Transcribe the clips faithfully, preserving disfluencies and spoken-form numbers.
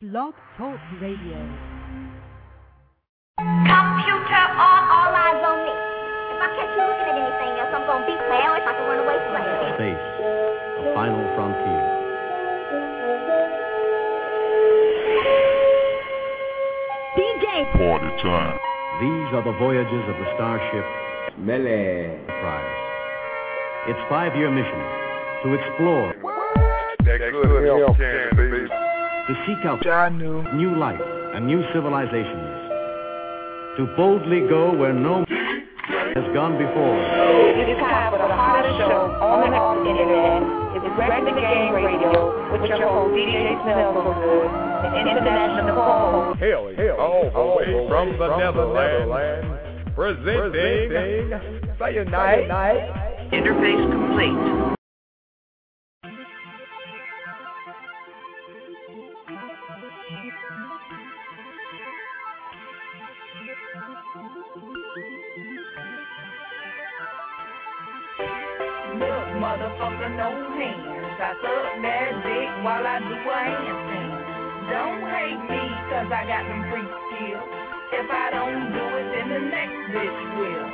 Blog Talk Radio. Computer on, all eyes on me. If I catch you looking at anything else, I'm gonna beat my ass like a runaway slave. Space, a final frontier. D J. Party time. These are the voyages of the starship Melee Prize. Its five-year mission to explore, That good help can, baby. to seek out I knew. new life and new civilizations, to boldly go where no man has gone before. It's time for the hottest show on the internet. It's Regular Game Radio with your host, D J Snellford, the international co-host. Hell, hell, all the way from the Netherlands, presenting Cyanide. Interface complete. Look, motherfucker, no hands. I suck that dick while I do a handstand. Don't hate me, cause I got them freak skills. If I don't do it, then the next bitch will.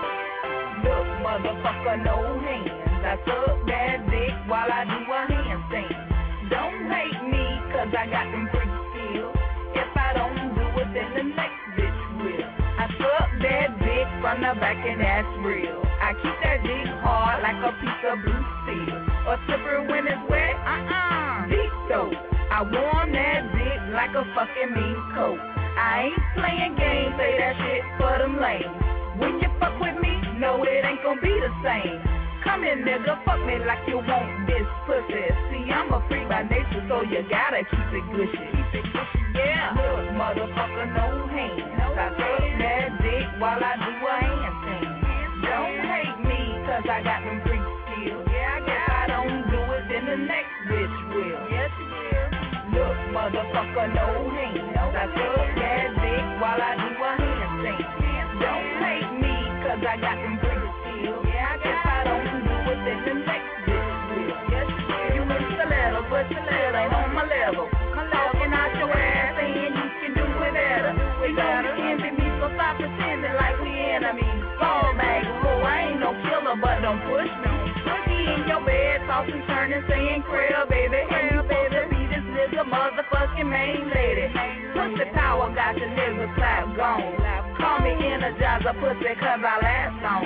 Look, motherfucker, no hands. I suck that dick while I do a handstand. Don't hate me, cause I got them freak skills. If I don't do it, then the next bitch will. I suck that dick from the back and that's real. I keep that dick hard like a piece of blue steel. Or slippery when it's wet, uh-uh. Deep though. I warm that dick like a fucking mean coat. I ain't playing games, say that shit for them lames. When you fuck with me, no it ain't gon' be the same. Come in nigga, fuck me like you want this pussy. See, I'm a freak by nature, so you gotta keep it gushy. Keep it gushy, yeah. Look, motherfucker, no hands. I suck that dick while I do a handstand. Don't hate me, cause I got them freak skills. Yeah, I got if I don't do it, then the next bitch will. Yes, you will. Look, motherfucker, no hands. I suck that dick while I do a handstand. Don't hate me, cause I got them freak skills. Yeah, I got if I don't do it, then the next bitch will. Yes, you will. You wish a little, but your little ain't on my level. Talking out your ass, saying you can do it better. We know you envy me, so stop pretending like we enemies. Fall back, oh, I ain't no killer, but don't push me. Pussy in your bed, tossing, turning, saying crib, baby. And you supposed to be this nigga, motherfucking main lady. Pussy power got your nigga slap gone. Call me Energizer pussy, cause I last on.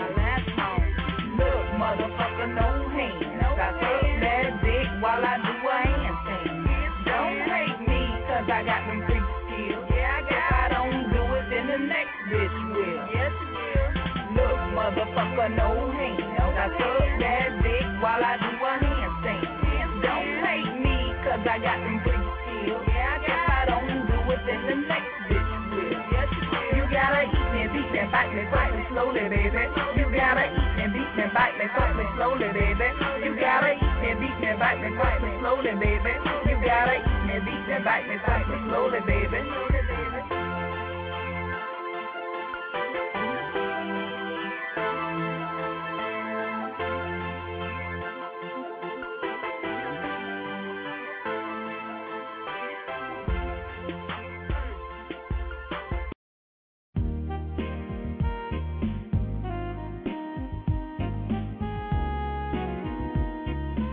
Look, motherfucker, no hands. I suck that dick while I do a handstand. Don't hate me, cause I got them freak skills. Yeah, I got if I don't do it, then the next bitch will. Yes, it will. Look, motherfucker, no hands. I suck that dick while I do a handstand. Don't hate me, cause I got them freak skills. Yeah, I got if I don't do it, then the next bitch will. Yes, it will. You gotta eat me, beat me, bite me, fight me slowly, baby. You gotta eat me, beat me, bite me, fight me slowly, baby. You gotta eat me, beat me, bite me, fight me slowly, baby. You gotta eat me, beat me, bite me, fight me slowly, baby.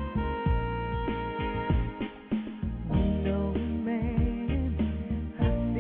No man, I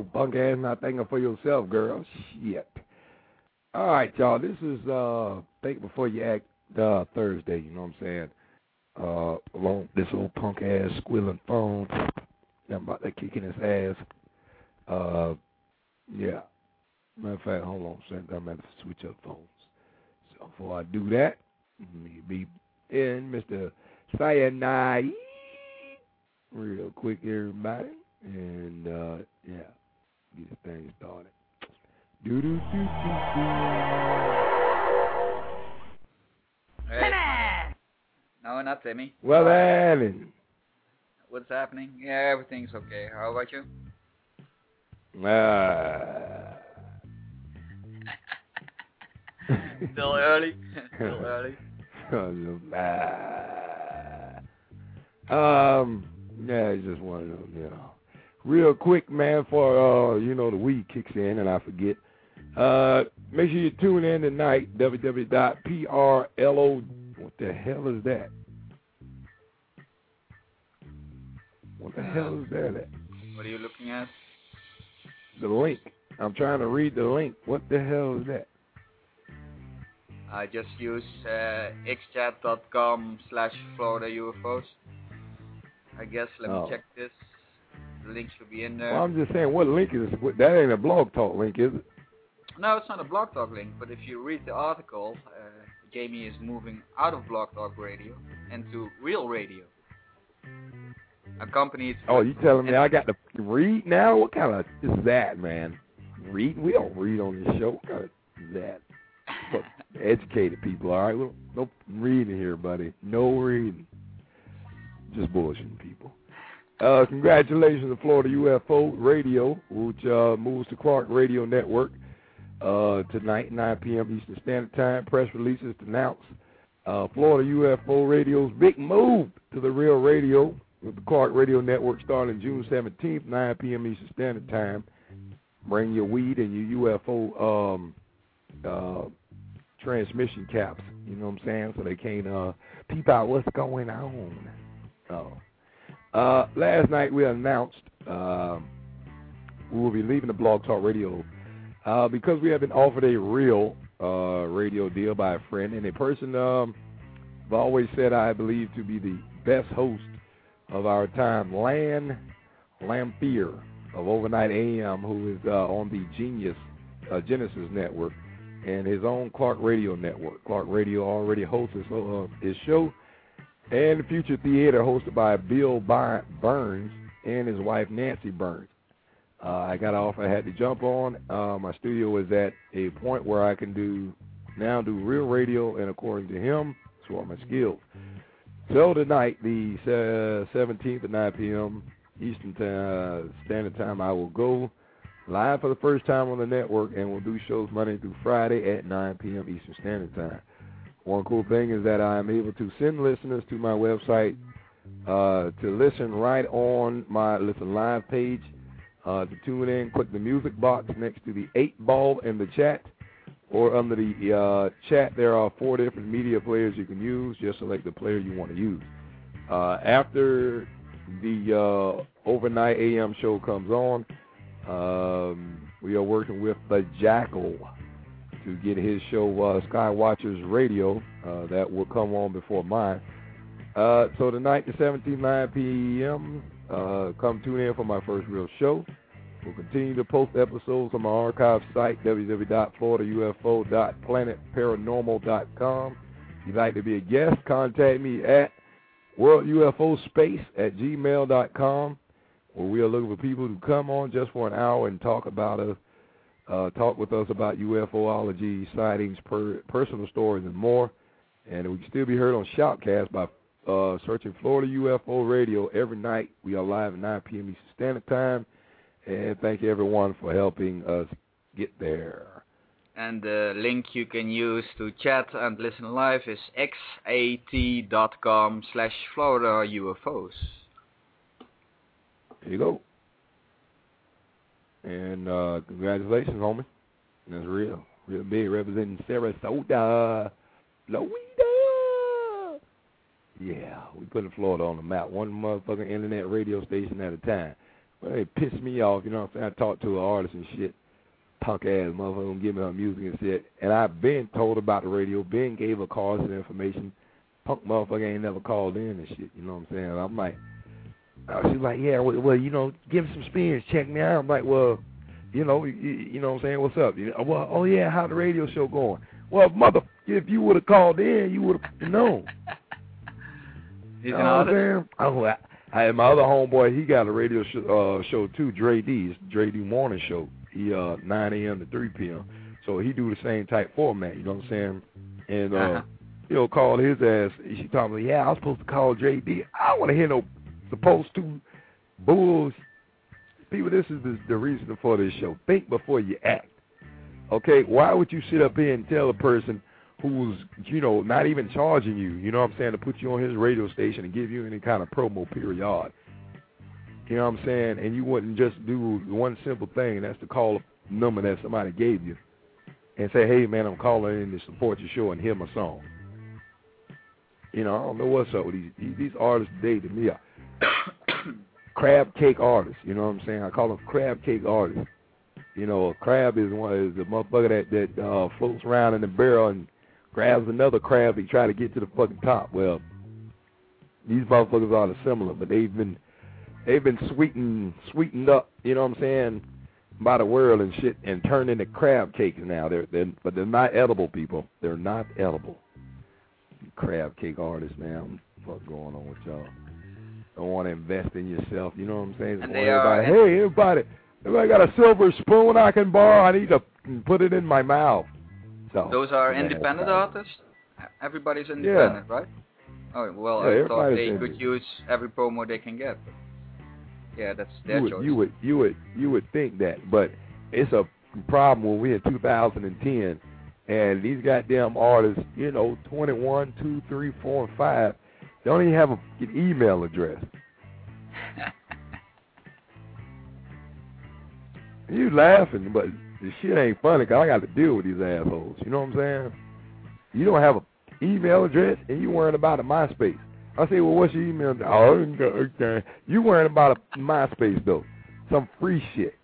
Your punk ass not thinking for yourself, girl. Shit. All right, y'all. This is uh, Think Before You Act uh, Thursday. You know what I'm saying? Uh, along this old punk ass squealing phone. I'm about to kick in his ass. Uh, yeah. Matter of fact, hold on a second. I'm going to switch up phones. So before I do that, let me be in Mister Cyanide real quick, everybody. And, uh, yeah, get this thing started. Do-do-do-do-do. Hey. No, not Timmy. Well, Alan. What's happening? Yeah, everything's okay. How about you? Ah. Still early. Still early. um, yeah, it's just one of them, you know. Real quick, man, for, uh, you know, the weed kicks in and I forget. Uh, make sure you tune in tonight, w w w dot p r l o. What the hell is that? What the uh, hell is that? What are you looking at? The link. I'm trying to read the link. What the hell is that? I just use uh, xchat.com slash Florida UFOs. I guess, let oh. me check this. The link should be in there. Well, I'm just saying, what link is it? That ain't a Blog Talk link, is it? No, it's not a Blog Talk link, but if you read the article, uh, Jamie is moving out of Blog Talk Radio into Real Radio. Accompanied. Oh, you telling me I got to read now? What kind of is that, man? Read? We don't read on this show. What kind of is that? But educated people, all right? Well, no reading here, buddy. No reading. Just bullshitting people. Uh, congratulations to Florida U F O Radio, which uh, moves to Clark Radio Network uh, tonight, nine p.m. Eastern Standard Time. Press releases to announce uh, Florida U F O Radio's big move to the Real Radio with the Clark Radio Network starting June seventeenth, nine p.m. Eastern Standard Time. Bring your weed and your U F O um, uh, transmission caps, you know what I'm saying, so they can't uh, peep out what's going on. Oh. Uh, last night we announced uh, we will be leaving the Blog Talk Radio uh, because we have been offered a real uh, radio deal by a friend and a person um, I've always said I believe to be the best host of our time, Lan Lampier of Overnight A M, who is uh, on the Genius uh, Genesis Network and his own Clark Radio Network. Clark Radio already hosts his, uh, his show. And the Future Theater, hosted by Bill Burns and his wife Nancy Burns. Uh, I got off. I had to jump on. Uh, my studio is at a point where I can do now do real radio, and according to him, so are my skills. So tonight, the uh, seventeenth at nine p.m. Eastern uh, Standard Time, I will go live for the first time on the network, and we'll do shows Monday through Friday at nine p.m. Eastern Standard Time. One cool thing is that I am able to send listeners to my website uh, to listen right on my Listen Live page, uh, to tune in, click the music box next to the eight ball in the chat, or under the uh, chat there are four different media players you can use. Just select the player you want to use. Uh, after the uh, Overnight A M show comes on, um, we are working with the Jackal to get his show, uh, Skywatchers Radio, uh, that will come on before mine. Uh, so tonight, the seventeenth, nine p.m., uh, come tune in for my first real show. We'll continue to post episodes on my archive site, w w w dot florida u f o dot planet paranormal dot com. If you'd like to be a guest, contact me at world u f o space at gmail dot com, where we are looking for people to come on just for an hour and talk about us. Uh, talk with us about UFOlogy, sightings, per, personal stories, and more. And we can still be heard on Shoutcast by uh, searching Florida U F O Radio every night. We are live at nine p.m. Eastern Standard Time. And thank you, everyone, for helping us get there. And the link you can use to chat and listen live is xat.com slash Florida UFOs. There you go. And uh, congratulations, homie. That's real. Real big, representing Sarasota, Florida. Yeah, we putting Florida on the map. One motherfucking internet radio station at a time. Well, it pissed me off, you know what I'm saying? I talked to an artist and shit. Punk ass motherfucker don't give me her music and shit. And I've been told about the radio. Ben gave her calls and information. Punk motherfucker ain't never called in and shit, you know what I'm saying? I'm like, uh, she's like, yeah, well, well, you know, give some spins, check me out. I'm like, well, you know, you, you know what I'm saying? What's up? You know, well, oh yeah, how the radio show going? Well, mother, if you would have called in, you would have known. He's you an know what I'm artist? saying? Oh, I, I, my other homeboy, he got a radio sh- uh, show too, Dre D. It's Dre D morning show. He uh nine a.m. to three p.m. So he do the same type format, you know what I'm saying? And uh, uh-huh. he'll call his ass. She told me, yeah, I was supposed to call J D. I don't want to hear no supposed to bulls. People, this is the, the reason for this show. Think before you act. Okay, why would you sit up here and tell a person who's, you know, not even charging you, you know what I'm saying, to put you on his radio station and give you any kind of promo period? You know what I'm saying? And you wouldn't just do one simple thing, and that's to call a number that somebody gave you and say, hey, man, I'm calling in to support your show and hear my song. You know, I don't know what's up with these these, these artists today to me are crab cake artists. You know what I'm saying? I call them crab cake artists. You know, a crab is one is a motherfucker that, that uh, floats around in the barrel and grabs another crab and try to get to the fucking top. Well, these motherfuckers are similar, but they've been they've been sweetened sweetened up, you know what I'm saying, by the world and shit, and turned into crab cakes now. They're they're but they're not edible, people. They're not edible. Crab cake artists, man. What's going on with y'all? Don't want to invest in yourself, you know what I'm saying? And they are, hey, everybody, everybody got a silver spoon I can borrow? I need to put it in my mouth. So those are independent artists? Everybody's independent, yeah. right? Oh, well, yeah, I thought they independent. could use every promo they can get. Yeah, that's their you would, choice. You would, you would, you would think that, but it's a problem when we're in two thousand ten, and these goddamn artists, you know, twenty-one, two, three, four, and five, they don't even have a, an email address. You laughing, but the shit ain't funny because I got to deal with these assholes. You know what I'm saying? You don't have an email address, and you worrying about a MySpace. I say, well, what's your email? Oh, okay. You worrying about a MySpace, though. Some free shit.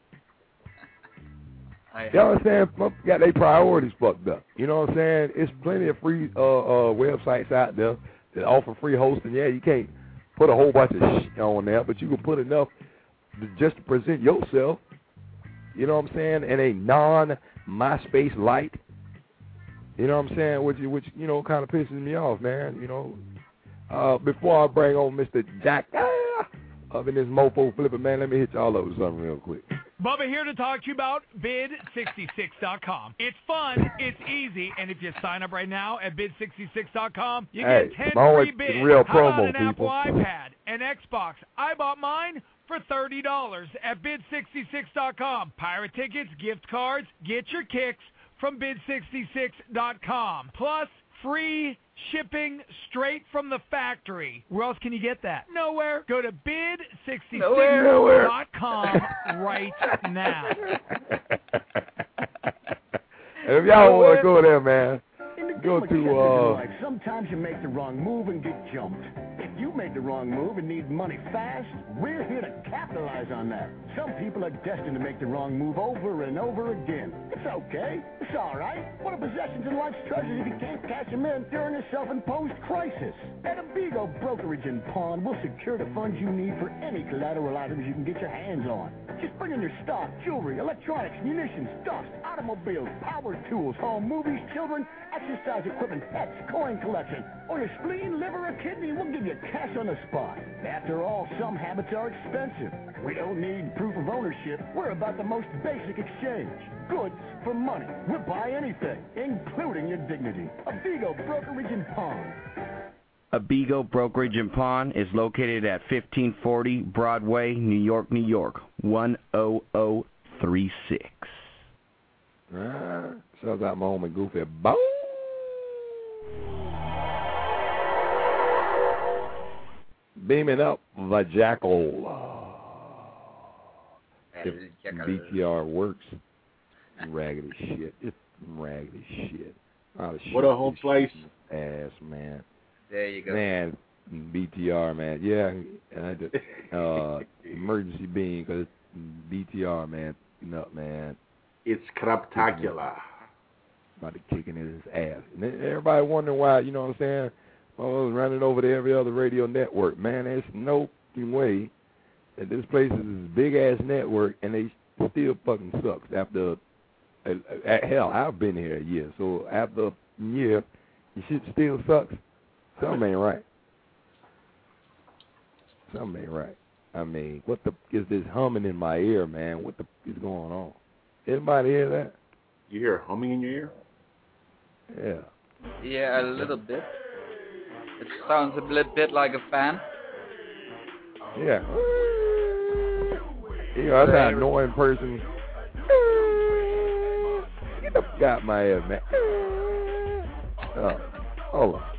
You understand? Got their priorities fucked up. You know what I'm saying? It's plenty of free uh, uh, websites out there that offer free hosting. Yeah, you can't put a whole bunch of shit on there, but you can put enough to just to present yourself. You know what I'm saying? In a non-MySpace light. You know what I'm saying? Which, which you know, kind of pisses me off, man. You know. Uh, before I bring on Mister Jack ah, up in this mofo flipping, man, let me hit y'all up with something real quick. Bubba here to talk to you about bid sixty-six dot com. It's fun, it's easy, and if you sign up right now at bid sixty-six dot com, you hey, get ten always free bids. Real How promo, about an people. Apple iPad, an Xbox? I bought mine for thirty dollars at bid sixty-six dot com. Pirate tickets, gift cards, get your kicks from bid sixty-six dot com. Plus, free shipping straight from the factory. Where else can you get that? Nowhere. Go to bid sixty-six dot com right now. If y'all want to go there, man, go to, uh... Sometimes you make the wrong move and get jumped. If you made the wrong move and need money fast, we're here to capitalize on that. Some people are destined to make the wrong move over and over again. It's okay. It's all right. What are possessions and life's treasures if you can't cash them in during a self-imposed crisis? At Abigo Brokerage and Pawn, we'll secure the funds you need for any collateral items you can get your hands on. Just bring in your stock, jewelry, electronics, munitions, dust, automobiles, power tools, home, movies, children, exercise equipment, pets, coin collection, or your spleen, liver, or kidney. We'll give you cash on the spot. After all, some habits are expensive. We don't need proof of ownership. We're about the most basic exchange. Goods for money. We'll buy anything, including your dignity. Abigo Brokerage and Pawn. Abigo Brokerage and Pawn is located at fifteen forty Broadway, New York, New York, one oh oh three six. Ah, sounds like my homie Goofy. Boom! Beaming up the Jackal. If B T R works, raggedy shit. It's raggedy shit. Out of shit. What a home place. Ass, man. There you go. Man, B T R, man. Yeah, and I just, uh, emergency being because B T R, man. No, man. It's craptacular. About to kicking his ass. And then everybody wondering why, you know what I'm saying? Well, I was running over to every other radio network. Man, there's no way that this place is a big-ass network and they still fucking sucks after, uh, uh, hell, I've been here a year. So after a year, your shit still sucks. Something ain't right. Something ain't right. I mean, what the is this humming in my ear, man? What the is going on? Anybody hear that? You hear humming in your ear? Yeah. Yeah, a little bit. It sounds a little bit like a fan. Yeah. You know, that's an annoying person. Get the fuck out my head, man. Oh, hold on.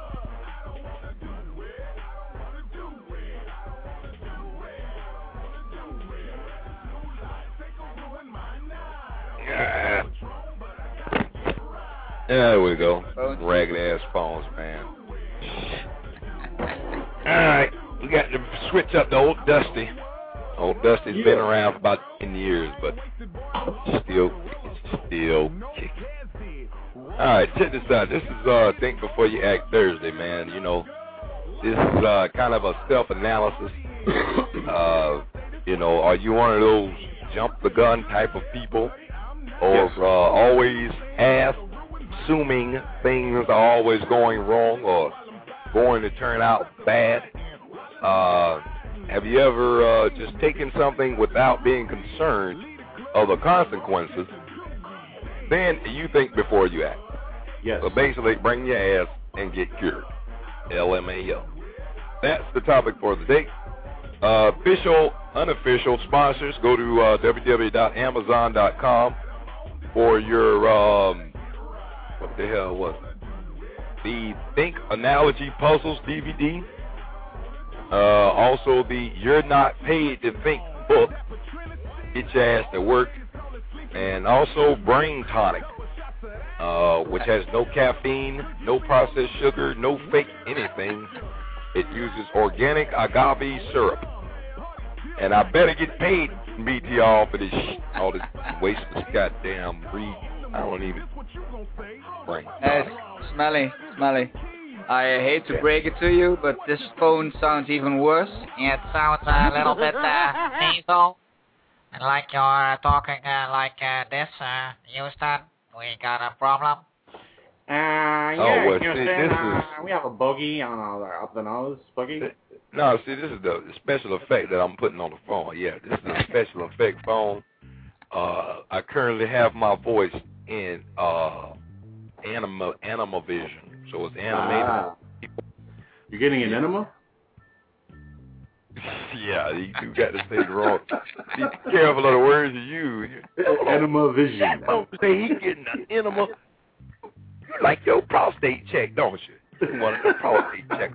There we go. Ragged ass phones, man. Alright, we got to switch up to Old Dusty. Old Dusty's yeah. been around for about ten years, but still, still kicking. Alright, check this out. This is uh, Think Before You Act Thursday, man. You know, this is uh, kind of a self-analysis. uh, you know, are you one of those jump the gun type of people? Or yes. uh, always ask, assuming things are always going wrong or going to turn out bad? Uh, have you ever uh, just taken something without being concerned of the consequences? Then you think before you act. Yes. So basically, bring your ass and get cured. L M A O. That's the topic for the day. Uh, official, unofficial sponsors, go to uh, w w w dot amazon dot com for your, um, what the hell was it? The Think Analogy Puzzles D V D. Uh, also the You're Not Paid to Think book. Get your ass to work. And also Brain Tonic, uh, which has no caffeine, no processed sugar, no fake anything. It uses organic agave syrup. And I better get paid B T R for this shit. All this wasteless goddamn read. I don't even bring Hey, Smelly, Smelly. I hate to break it to you, but this phone sounds even worse. Yeah, it sounds a little bit uh, nasal. And like you're talking uh, like uh, this, uh, Houston, we got a problem. Uh, yeah, oh, well, Houston, see, this uh, is... we have a boogie on our up the nose, boogie. No, see, this is the special effect that I'm putting on the phone. Yeah, this is a special effect phone. Uh, I currently have my voice in uh, anima, anima vision, so it's animated. Ah. You're getting an enema? Yeah, you, you got to say it wrong. Be careful of the words you use. Enema vision. That folks say he getting an enema. You like your prostate check, don't you? You want a prostate check.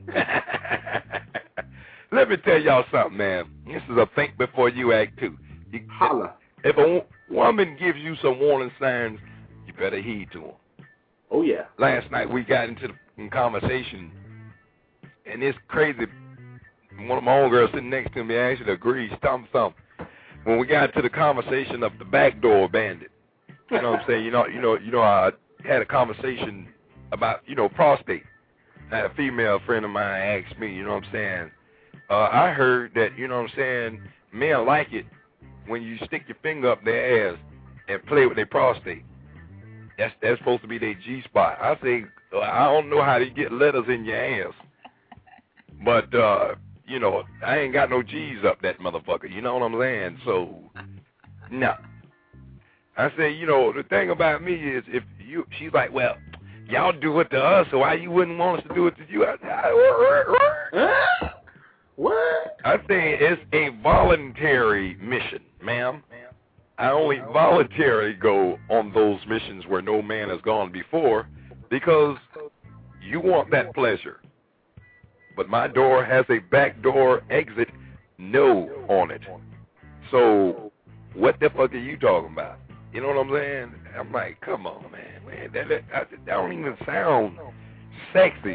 Let me tell y'all something, man. This is a think before you act too. You, Holla. If a woman gives you some warning signs, you better heed to them. Oh, yeah. Last night we got into the conversation, and it's crazy. One of my own girls sitting next to me actually agreed, stomp thump. When we got to the conversation of the backdoor bandit, you know what I'm saying? You know, you know, you know, I had a conversation about, you know, prostate. I had a female friend of mine asked me, you know what I'm saying? Uh, I heard that, you know what I'm saying, men like it when you stick your finger up their ass and play with their prostate. That's that's supposed to be their G-spot. I say, I don't know how to get letters in your ass, but, uh, you know, I ain't got no G's up that motherfucker. You know what I'm saying? So, no. I say, you know, the thing about me is if you, she's like, well, y'all do it to us, so why you wouldn't want us to do it to you? I, I, what? I say it's a voluntary mission, ma'am. I only voluntarily go on those missions where no man has gone before because you want that pleasure. But my door has a back door exit no on it. So what the fuck are you talking about? You know what I'm saying? I'm like, come on, man. man that, that, that don't even sound sexy.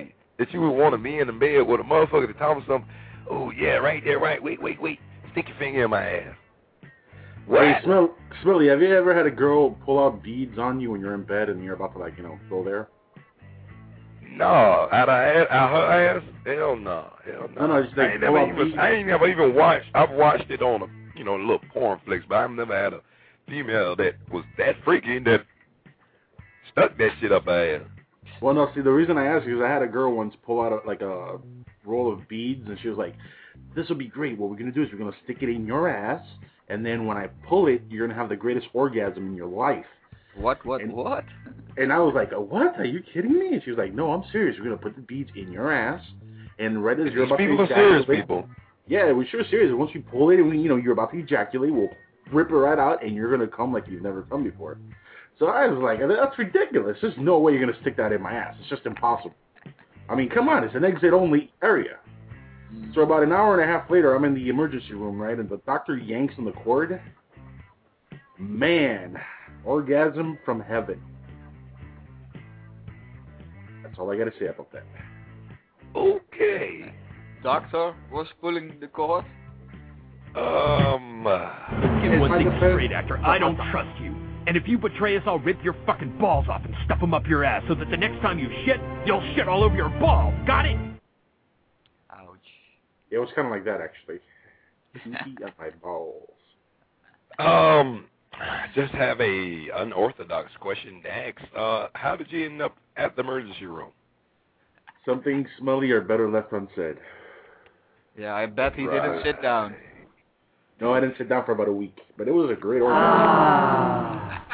that you would want to be in the bed with a motherfucker to tell me something. Oh, yeah, right there, right. Wait, wait, wait. Stick your finger in my ass. What? Hey, Smell, Smelly, have you ever had a girl pull out beads on you when you're in bed and you're about to, like, you know, go there? No, out of out her ass? Hell no, hell no. No, no, just like, I ain't never even, I ain't never even watched. I've watched it on a, you know, little porn flicks, but I've never had a female that was that freaky that stuck that shit up her ass. Well, no, see, the reason I asked is I had a girl once pull out a, like a roll of beads, and she was like, "This will be great. What we're gonna do is we're gonna stick it in your ass, and then when I pull it, you're gonna have the greatest orgasm in your life." What, what, and, what? And I was like, what? Are you kidding me? And she was like, no, I'm serious. We're going to put the beads in your ass, and right as you're about people to are ejaculate. serious people. Yeah, we're sure serious. Once we pull it, and, you know, you're about to ejaculate, we'll rip it right out, and you're going to come like you've never come before. So I was like, that's ridiculous. There's no way you're going to stick that in my ass. It's just impossible. I mean, come on. It's an exit-only area. So about an hour and a half later, I'm in the emergency room, right, and the doctor yanks on the cord. Man... orgasm from heaven. That's all I gotta say about that. Okay. Doctor was pulling the cord? Um... Get one thing straight, actor. I don't trust you. And if you betray us, I'll rip your fucking balls off and stuff them up your ass so that the next time you shit, you'll shit all over your balls. Got it? Ouch. It was kind of like that, actually. Eat up my balls. Um... Just have a unorthodox question to ask. Uh, how did you end up at the emergency room? Something smelly or better left unsaid. Yeah, I bet he Right. didn't sit down. No, I didn't sit down for about a week, but it was a great orgasm. Ah.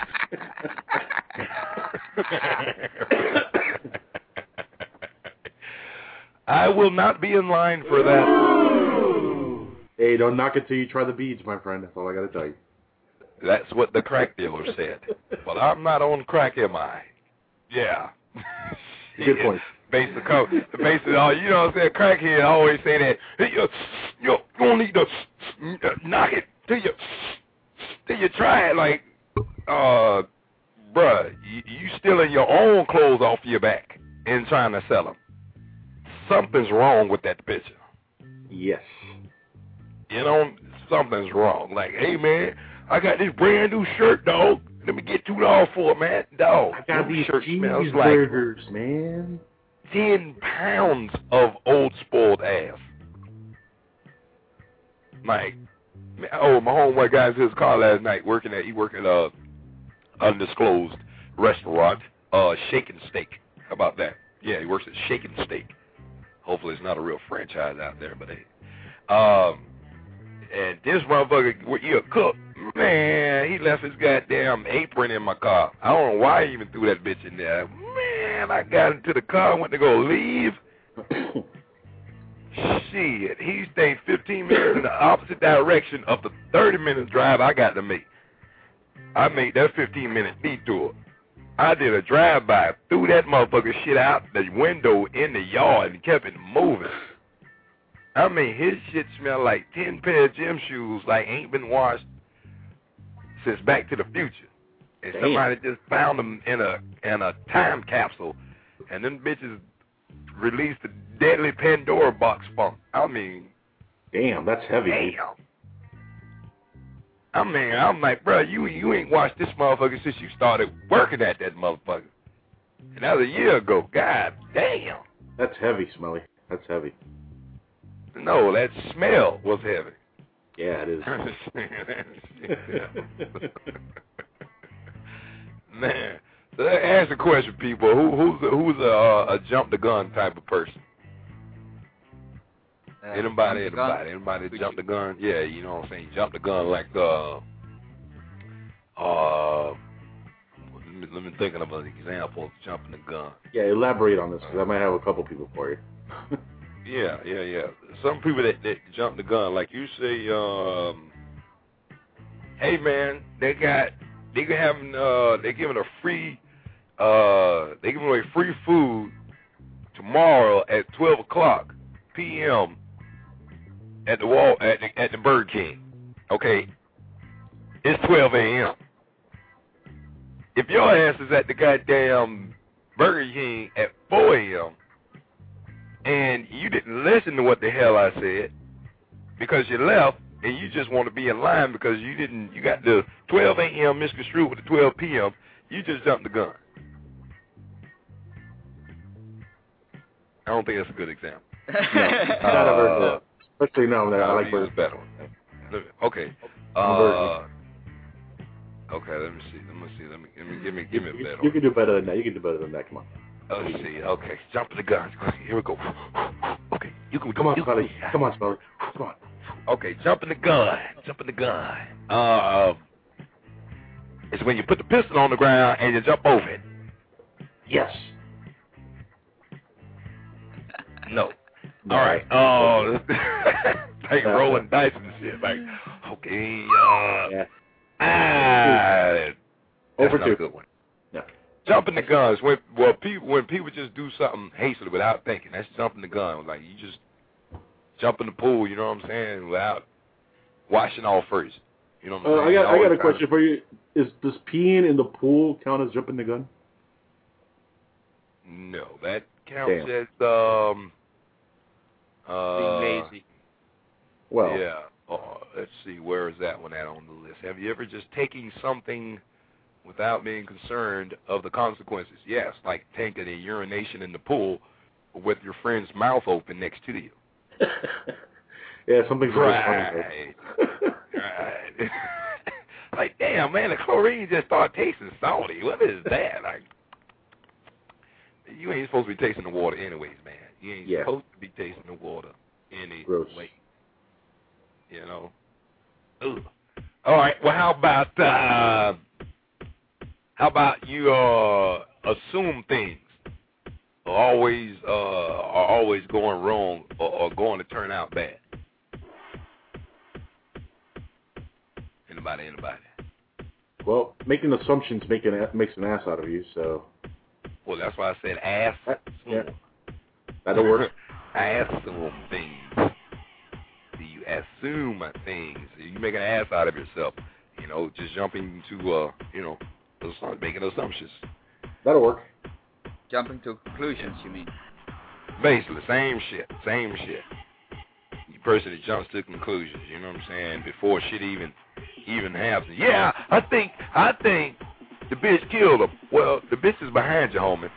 I will not be in line for that. Hey, don't knock it till you try the beads, my friend. That's all I gotta tell you. That's what the crack dealer said. But I'm not on crack, am I? Yeah. Good point. Basic, basic, oh, you know what I'm saying? Crackhead always say that. Hey, you, you don't need to knock it till you, till you try it. Like, uh, bruh, you, you stealing your own clothes off your back and trying to sell them. Something's wrong with that picture. Yes. You know, something's wrong. Like, hey, man, I got this brand new shirt, dog. Let me get two dollars for it, man. Dog, I got these shirt smells like cheeseburgers, man. ten pounds of old spoiled ass. Like, oh, my homeboy got into his car last night working at, he worked at a undisclosed restaurant, uh, Shake and Steak. How about that? Yeah, he works at Shake and Steak. Hopefully it's not a real franchise out there, but hey. Um, and this motherfucker, he a cook. Man, he left his goddamn apron in my car. I don't know why he even threw that bitch in there. Man, I got into the car, went to go leave. Shit, he stayed fifteen minutes in the opposite direction of the thirty minutes drive I got to make. I made that fifteen minute detour. I did a drive-by, threw that motherfucker shit out the window in the yard and kept it moving. I mean, his shit smelled like ten pair of gym shoes like ain't been washed since Back to the Future. And Damn. somebody just found them in a in a time capsule, and them bitches released the deadly Pandora box funk. I mean, damn, that's heavy. Damn. I mean, I'm like, bro, you you ain't watched this motherfucker since you started working at that motherfucker. And that was a year ago. God damn. That's heavy, Smelly. That's heavy. No, that smell was heavy. Yeah, it is. Man, so ask a question, people. Who who's a, who's a, uh, a jump the gun type of person? Uh, anybody, jump the gun? anybody, anybody that jump the gun? Yeah, you know what I'm saying. Jump the gun like uh uh. Let me, let me thinking of an example of jumping the gun. Yeah, elaborate on this because I might have a couple people for you. Yeah, yeah, yeah. Some people that, that jump the gun, like you say, um, hey man, they got they having uh they giving a free uh they giving away free food tomorrow at twelve o'clock p m at the wall at the, at the Burger King. Okay, it's twelve a m If your ass is at the goddamn Burger King at four a m and you didn't listen to what the hell I said because you left, and you just want to be in line because you didn't. You got the twelve a.m. misconstrued with the twelve p.m. You just jumped the gun. I don't think that's a good example. No, uh, especially now that I like this better one. Okay. Uh, okay. Let me see. Let me see. Let me give me give me give me a better one. You can do better than that. You can do better than that. Come on. Let's see. Okay. Jumping the gun. Here we go. Okay. You can come on, you Smelly. Can, come on, Smelly. Come on. Okay. Jumping the gun. Jumping the gun. Uh, it's when you put the pistol on the ground and you jump over it. Yes. No. no. All right. Oh, like rolling dice and shit. Like, okay. Uh, yeah. Ah, that's over not two. a good one. Yeah. Jumping the guns. When well, people when people just do something hastily without thinking, that's jumping the gun. Like you just jump in the pool. You know what I'm saying? Without washing off first. You know what I'm uh, saying? I got I got a question for you. Is does peeing in the pool count as jumping the gun? No, that counts Damn. as um. Uh, Being lazy. Well. Yeah. Uh, let's see. Where is that one at on the list? Have you ever just taking something without being concerned of the consequences? Yes, like taking a urination in the pool with your friend's mouth open next to you. Yeah, something's right. Funny, right. Like, damn, man, the chlorine just started tasting salty. What is that? Like, you ain't supposed to be tasting the water anyways, man. You ain't yeah. supposed to be tasting the water anyway. Gross. You know. Ugh. All right. Well, how about uh, how about you uh, assume things are always uh, are always going wrong or, or going to turn out bad? Anybody? Anybody? Well, making assumptions make an, makes an ass out of you. So. Well, that's why I said ass. That, yeah. That'll work. Assume things. You assume things. You make an ass out of yourself. You know, just jumping to, uh, you know, making assumptions. That'll work. Jumping to conclusions, you mean? Basically, same shit. Same shit. You person that jumps to conclusions. You know what I'm saying? Before shit even even happens. Yeah, I think I think the bitch killed him. Well, the bitch is behind you, homie.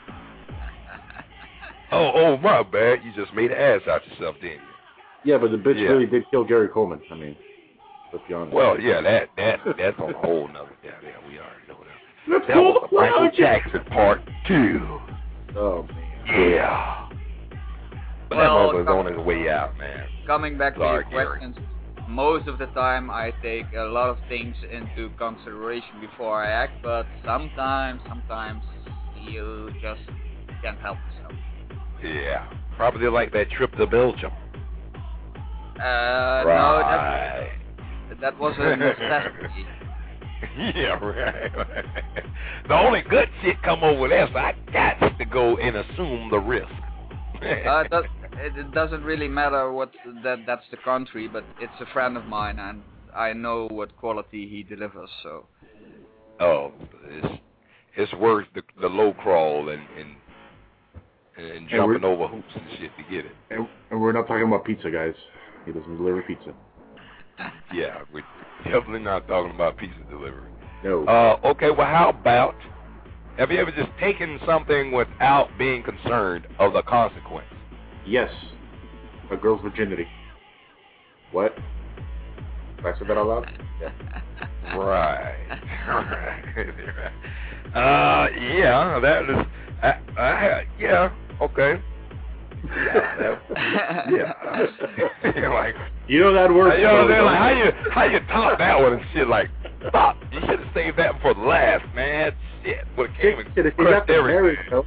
Oh, oh, my bad. You just made an ass out yourself, didn't you? Yeah, but the bitch yeah. really did kill Gary Coleman. I mean, let's be honest. Well, yeah, that that that's on a whole nother. Yeah, yeah, we already know that. Let's that pull was the Michael plug. Jackson Part Two. Oh man. Yeah. But well, that motherfucker's on his way out, man. Coming back Sorry, to your questions, most of the time I take a lot of things into consideration before I act, but sometimes, sometimes you just can't help yourself. Yeah. Probably like that trip to Belgium. Uh, right. No, that, that was a necessity. Yeah, right. The only good shit come over there, so I got to go and assume the risk. uh, that, it, it doesn't really matter what that that's the country, but it's a friend of mine, and I know what quality he delivers. So. Oh, it's it's worth the the low crawl and and, and jumping and over hoops and shit to get it. And, and we're not talking about pizza, guys. He doesn't deliver pizza. Yeah, we're definitely not talking about pizza delivery. No. Uh, okay, well, how about, have you ever just taken something without being concerned of the consequence? Yes. A girl's virginity. What? Did I say that out loud? Yeah. Right. Right. Uh, yeah, that is, uh, uh, yeah, okay. Yeah, that, yeah. Like, you know that word. You know, they're like, how you how you top that one and shit? Like, stop! You should have saved that for the last, man. Shit, what came and crushed everything.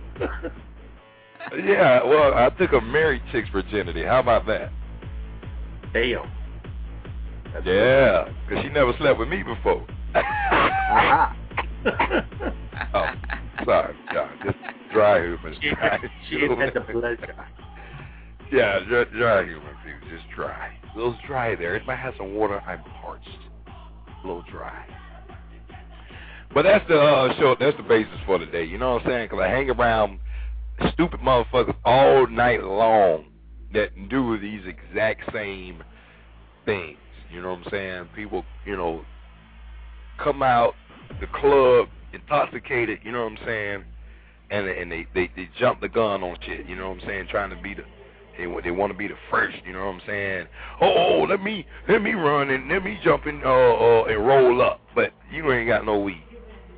Yeah, well, I took a married chick's virginity. How about that? Damn. That's yeah, because she never slept with me before. uh-huh. Oh, sorry, God, just dry humor. She had, she had the pleasure. Yeah, dry, dry humor, dude, just dry. A little dry there. If I had some water, I'm parched. A little dry. But that's the uh, show. That's the basis for today. You know what I'm saying? Because I hang around stupid motherfuckers all night long that do these exact same things. You know what I'm saying? People, you know, come out the club intoxicated, you know what I'm saying, and and they, they, they jump the gun on shit, you know what I'm saying, trying to be the, they, they want to be the first, you know what I'm saying. Oh, oh, let me let me run and let me jump in uh, uh, and roll up, but you ain't got no weed.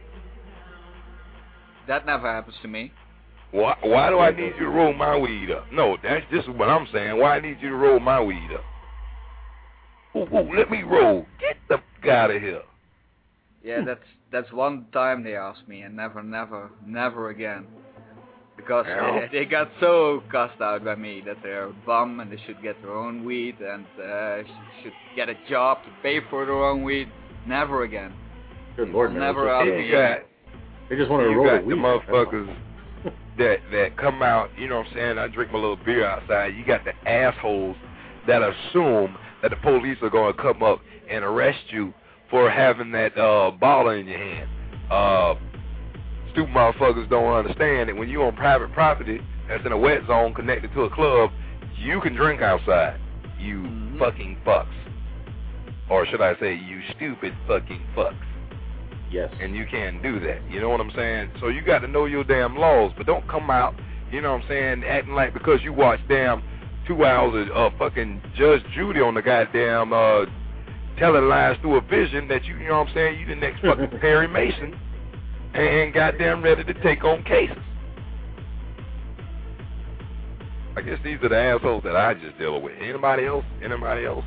That never happens to me. Why, why do I need you to roll my weed up? No, that's just what I'm saying. Why I need you to roll my weed up? Ooh, ooh, let me roll. Get the fuck out of here. Yeah, that's that's one time they asked me, and never, never, never again. Because they, they got so cussed out by me that they're a bum and they should get their own weed and uh, should get a job to pay for their own weed. Never again. Good Lord, man. Never Just, asked me. you got, they just want to you roll got the weed. The motherfuckers that that come out, you know what I'm saying, I drink my little beer outside. You got the assholes that assume that the police are going to come up and arrest you for having that uh, bottle in your hand. Uh, stupid motherfuckers don't understand that when you're on private property that's in a wet zone connected to a club, you can drink outside. You mm-hmm. fucking fucks. Or should I say, you stupid fucking fucks. Yes. And you can't do that. You know what I'm saying? So you got to know your damn laws, but don't come out, you know what I'm saying, acting like because you watch damn two hours of uh, fucking Judge Judy on the goddamn uh, telling lies through a vision that you, you know what I'm saying, you the next fucking Perry Mason and goddamn ready to take on cases. I guess these are the assholes that I just deal with. Anybody else? Anybody else?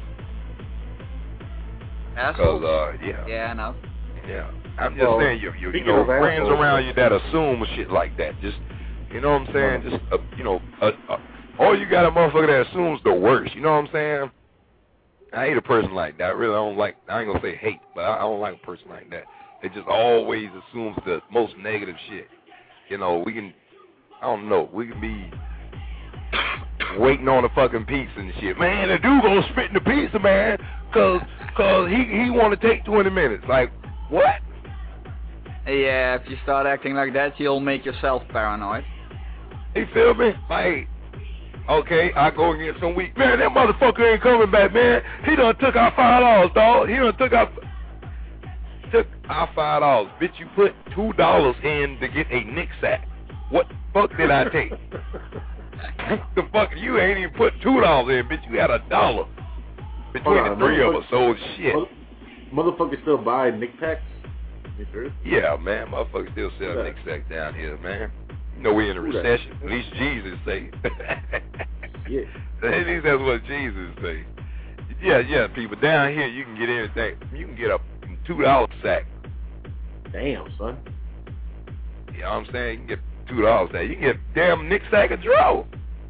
Assholes? Because, uh, yeah. Yeah, I know. Yeah. I'm just well, saying, you, you, you know, friends assholes, around you that assume shit like that. Just, you know what I'm saying? Just, uh, you know, uh, uh, all you got a motherfucker that assumes the worst. You know what I'm saying? I hate a person like that. I really don't like, I ain't going to say hate, but I, I don't like a person like that. They just always assumes the most negative shit. You know, we can, I don't know, we can be waiting on the fucking pizza and shit. Man, the dude gonna spit in the pizza, man, cause, cause he, he want to take twenty minutes. Like, what? Yeah, if you start acting like that, you'll make yourself paranoid. You feel me? Like, okay, I go and get some weed. Man, that motherfucker ain't coming back, man. He done took our five dollars, dog. He done took our took our five dollars. Bitch, you put two dollars in to get a Nick sack. What the fuck did I take? The fuck, you ain't even put two dollars in, bitch. You had a dollar between on, the three of us. So shit. Motherfuckers still buy Nick packs. Yeah, man, motherfuckers still sell yeah. Nick sacks down here, man. You know we in a recession. At least Jesus say. Yeah. At least that's what Jesus say. Yeah, yeah, people down here you can get anything. You can get a two dollar sack. Damn, son. You know what I'm saying? You can get two dollars sack. You can get a damn Nick sack of dro.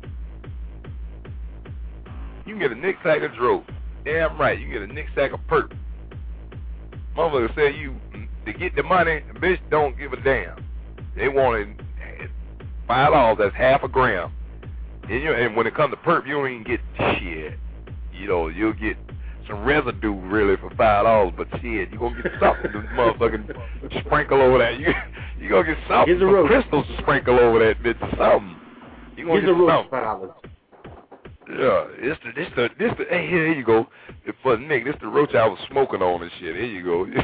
You can get a Nick sack of dro. Damn right. You can get a Nick sack of perk. Motherfucker say you to get the money, bitch don't give a damn. They wanted five dollars, that's half a gram. And, you, and when it comes to perp, you don't even get shit. You know, you'll get some residue really for five dollars, but shit, you gonna get something to motherfucking sprinkle over that. You you gonna get something, some crystals to sprinkle over that bitch or something. You gonna Here's get a something. five dollars. Yeah, this the this the this the hey, here you go. For Nick, this the roach I was smoking on and shit. Here you go.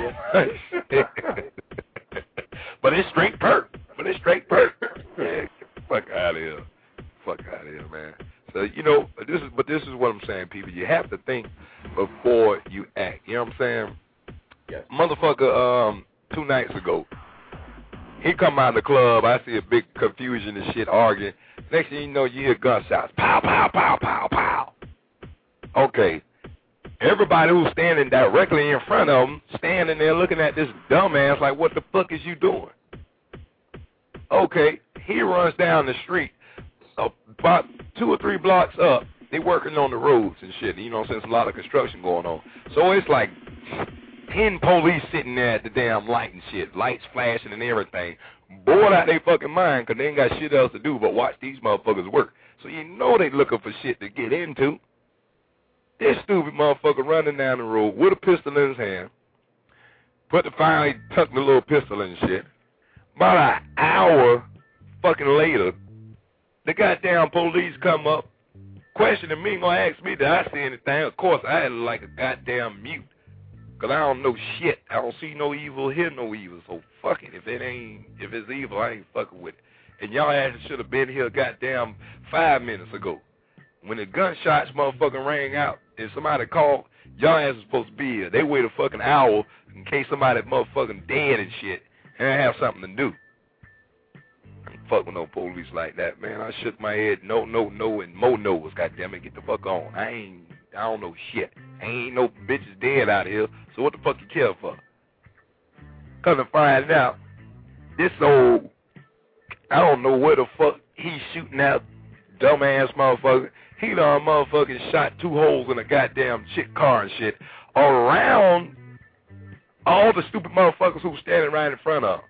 But it's straight perk. But it's straight perk. Yeah, get the fuck out of here. Fuck out of here, man. So you know, this is but this is what I'm saying, people. You have to think before you act. You know what I'm saying? Yes. Motherfucker, um, two nights ago, he come out of the club. I see a big confusion and shit arguing. Next thing you know, you hear gunshots. Pow, pow, pow, pow, pow. Okay. Everybody who's standing directly in front of him, standing there looking at this dumbass like, what the fuck is you doing? Okay. He runs down the street. About two or three blocks up, they working on the roads and shit. You know, since a lot of construction going on. So it's like ten police sitting there at the damn light and shit. Lights flashing and everything. Bored out their fucking mind because they ain't got shit else to do but watch these motherfuckers work. So you know they looking for shit to get into. This stupid motherfucker running down the road with a pistol in his hand. Put the finally tucked the little pistol in shit. About an hour fucking later, the goddamn police come up, questioning me, gonna ask me, did I see anything? Of course, I had like a goddamn mute. Because I don't know shit. I don't see no evil, hear no evil. So fuck it. If it ain't, if it's evil, I ain't fucking with it. And y'all asses should have been here goddamn five minutes ago. When the gunshots motherfucking rang out and somebody called, y'all asses supposed to be here. They wait a fucking hour in case somebody motherfucking dead and shit and I have something to do. I ain't fuck with no police like that, man. I shook my head, no, no, no, and more no's, goddammit, get the fuck on. I ain't, I don't know shit. Ain't no bitches dead out here, so what the fuck you care for? Come to find out, this old, I don't know where the fuck he's shooting at, dumbass motherfucker. He done motherfucking shot two holes in a goddamn chick car and shit around all the stupid motherfuckers who was standing right in front of him.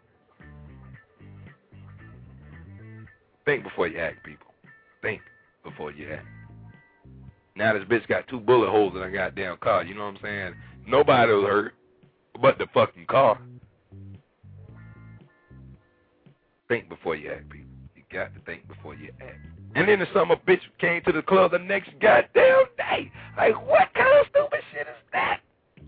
Think before you act, people. Think before you act. Now this bitch got two bullet holes in a goddamn car, you know what I'm saying? Nobody was hurt but the fucking car. Think before you act, people. You got to think before you act. And then the summer bitch came to the club the next goddamn day. Like, what kind of stupid shit is that?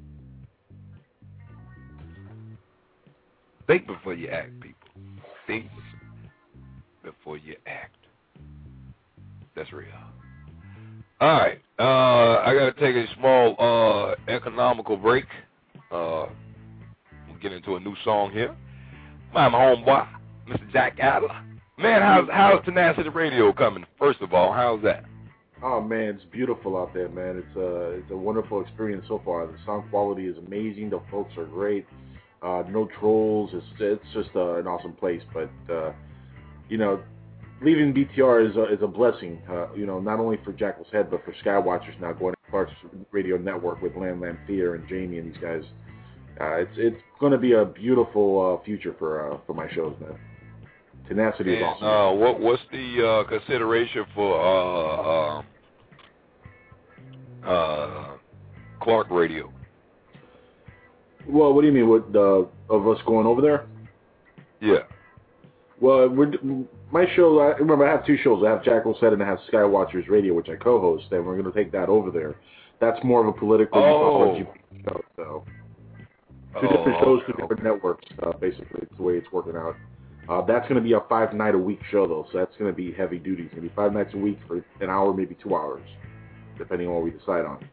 Think before you act, people. Think before you act. That's real. All right. Uh, I got to take a small uh, economical break. Uh, we'll get into a new song here. My homeboy, Mister Jack Adler. Man, how's, how's Tenacity Radio coming? First of all, how's that? Oh, man, it's beautiful out there, man. It's a, it's a wonderful experience so far. The sound quality is amazing. The folks are great. Uh, no trolls. It's, it's just uh, an awesome place. But, uh, you know, leaving B T R is a, is a blessing, uh, you know, not only for Jackal's Head, but for Skywatchers now going to Clark's Radio Network with Lamb Lamb Theater and Jamie and these guys. Uh, it's it's going to be a beautiful uh, future for uh, for my shows, man. Tenacity is awesome. Uh, what what's the uh, consideration for uh, uh, uh, Clark Radio? Well, what do you mean with uh, of us going over there? Yeah. Well, we're, my show, I remember I have two shows. I have Jackal's Head and I have Skywatchers Radio, which I co-host, and we're going to take that over there. That's more of a political oh. show, so. Oh, Two different shows, two okay. different networks, uh, basically. It's the way it's working out. Uh, that's going to be a five-night-a-week show, though, so that's going to be heavy duty. It's going to be five nights a week for an hour, maybe two hours, depending on what we decide on.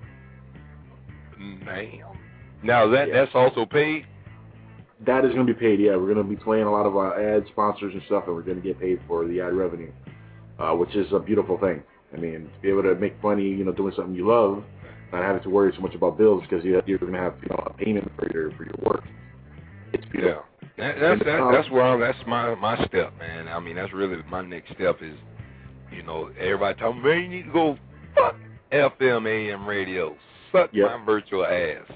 Damn. Now, that yeah. that's also paid? That is going to be paid, yeah. We're going to be playing a lot of uh, ad sponsors and stuff, and we're going to get paid for the ad revenue, uh, which is a beautiful thing. I mean, to be able to make money, you know, doing something you love, not having to worry so much about bills because you, you're going to have, you know, a payment for your for your work. It's beautiful. Yeah, that, that's that, that's where I'm, that's my my step, man. I mean, that's really my next step is, you know, everybody talking, man, you need to go fuck F M A M radio, suck yep. my virtual ass.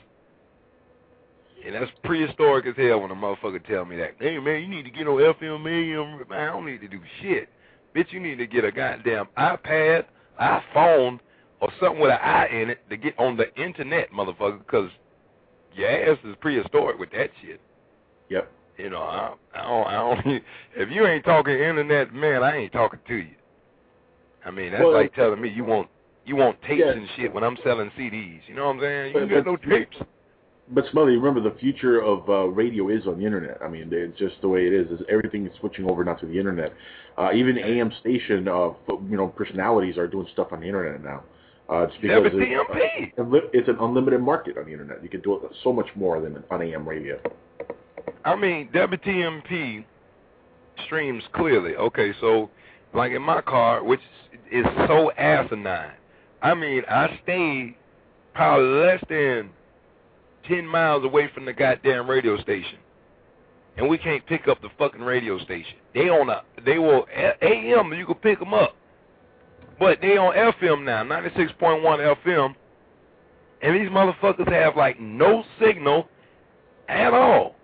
And that's prehistoric as hell when a motherfucker tell me that. Hey, man, you need to get on F M A M. Man, I don't need to do shit. Bitch, you need to get a goddamn iPad, iPhone, or something with an I in it to get on the internet, motherfucker, because your ass is prehistoric with that shit. Yep. You know, I, I don't, I don't, if you ain't talking internet, man, I ain't talking to you. I mean, that's well, like telling me you want you want tapes yeah. and shit when I'm selling C Ds. You know what I'm saying? You ain't got no tapes. But Smelly, remember the future of uh, radio is on the internet. I mean, it's just the way it is. Is everything is switching over now to the internet. Uh, even A M station, uh, you know, personalities are doing stuff on the internet now. Uh, it's because it's, uh, it's an unlimited market on the internet. You can do it so much more than on A M radio. I mean, W T M P streams clearly. Okay, so like in my car, which is so asinine. I mean, I stay probably less than ten miles away from the goddamn radio station, and we can't pick up the fucking radio station. They on a, they will A M. You can pick them up, but they on F M now, ninety-six point one F M, and these motherfuckers have like no signal at all.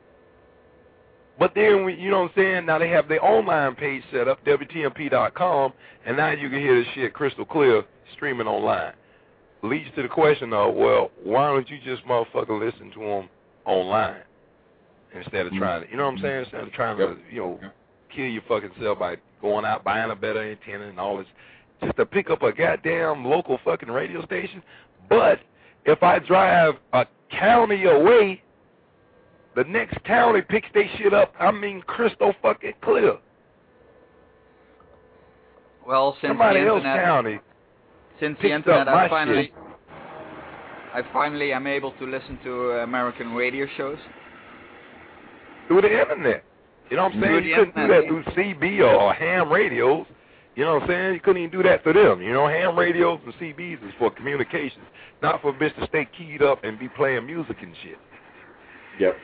But then, we, you know what I'm saying, now they have their online page set up, W T M P dot com, and now you can hear this shit crystal clear streaming online. Leads to the question of, well, why don't you just motherfucker listen to them online instead of trying to, you know what I'm saying, instead of trying to, you know, kill your fucking self by going out buying a better antenna and all this, just to pick up a goddamn local fucking radio station. But if I drive a county away, the next county picks their shit up, I mean crystal fucking clear. Well, since Somebody the else internet, county since the picks internet, up I my finally, shit. I finally am able to listen to uh, American radio shows. Through the internet. You know what I'm Through saying? the You couldn't do internet. that through C B or, or ham radios. You know what I'm saying? You couldn't even do that through them. You know, ham radios and C Bs is for communications, not for a bitch to stay keyed up and be playing music and shit. Yep.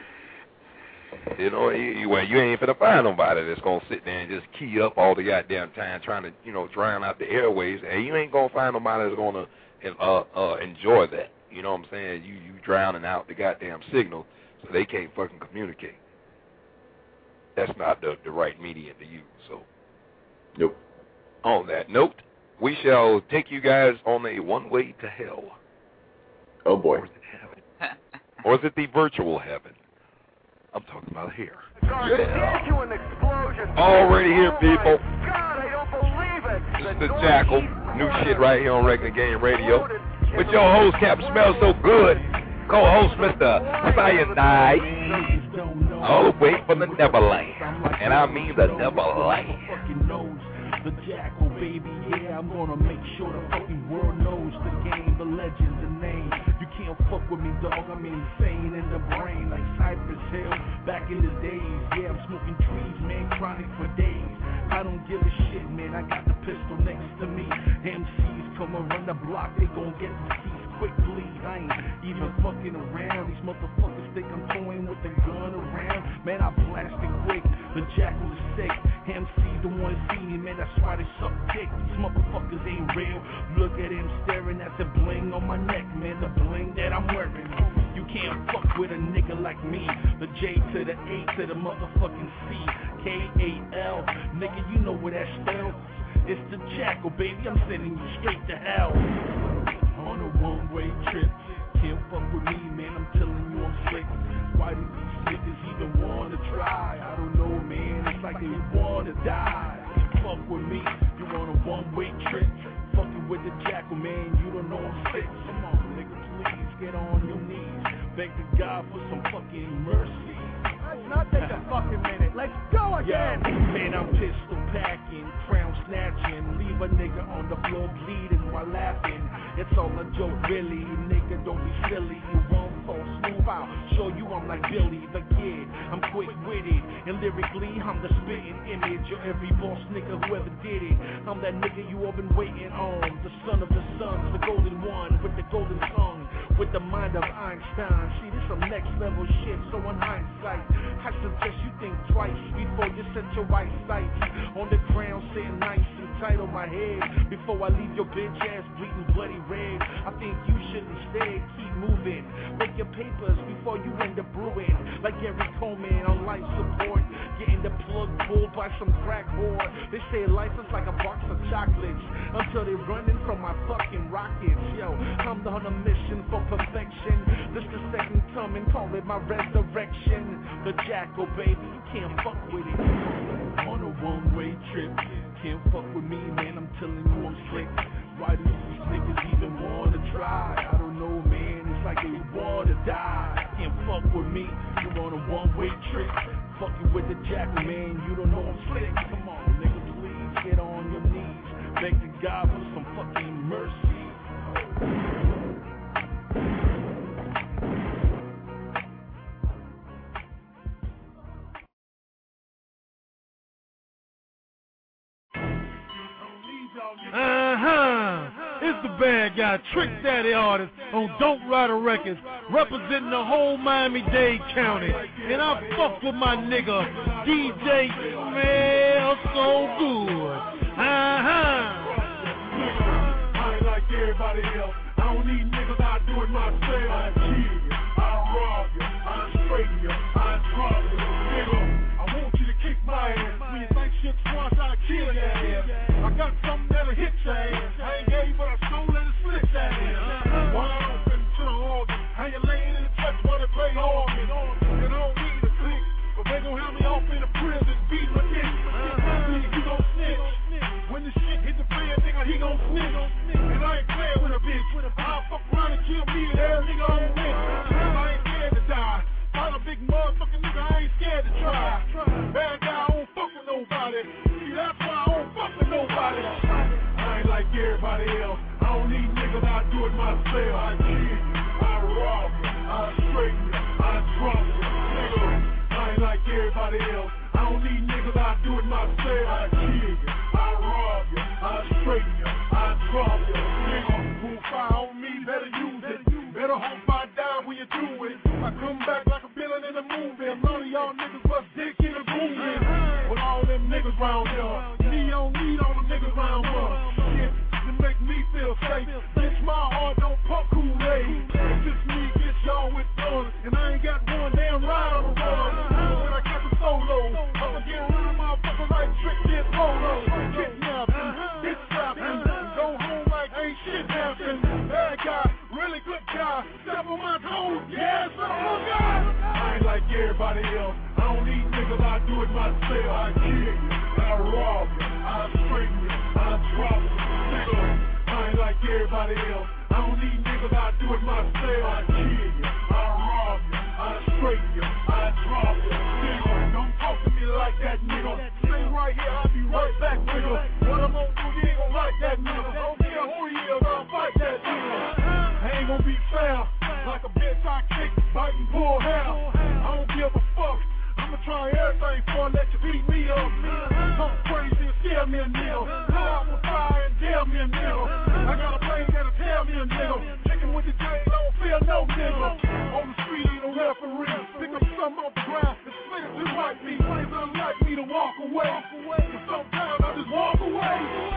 You know, you, well, you ain't finna find nobody that's gonna sit there and just key up all the goddamn time trying to, you know, drown out the airwaves, and you ain't gonna find nobody that's gonna uh, uh, enjoy that. You know what I'm saying? You you drowning out the goddamn signal so they can't fucking communicate. That's not the the right medium to use. So, nope. On that note, we shall take you guys on a one-way to hell. Oh boy. Or is it heaven? Or is it the virtual heaven? I'm talking about here. Yeah. Already here, people. This is the Jackal. New shit right here on Regular Game Radio. With your host, Captain Smells So Good. Co-host, Mister Cyanide. All the way from the Neverland. And I mean the Neverland. The Jackal, baby, yeah, I'm gonna make sure the fucking world knows the game, the legend, the name. You can't fuck with me, dog, I'm insane in the brain, like Cypress Hill, back in the days. Yeah, I'm smoking trees, man, chronic for days. I don't give a shit, man, I got the pistol next to me. M Cs come around the block, they gon' get the keys quickly. I ain't even fucking around, these motherfuckers think I'm toying with the gun around. Man, I blast it quick, the Jackal is sick. M C's the one see me, man, that's why they suck dick. These motherfuckers ain't real. Look at him staring at the bling on my neck, man, the bling that I'm wearing. You can't fuck with a nigga like me. The J to the A to the motherfucking C. K A L, nigga, you know what that spells. It's the Jackal, baby, I'm sending you straight to hell. On a one-way trip, can't fuck with me, man, I'm telling you I'm slick. Why do these niggas even wanna try? I don't know, man, it's like they wanna die. Fuck with me, you on a one-way trip. Fucking with the Jackal, man, you don't know I'm sick. Come on, nigga, please get on your knees. Beg to God for some fucking mercy. Let's not take a fucking minute, let's go again. Yo, man, I'm pistol packing, crown snatching, leave a nigga on the floor bleeding while laughing. It's all a joke, really, nigga, don't be silly. You won't fall smooth out, show you I'm like Billy the Kid. I'm quick-witted, and lyrically, I'm the spitting image of every boss nigga who ever did it. I'm that nigga you all been waiting on, the son of the sons, the golden one with the golden tongue, with the mind of Einstein. See, this some next level shit, so in hindsight, I suggest you think twice before you set your right sights on the ground, sitting nice and tight on my head. Before I leave your bitch ass bleeding bloody red, I think you should instead keep moving. Make your papers before you end up brewing. Like Gary Coleman on life support, getting the plug pulled by some crack whore. They say life is like a box of chocolates until they running from my fucking rockets. Yo, I'm on a mission for perfection. This the second coming, call it my resurrection. The Jackal, baby, you can't fuck with it. On a one-way trip, can't fuck with me, man, I'm telling you I'm slick. Why do these niggas even wanna try? I don't know, man, it's like they wanna die. Can't fuck with me, you on a one-way trip. Fucking with the Jackal, man, you don't know I'm slick. Come on, nigga, please get on your knees. Beg to God for some fucking mercy. Uh-huh. It's the bad guy, Trick Daddy artist on Don't Rider Records, representing the whole Miami-Dade County. And I fuck with my nigga, D J Smells So Good. Uh-huh. I ain't like everybody else. I don't need niggas, I do it myself. I kill you, I rob you, I straighten you, I drop you. Nigga, I want you to kick my ass. When you think shit's once, I kill your ass. I got something that'll hit your ass. I ain't gave you but a soul that'll split that ass. Wide open to the organ. How you laying in the touch where they play organ. You don't need a click, but they gon' have me off in the prison, beat my dick. See, you gon' snitch. nigga. And I ain't playing with a bitch. I'll fuck around and kill me and every nigga on the win. I ain't scared to die. Fight a big motherfucking nigga, I ain't scared to try. Bad guy, I don't fuck with nobody. See, that's why I don't fuck with nobody. I ain't like everybody else. I don't need niggas, I do it myself. I cheat you, I rob you, I straighten you, I drop you. Nigga, I ain't like everybody else. I don't need niggas, I do it myself. I cheat you, I rob you, I straighten you, I drop you. Nigga, who fire on me, better use it. Better hope I die when you do it. I come back like a villain in a movie. A lot of y'all niggas bust dick in a groovy. With all them niggas round here. Me don't need all them niggas round here. Shit, to make me feel safe. Bitch, my heart don't pump Kool-Aid. It's just me, get y'all with guns. And I ain't got one damn ride on the run. When I catch a solo, I'ma get rid of motherfuckers like Trick Kid Polo. Kidnapping, bitch slapping, go home like ain't shit happened. Bad guy, really good guy. Step on my toes, yes, I'm a guy. I ain't like everybody else. I don't need niggas, I do it myself. I kill you, I rob you, I straighten you, I drop you. Nigga, I ain't like everybody else. I don't need niggas, I do it myself. I kill you, I rob you, I straighten you, I drop you. Nigga, don't talk to me like that, nigga. Stay right here, I'll be right back, nigga. What I'm gonna do, you ain't gonna like that, nigga. Don't care who he is, I'll fight that nigga. I ain't gonna be fair, like a bitch I kick, bite and pull hair. I don't give a fuck, I'ma try everything for let you beat me up. Talk crazy and scare me a nigga. Go out with fire and dare me a nigga. I got a plane that'll tell me a nigga. Chicken with the J's, I don't fear no nigga. On the street ain't no referee. Pick up something off the ground and split it just like me. It's unlike me to walk away. But sometimes I just walk away.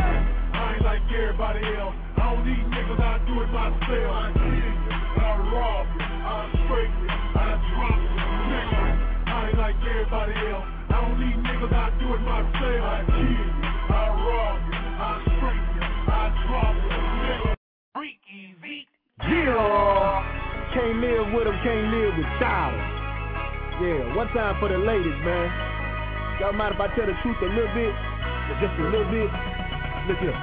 I ain't like everybody else. I don't need niggas, I do it myself. I kill you, I rob you, I straighten you, I drop you. Nigga, I ain't like everybody else. I don't need niggas, I do it myself. I kill you, I rob you, I straighten you, I drop you. Nigga, freaky beat. Yeah, can't live with them, can't live without them. Yeah, one time for the ladies, man. Y'all mind if I tell the truth a little bit? Just a little bit? Look here.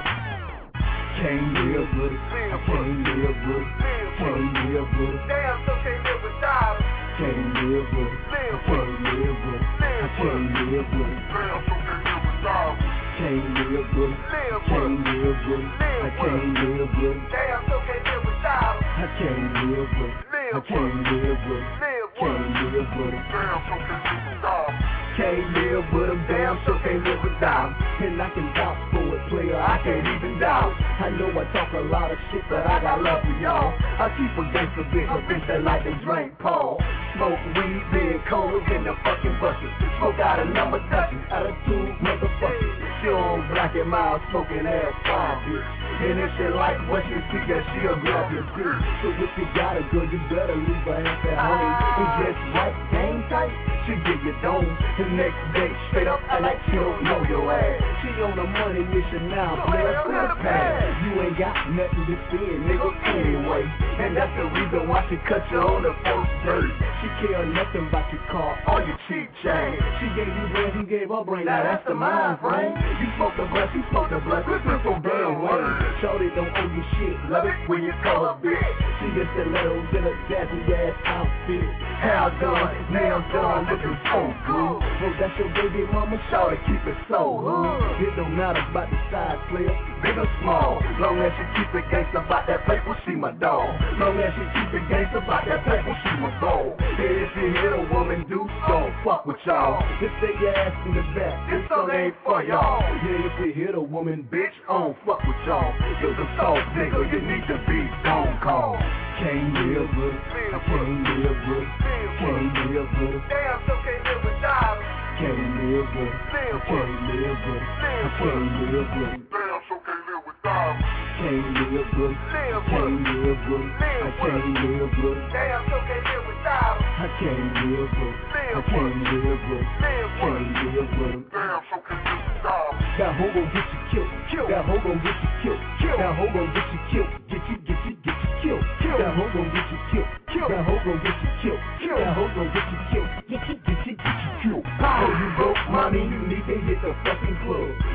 Can't live with it, I can't live with it, can't live with it. Damn, so can't live without it. Can't live with it, I can't live with it, I can't live with it. Damn, so can't live without it. Can't live with it, can't live with it, I can't live with it. Damn, so can't live without it. I can't live with it, I can't live with it, can't live with it. Damn, so can't live without it. Can't live with them, damn, so can't live without them. And I can vouch for it, player, I can't even doubt. I know I talk a lot of shit, but I got love for y'all. I keep a gangster bitch, a bitch that like to drink Paul. Smoke weed, big cold in the fucking bucket. Smoke out a number dozen, out of two motherfuckers. She on black and mild, smoking ass fine, bitch. And if she like what you see, that she'll grab your dick. So if you got a girl, you better leave her ass at home. And dress right, hang tight, she give you dome. The next day, straight up, I like she don't know your ass. She on a money mission now, player, for the past. You ain't got nothing to spend, nigga, anyway. And that's the reason why she cut you on the first date. She care nothing about your car or your cheap chain. She gave you brains, you gave her brain, now that's the mind frame. You smoke the blood, she smoke the blood, this is so damn way. Shorty don't owe you shit, love it when you call her bitch. She gets the little in a jazzy ass outfit. Hair done, nails done, looking so good. Well, that's your baby mama, shorty, keep it so hood. It don't matter about the size, player, big or small. Long as she keep it gangsta about that paper, she my dog. Long as she keep it gangsta about that paper, she my ball. Yeah, if you hear a woman do, don't fuck with y'all. Just stay your ass in the back, this song ain't for y'all. Yeah, if you hit a woman, bitch, I don't fuck with y'all. You're the soft nigga, you need to be don't call. Can't live with it, I can't live with it, can't live with it. Damn, so can't live without it. Can't live with it, I can't live with it, I can't live with it. Damn, so can't live without it. Can't live with it, can't live with it, I can't live with it. Damn, so can't live without it. I can't live with it, I can't live with it, can't live with it. Damn, so can't live without it. That hoe gon' get you killed, that hoe gon' get you killed, that hoe gon' get you killed, get you, get you, get you killed. That hoe gon' get you killed, that hoe gon' get you killed, that hoe gon' get you killed, get you, get you, get you killed. Oh, you broke money, you need to hit the fucking club.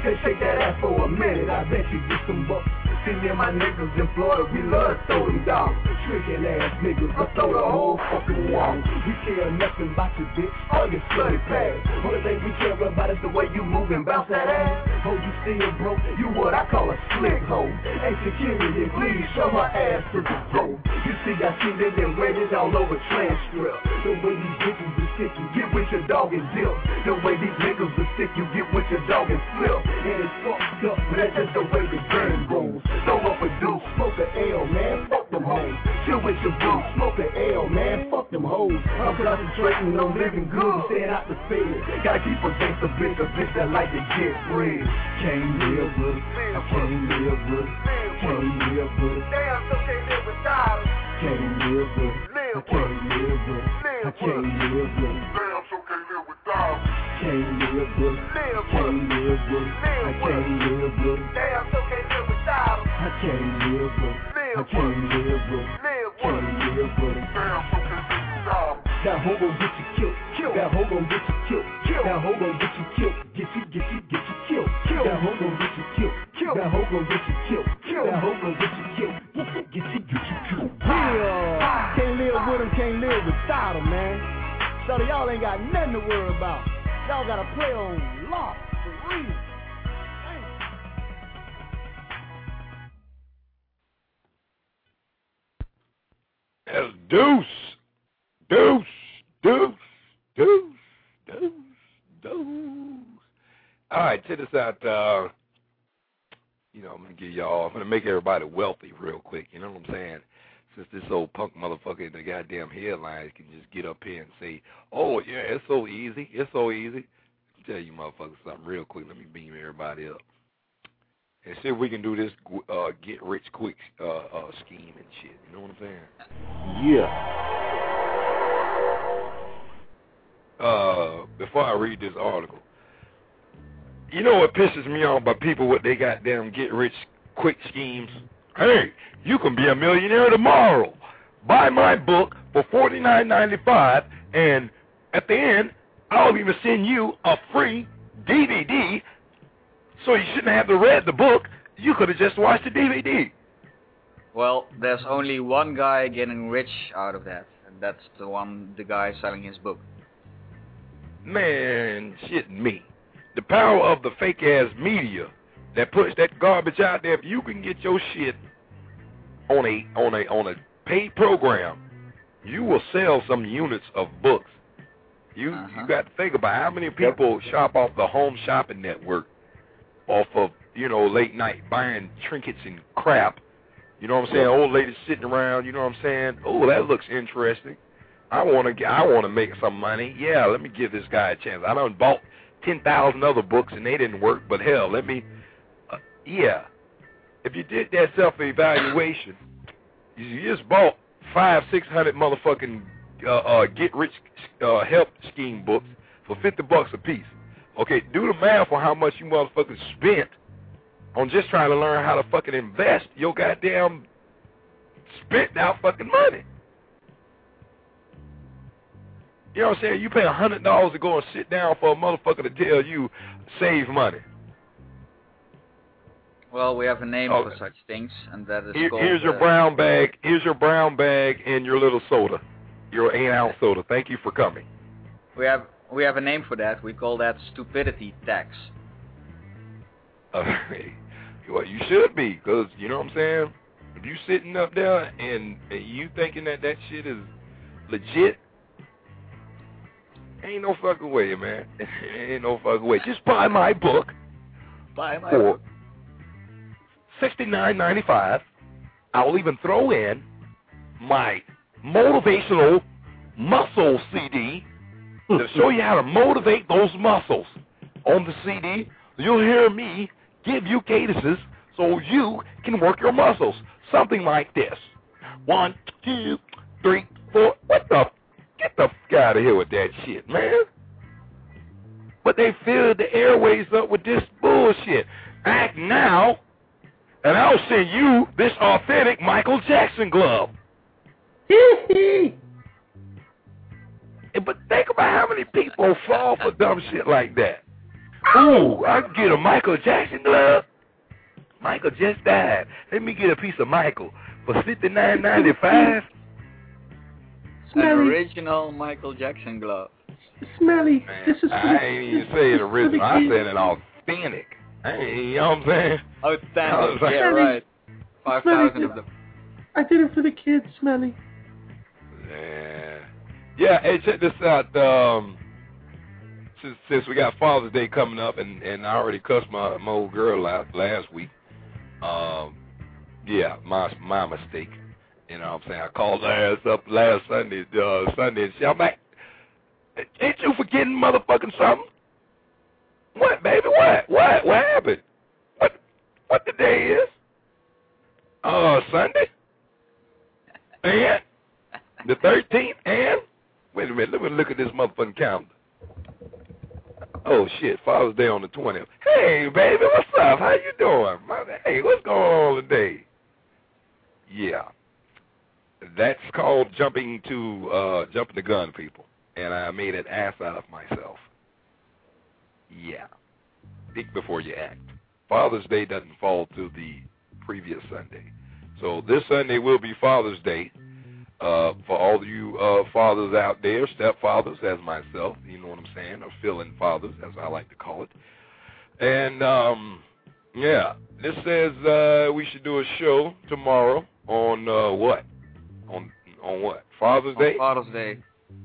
Okay, shake that ass for a minute. I bet you get some bucks. See me and my niggas in Florida, we love to throw them down. Trickin' ass niggas, I throw the whole fucking wall. We care nothing about your bitch or your slutty past. Only thing we care about is the way you move and bounce that ass. Oh, you still broke, you what I call a slick hoe. Hey, security, please show her ass to the road. You see, I see them and wedges all over transcript. The way these bitches are sick, you get with your dog and dip. The way these niggas are sick, you get with your dog and flip. And it's fucked up, but that's just the way the game goes. Throw up a deuce, smoke a L, man, fuck them hoes. Chill with your boo, smoke a L, man, fuck them hoes. I'm concentrating on living good, staying out the fed. Gotta keep a gangsta bitch, a bitch that like to get bread. Can't live with it, I can't live with it, can't live with it. Damn, so can't live without it. Can't live with it, I can't live with it, I can't live with it. Damn, so can't live without it. Can't live with it, can't live with it, I can't live with it. Damn, so can't live without it. I can't live with it, I can't live with it, can't live with it. Damn, so can't live without it. That hoe gon' get you killed, kill. That hoe gon' get you killed, kill. That hoe gon' get you killed, get you, get you, get you killed, kill. That hoe gon' get you killed, kill. That hoe gon' get you killed, kill. That hoe gon' get you killed, get you, get you, get you killed. Yeah, can't live with him, can't live without him, man. So y'all ain't got nothing to worry about. Y'all gotta play on lock for real. That's Deuce. Deuce. Deuce. Deuce. Deuce. Deuce. All right, check this out. Uh, you know, I'm going to give y'all, I'm going to make everybody wealthy real quick. You know what I'm saying? Since this old punk motherfucker in the goddamn headlines can just get up here and say, oh, yeah, it's so easy. It's so easy. I'll tell you motherfuckers something real quick. Let me beam everybody up. And see if we can do this uh, get-rich-quick uh, uh, scheme and shit. You know what I'm saying? Yeah. Uh, before I read this article, you know what pisses me off about people with they goddamn get-rich-quick schemes? Hey, you can be a millionaire tomorrow. Buy my book for forty-nine ninety-five, and at the end, I'll even send you a free D V D. So you shouldn't have to read the book. You could have just watched the D V D. Well, there's only one guy getting rich out of that, and that's the one, the guy selling his book. Man, shit me. The power of the fake-ass media that puts that garbage out there. If you can get your shit on a on a on a paid program, you will sell some units of books. You uh-huh. you got to think about how many people yep. shop off the Home Shopping Network, off of, you know, late night buying trinkets and crap. You know what I'm saying? Old ladies sitting around, you know what I'm saying? Oh, that looks interesting. I want to I want to make some money. Yeah, let me give this guy a chance. I done bought ten thousand other books and they didn't work, but hell, let me, uh, yeah. If you did that self-evaluation, you just bought five, six hundred motherfucking uh, uh, get-rich uh, help scheme books for fifty bucks a piece. Okay, do the math on how much you motherfuckers spent on just trying to learn how to fucking invest your goddamn spent out fucking money. You know what I'm saying? You pay a hundred dollars to go and sit down for a motherfucker to tell you save money. Well, we have a name okay. for such things, and that is Here, called... Here's your uh, brown bag. Here's your brown bag and your little soda. Your eight-ounce soda. Thank you for coming. We have we have a name for that. We call that stupidity tax. Uh, well, you should be, because, you know what I'm saying? If you sitting up there and, and you thinking that that shit is legit, ain't no fucking way, man. Ain't no fucking way. Just buy my book. Buy my for book. sixty-nine ninety-five. I will even throw in my motivational muscle C D to show you how to motivate those muscles. On the C D, you'll hear me give you cadences so you can work your muscles. Something like this. One, two, three, four. What the? Get the fuck out of here with that shit, man. But they filled the airways up with this bullshit. Act now, and I'll send you this authentic Michael Jackson glove. But think about how many people fall for dumb shit like that. Ooh, I can get a Michael Jackson glove. Michael just died. Let me get a piece of Michael for fifty-nine ninety-five. An original Michael Jackson glove. Smelly. Man, This is I ain't even saying original. I said an authentic. I ain't, you know what I'm saying? Outstanding. Like, Yeah, right. Five thousand of them. I did it for the kids, Smelly. Yeah. Yeah, hey, check this out. Um, since, since we got Father's Day coming up, and, and I already cussed my, my old girl out last week. Um, yeah, my my mistake. You know what I'm saying? I called her ass up last Sunday, uh, Sunday, and she, I'm like, ain't you forgetting motherfucking something? What, baby? What? What? What happened? What? What the day is? Uh, Sunday? And? The thirteenth? And? Wait a minute. Let me look at this motherfucking calendar. Oh, shit. Father's Day on the twentieth. Hey, baby. What's up? How you doing? Hey, what's going on today? Yeah. That's called jumping to, uh, jumping the gun, people. And I made an ass out of myself. Yeah. Think before you act. Father's Day doesn't fall to the previous Sunday. So this Sunday will be Father's Day. Uh, for all of you uh, fathers out there, stepfathers as myself, you know what I'm saying, or fill-in fathers, as I like to call it. And, um, yeah, this says uh, we should do a show tomorrow on uh, what? On on what? Father's On Day? Father's Day.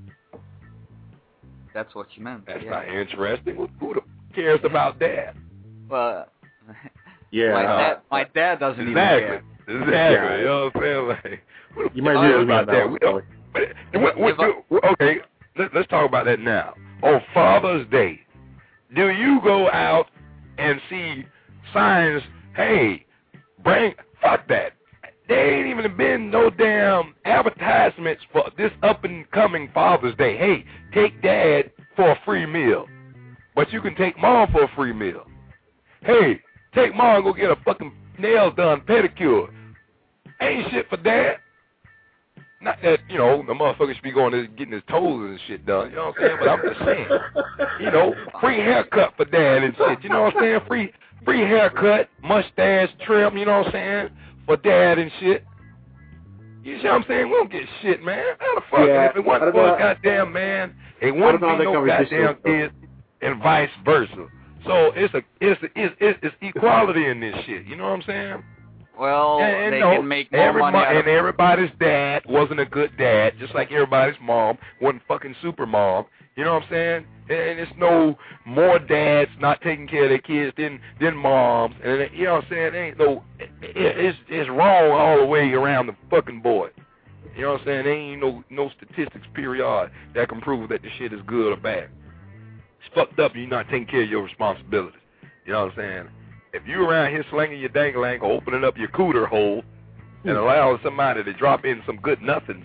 That's what you meant. That's yeah. not interesting. Who, who cares about that? Well, Yeah. my, uh, dad, my dad doesn't Exactly. even care. Exactly. Yeah. You know what I'm saying? Like, what You might cares be able to about get that. that We don't. But, what, what do, okay, let, let's talk about that now. On Father's Day, do you go out and see signs? Hey, bring fuck that. There ain't even been no damn advertisements for this up and coming Father's Day. Hey, take dad for a free meal, but you can take mom for a free meal. Hey, take mom and go get a fucking nails done, pedicure. Ain't shit for dad. Not that, you know, the motherfucker should be going to getting his toes and shit done. You know what I'm saying? But I'm just saying, you know, free haircut for dad and shit. You know what I'm saying? Free free haircut, mustache trim, you know what I'm saying? For dad and shit. You see what I'm saying? We don't get shit, man. How the fuck? Yeah, If it wasn't for a goddamn man, it wouldn't be no goddamn kids and vice versa. So it's a it's a, it's, it's it's equality in this shit. You know what I'm saying? Well, and, and they no, can make more every money mo- out of and everybody's dad wasn't a good dad, just like everybody's mom wasn't fucking super mom. You know what I'm saying? And it's no more dads not taking care of their kids than than moms. And you know what I'm saying? It ain't no, it, it's it's wrong all the way around the fucking board. You know what I'm saying? There ain't no no statistics period that can prove that the shit is good or bad. It's fucked up. You're not taking care of your responsibilities. You know what I'm saying? If you around here slinging your dangling or opening up your cooter hole and allowing somebody to drop in some good nothings,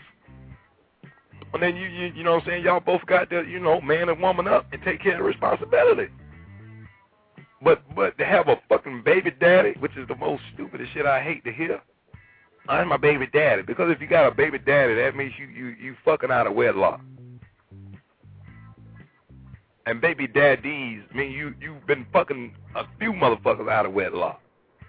and then you, you, you know what I'm saying, y'all both got to, you know, man and woman up and take care of the responsibility. But but to have a fucking baby daddy, which is the most stupidest shit I hate to hear, I'm my baby daddy. Because if you got a baby daddy, that means you, you, you fucking out of wedlock. And baby daddies mean you, you've been fucking a few motherfuckers out of wedlock.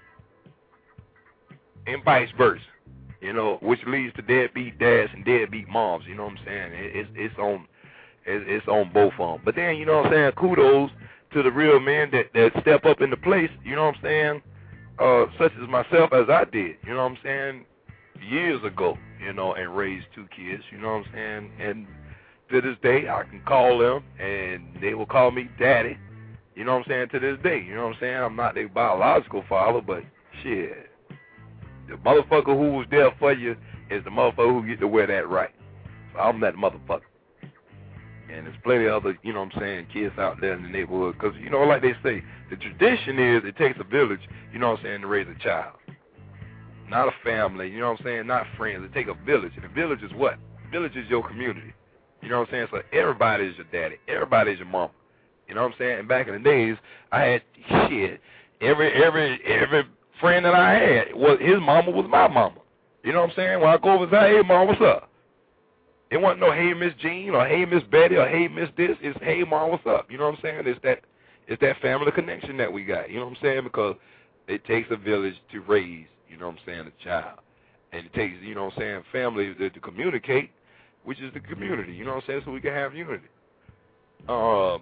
And vice versa. You know, which leads to deadbeat dads and deadbeat moms. You know what I'm saying? It, it's it's on it's, it's on both of them. But then, you know what I'm saying, kudos to the real men that, that step up into place, you know what I'm saying, uh, such as myself as I did, you know what I'm saying, years ago, you know, and raised two kids, you know what I'm saying, and to this day, I can call them, and they will call me daddy, you know what I'm saying, to this day, you know what I'm saying, I'm not their biological father, but shit, the motherfucker who was there for you is the motherfucker who get to wear that right, so I'm that motherfucker. And there's plenty of other, you know what I'm saying, kids out there in the neighborhood. Because, you know, like they say, the tradition is it takes a village, you know what I'm saying, to raise a child. Not a family, you know what I'm saying, not friends. It takes a village. And the village is what? The village is your community. You know what I'm saying? So everybody is your daddy. Everybody is your mama. You know what I'm saying? And back in the days, I had, shit, every every every friend that I had, was his mama was my mama. You know what I'm saying? When I go over and say, hey, mom, what's up? It wasn't no, hey, Miss Jean, or hey, Miss Betty, or hey, Miss this. It's, hey, mom, what's up? You know what I'm saying? It's that it's that family connection that we got. You know what I'm saying? Because it takes a village to raise, you know what I'm saying, a child. And it takes, you know what I'm saying, family to, to communicate, which is the community, you know what I'm saying, so we can have unity. Um,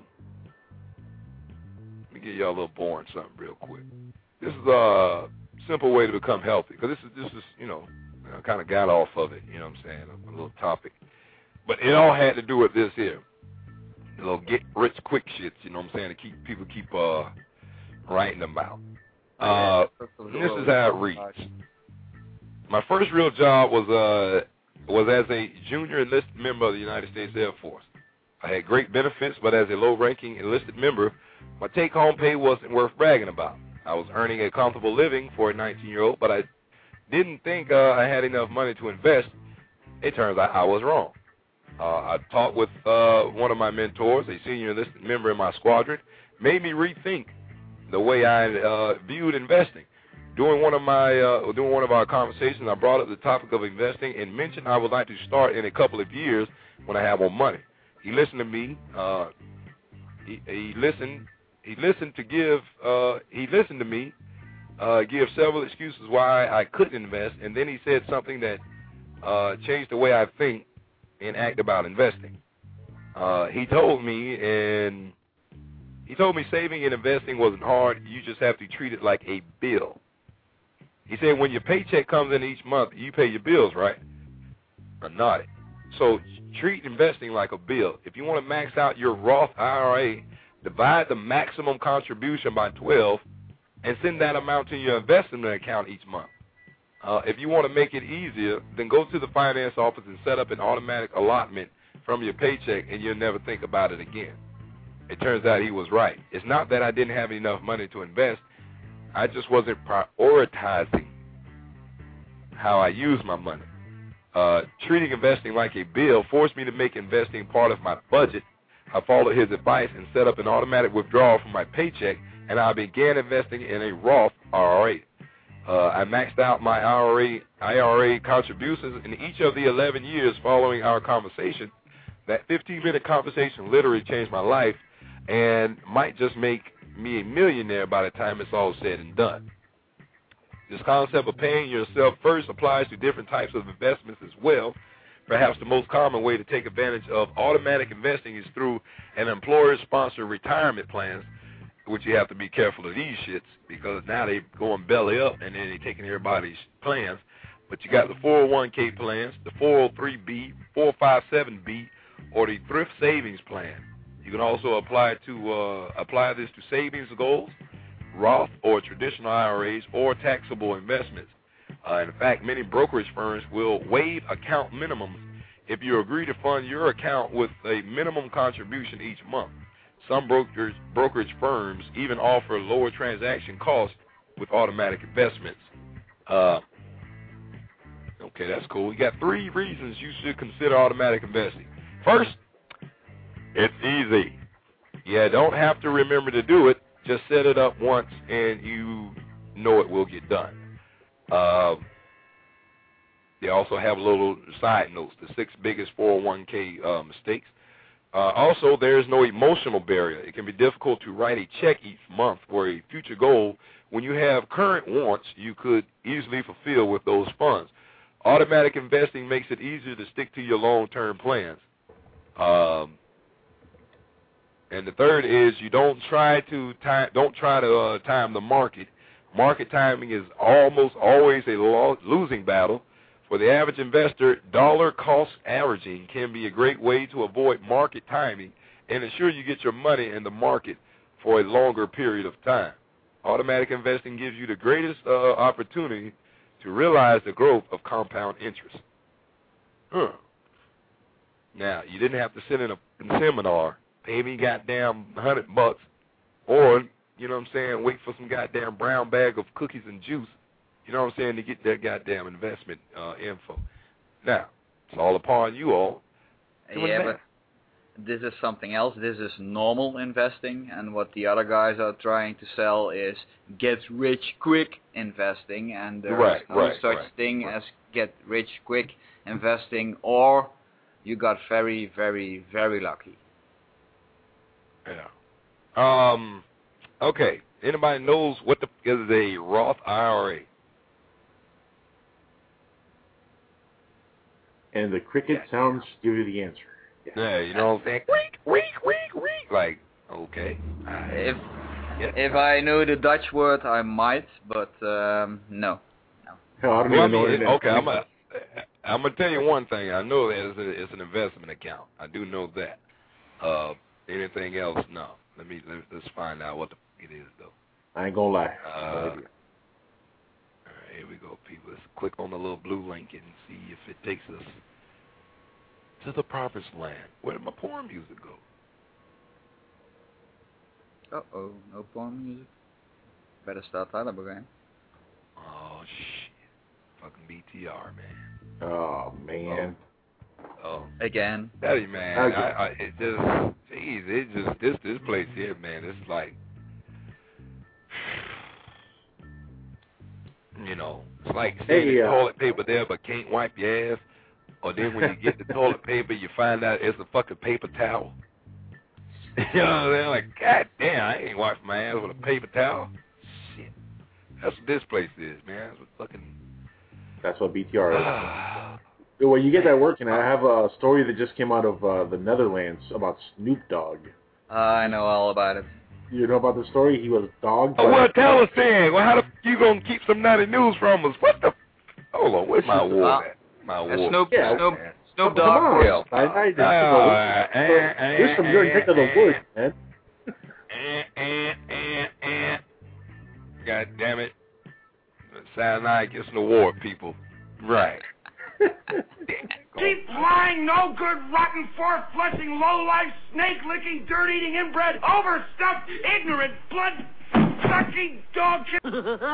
let me give y'all a little boring something real quick. This is a simple way to become healthy, because this is, this is, you know, I kind of got off of it, you know what I'm saying, a, a little topic. But it all had to do with this here. A little get-rich-quick shits, you know what I'm saying, to keep people keep uh, writing them out. Uh, this is how it reads. My first real job was uh was as a junior enlisted member of the United States Air Force. I had great benefits, but as a low-ranking enlisted member, my take-home pay wasn't worth bragging about. I was earning a comfortable living for a nineteen-year-old, but I didn't think uh, I had enough money to invest. It turns out I was wrong. Uh, I talked with uh, one of my mentors, a senior enlisted member in my squadron, made me rethink the way I uh, viewed investing. During one of my uh, during one of our conversations, I brought up the topic of investing and mentioned I would like to start in a couple of years when I have more money. He listened to me. Uh, he, he listened. He listened to give. Uh, he listened to me. Uh, give several excuses why I couldn't invest, and then he said something that uh, changed the way I think and act about investing. Uh, he told me, and he told me saving and investing wasn't hard. You just have to treat it like a bill. He said when your paycheck comes in each month, you pay your bills, right? I nodded. So treat investing like a bill. If you want to max out your Roth I R A, divide the maximum contribution by twelve and send that amount to your investment account each month. Uh, if you want to make it easier, then go to the finance office and set up an automatic allotment from your paycheck, and you'll never think about it again. It turns out he was right. It's not that I didn't have enough money to invest. I just wasn't prioritizing how I use my money. Uh, treating investing like a bill forced me to make investing part of my budget. I followed his advice and set up an automatic withdrawal from my paycheck, and I began investing in a Roth I R A. Uh, I maxed out my I R A, I R A contributions in each of the eleven years following our conversation. That fifteen-minute conversation literally changed my life and might just make me a millionaire by the time it's all said and done. This concept of paying yourself first applies to different types of investments as well. Perhaps the most common way to take advantage of automatic investing is through an employer-sponsored retirement plan, which you have to be careful of these shits because now they going belly up and then they taking everybody's plans. But you got the four oh one K plans, the four oh three B, four fifty-seven B, or the thrift savings plan. You can also apply to uh, apply this to savings goals, Roth or traditional I R As, or taxable investments. Uh, in fact, many brokerage firms will waive account minimums if you agree to fund your account with a minimum contribution each month. Some brokers, brokerage firms even offer lower transaction costs with automatic investments. Uh, okay, that's cool. We got three reasons you should consider automatic investing. First, it's easy. Yeah, don't have to remember to do it. Just set it up once and you know it will get done. Uh, they also have little side notes, the six biggest four oh one K uh, mistakes. Uh, also, there's no emotional barrier. It can be difficult to write a check each month for a future goal when you have current wants you could easily fulfill with those funds. Automatic investing makes it easier to stick to your long-term plans. Um, and the third is you don't try to time, don't try to uh, time the market. Market timing is almost always a lo- losing battle. For the average investor, dollar cost averaging can be a great way to avoid market timing and ensure you get your money in the market for a longer period of time. Automatic investing gives you the greatest uh, opportunity to realize the growth of compound interest. Huh. Now, you didn't have to sit in a seminar, pay me goddamn hundred bucks, or, you know what I'm saying, wait for some goddamn brown bag of cookies and juice, you know what I'm saying, to get that goddamn investment uh, info. Now, it's all upon you all. Yeah, but this is something else. This is normal investing, and what the other guys are trying to sell is get rich quick investing, and there's right, no right, such right, thing right. as get rich quick investing, or you got very, very, very lucky. Yeah. Um, Okay. Anybody knows what the is a Roth I R A? And the cricket yeah. sounds give you the answer. Yeah, yeah, you know what I'm saying? Weak, weak, weak, weak. Like, okay. If yeah. if I know the Dutch word, I might, but um, no. no. Hell, I don't well, even I know mean, it. Okay, I'm a, I'm gonna tell you one thing. I know that it's, a, it's an investment account. I do know that. Uh, anything else? No. Let me let, let's find out what the it is though. I ain't gonna lie. Uh, all right, here we go, people. Let's click on the little blue link and see if it takes us to the promised land. Where did my porn music go? Uh oh, no porn music. Better start that up again. Oh shit! Fucking B T R, man. Oh man. Oh, oh. Again. Tell you, man. Okay. I, I, it just, jeez, it just this this place here, man. It's like, you know, it's like seeing Hey, the uh, toilet paper there, but can't wipe your ass. Or then when you get the toilet paper, you find out it's a fucking paper towel. You know what I'm saying? Like, God damn, I ain't washing my ass with a paper towel. Shit. That's what this place is, man. That's what fucking... That's what B T R is. Well, you get that working. I have a story that just came out of uh, the Netherlands about Snoop Dogg. Uh, I know all about it. You know about the story? He was dogged. Oh, well, tell us then. Well, how the f you gonna keep some nutty news from us? What the... Hold on, where's my war uh, at? My uh, war. Snoop, Yeah. Snoop, Snoop Come Dogg. on. Yeah. I, I just, Uh, you know, uh, there's some good neck of the woods, man. And, and, and, and. God damn it. Saturday night gets an award, people. Right. Deep lying, no good, rotten, four-flushing, low-life, snake-licking, dirt-eating, inbred, overstuffed, ignorant, blood-sucking dog shit.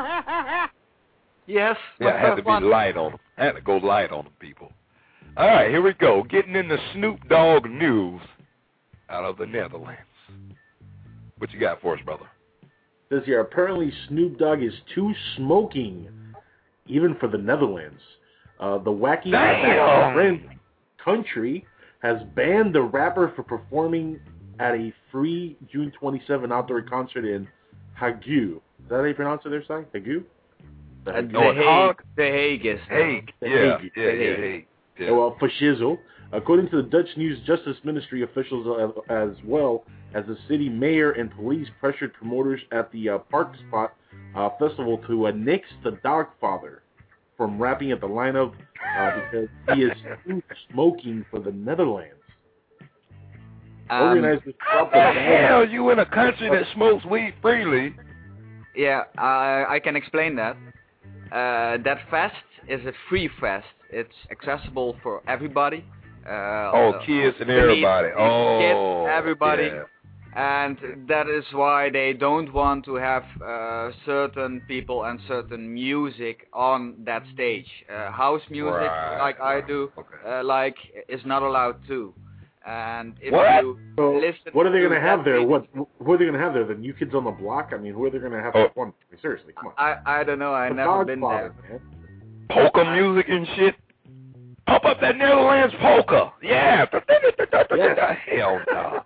Yes. Yeah, I had to be light on them. I had to go light on them, people. All right, here we go. Getting into Snoop Dogg news out of the Netherlands. What you got for us, brother? Says here, apparently Snoop Dogg is too smoking, even for the Netherlands. Uh, the wacky friend country has banned the rapper for performing at a free June twenty-seventh outdoor concert in Hague. Is that how you pronounce it there, Si? Hague? The, uh, the, Hague, the Hague is Hague. The Yeah, Hague. yeah, yeah, Hague. Yeah. Well, for shizzle. According to the Dutch News Justice Ministry officials, uh, as well as the city mayor and police pressured promoters at the uh, Park Spot uh, festival to uh, nix the Dogfather from rapping at the lineup uh, because he is smoking for the Netherlands. Um, Organizers What the hell? You in a country that smokes weed freely? Yeah, I, I can explain that. Uh, that fest is a free fest. It's accessible for everybody. Uh, Oh, kids and everybody. Kids, Oh, kids, everybody. yeah. And that is why they don't want to have uh, certain people and certain music on that stage. Uh, house music, Right, like I do, okay. uh, like is not allowed too. And if What? you So, listen what are they to going to have that there? music- What Who are they going to have there? The New Kids on the Block? I mean, who are they going to have Oh. for fun? I mean, seriously, come on. I I don't know. I The never been Dogfather, there. man. Polka music and shit. Pump up that Netherlands polka. Yeah. Hell no.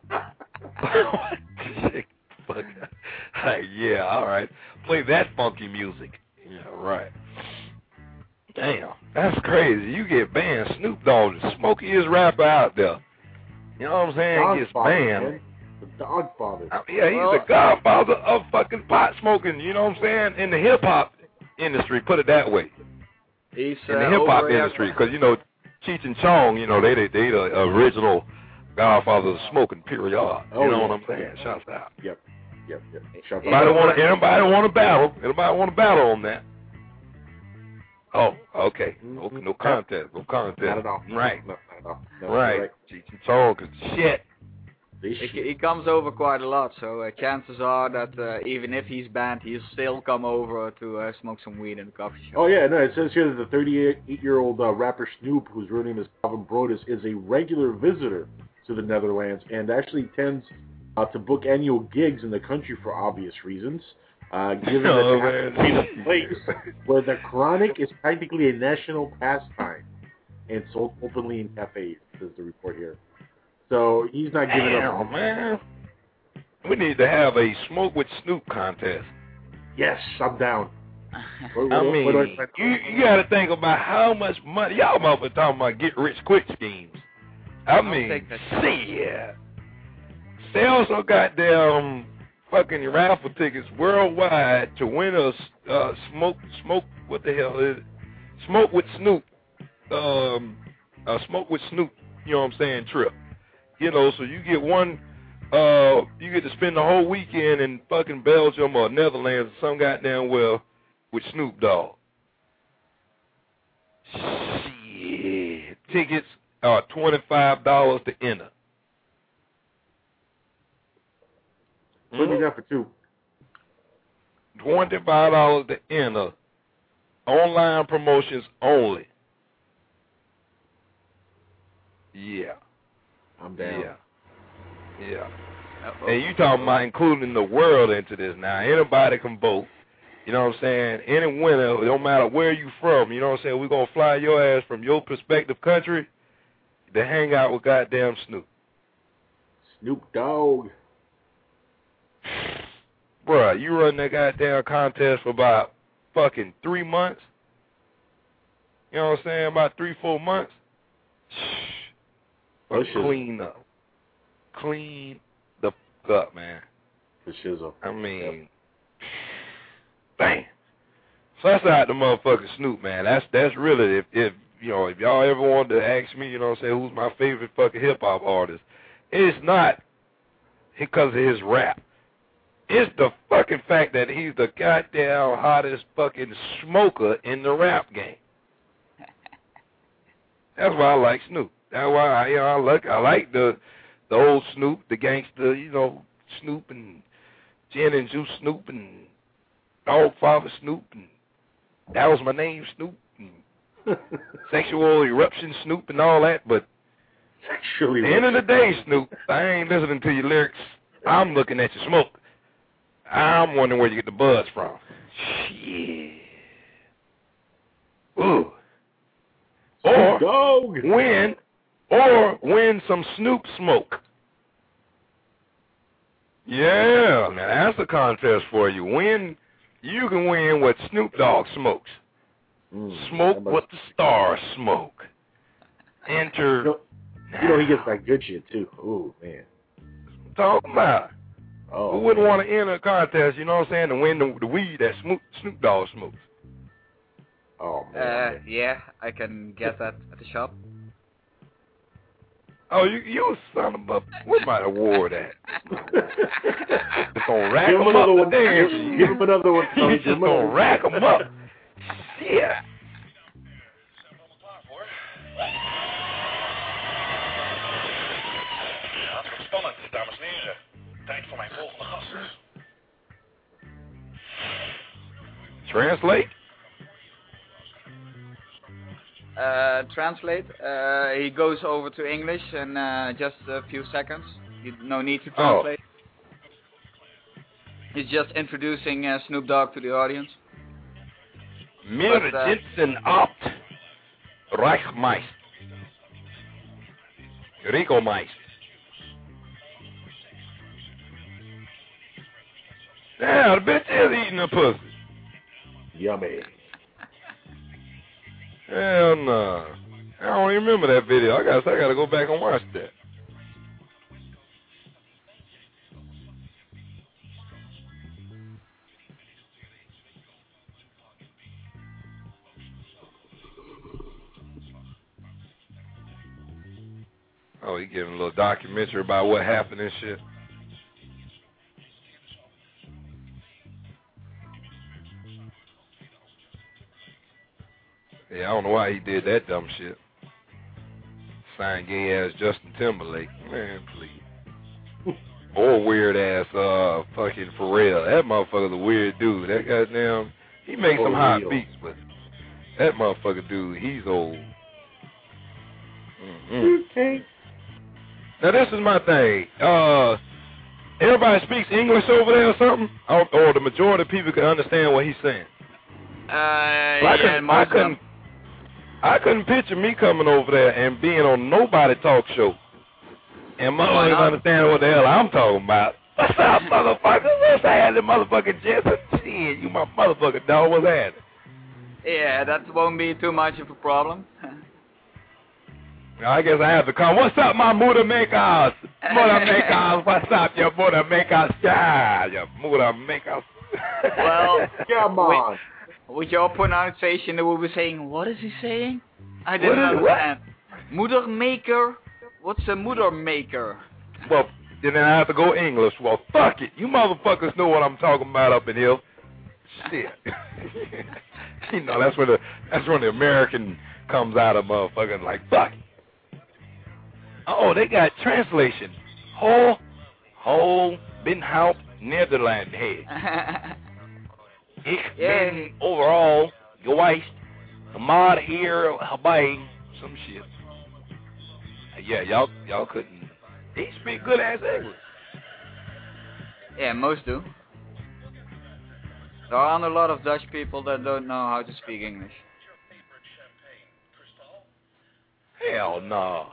Fuck. Yeah, all right. Play that funky music. Yeah, right. Damn, that's crazy. You get banned. Snoop Dogg, the smokiest rapper out there. You know what I'm saying? Gets Dogfather, banned. man. The Dogfather. I mean, yeah, he's Well- the godfather of fucking pot smoking. You know what I'm saying? In the hip hop industry, put it that way. He's In the uh, hip hop over here- industry, because you know, Cheech and Chong, you know, they they they the original godfathers of smoking. Period. You Oh, know yeah. what I'm saying? Shouts out. Yep, yep, yep. Shout out. Anybody want to? Anybody want to battle? Anybody want to battle on that? Oh, okay. No, no contest. No contest. Not at all. Right. No, not at all. No, Right. right. Cheech and Chong, 'cause shit. This He, shit. he comes over quite a lot, so uh, chances are that uh, even if he's banned, he'll still come over to uh, smoke some weed in the coffee shop. Oh yeah, no. It says here that the thirty-eight-year-old uh, rapper Snoop, whose real name is Calvin Brodus, is a regular visitor to the Netherlands and actually tends uh, to book annual gigs in the country for obvious reasons. Uh, given Oh, that it happens to be the place where the chronic is practically a national pastime and sold openly in cafes, says the report here. So he's not giving Damn, up. man. We need to have a smoke with Snoop contest. Yes, I'm down. What, I what, mean, what do I, you, you got to think about how much money. Y'all motherfuckers talking about get rich quick schemes. I I'll mean, take that. shit. They also got them fucking raffle tickets worldwide to win a uh, smoke, smoke, what the hell is it? Smoke with Snoop. Um, a smoke with Snoop, you know what I'm saying, trip. You know, so you get one, uh, you get to spend the whole weekend in fucking Belgium or Netherlands or some goddamn well with Snoop Dogg. Shit. Tickets are twenty-five dollars to enter. What do you got for two? twenty-five dollars to enter. Online promotions only. Yeah. I'm down. Yeah. Yeah. Uh-oh. And you talking about including the world into this now. Anybody can vote. You know what I'm saying? Any winner, no matter where you from, you know what I'm saying? We're going to fly your ass from your prospective country to hang out with goddamn Snoop. Snoop Dogg. Bruh, you run that goddamn contest for about fucking three months. You know what I'm saying? About three, four months. Oh, clean up. Clean the fuck up, man. The shizzle. I mean, bang. So that's out the motherfucking Snoop, man. That's that's really, if, if you know, if y'all ever wanted to ask me, you know what I'm saying, who's my favorite fucking hip-hop artist, it's not because of his rap. It's the fucking fact that he's the goddamn hottest fucking smoker in the rap game. That's why I like Snoop. That's why I, you know, I like I like the the old Snoop, the gangster, you know, Snoop and Gin and Juice Snoop and Dogfather Snoop and That Was My Name Snoop and Sexual Eruption Snoop and all that. But Sexually at the end of the day, Snoop, I ain't listening to your lyrics. I'm looking at your smoke. I'm wondering where you get the buzz from. Shit. Ooh. Or Dog. win, or win some Snoop smoke. Yeah, now that's a contest for you. Win, you can win what Snoop Dogg smokes. Mm, smoke what the stars smoke. Enter. You know, you know he gets that good shit too. Ooh, man. Talking about. Oh, Who wouldn't man. want to enter a contest, you know what I'm saying, to win the, the weed that Snoop, Snoop Dogg smokes? Oh, man. Uh, yeah, I can get that at the shop. Oh, you you son of a... Where's my award at? Just gonna rack Give him them up another one. today. Give, give him another one. You just gonna rack them up. Shit. Het wordt spannend, dames en heren. Tijd voor mijn volgende gast. Translate? Uh, translate. Uh, he goes over to English in uh, just a few seconds. You, no need to translate. Oh. He's just introducing uh, Snoop Dogg to the audience. Mir But, uh, sitzen abt Reichmeister. Rico Meister. Yeah, the bitch is eating a pussy. Yummy. Hell no. I don't even remember that video. I guess I gotta go back and watch that. Oh, he giving a little documentary about what happened and shit. Yeah, I don't know why he did that dumb shit. Signed gay ass Justin Timberlake. Man, please. Or weird ass uh fucking Pharrell. That motherfucker's a weird dude. That goddamn, he makes some hot beats, but that motherfucker dude, he's old. Mm-hmm. Okay. Now this is my thing. Uh, everybody speaks English over there or something, or, or the majority of people can understand what he's saying. Uh, I yeah, couldn't, I most of couldn't, them. I couldn't picture me coming over there and being on nobody talk show, and Why motherfuckers not? understand what the hell I'm talking about. What's up, motherfucker? What's happening, motherfucking Jensen? Shit, you my motherfucking dog. What's happening? Yeah, that won't be too much of a problem. I guess I have to come. What's up, my Muda makers? Muda makers, what's up, your Muda makers? Yeah, your Muda makers. Well, come on. With, with your pronunciation, they will be saying, what is he saying? I didn't What is- understand. Muda maker? What's a Muda maker? Well, then I have to go English. Well, fuck it. You motherfuckers know what I'm talking about up in here. Shit. You know, that's when the that's when the American comes out of motherfucking like, fuck it. Oh, they got translation. Ho, ho, bin Haupt, Nederland head. Ich bin overall geweest, maar hier bij some shit. Yeah, y'all y'all couldn't. They speak good ass English. Yeah, most do. There aren't a lot of Dutch people that don't know how to speak English. Hell no.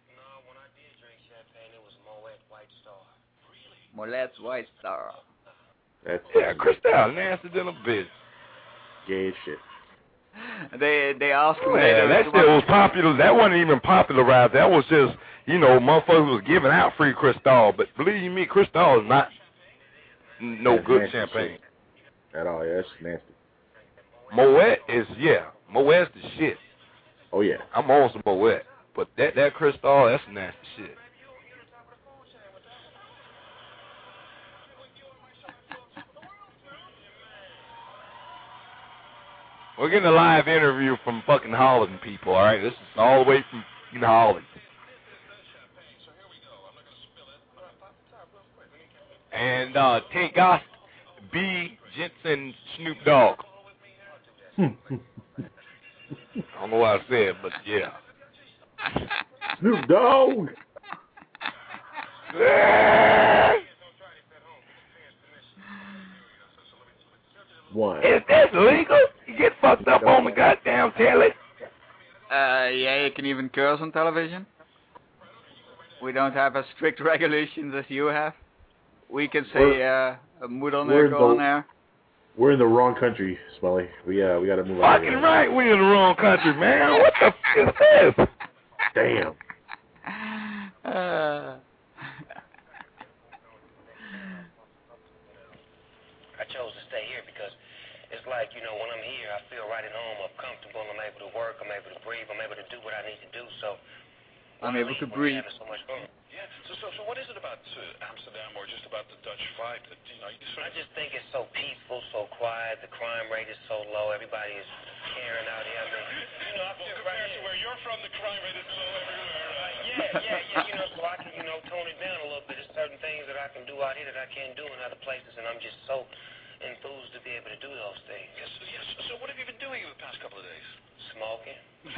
Molet's White Star. That's yeah, Cristal, nasty than a bitch. Gay as shit. They they asked me. Man, that shit was popular. That wasn't even popularized. That was just, you know, motherfuckers was giving out free Cristal. But believe me, Cristal is not no That's good nasty champagne. shit. At all, yeah, that's nasty. Moet is, yeah, Moet's the shit. Oh, yeah. I'm on some Moet. But that, that Cristal, that's nasty shit. We're getting a live interview from fucking Holland people, all right? This is all the way from fucking Holland. And uh, take us, B. Jensen, Snoop Dogg. I don't know what I said, but yeah. Snoop Dogg. One. Is this legal? You get fucked up on the goddamn telly? Uh, yeah, you can even curse on television. We don't have as strict regulations as you have. We can say uh, moeder we're neuker the- on air. We're in the wrong country, Smelly. We uh, we got to move on. Fucking right, we in the wrong country, man. What the f*** is this? Damn. Uh, I chose to stay here because it's like, you know, when I'm here, I feel right at home. I'm comfortable. I'm able to work. I'm able to breathe. I'm able to do what I need to do. So I'm able to breathe. so much fun. Yeah. So, so, so what is it about uh, Amsterdam or just about the Dutch vibe that, you know, you sort I of... just think it's so peaceful, so quiet. The crime rate is so low. Everybody is caring out here. I mean, you know, I feel right Compared to here. where you're from, the crime rate is low everywhere. Right? Yeah, yeah, yeah. You know, so I can, you know, tone it down a little bit. There's certain things that I can do out here that I can't do in other places, and I'm just so enthused to be able to do those things. Yes, yes. So what have you been doing the past couple of days? Smoking.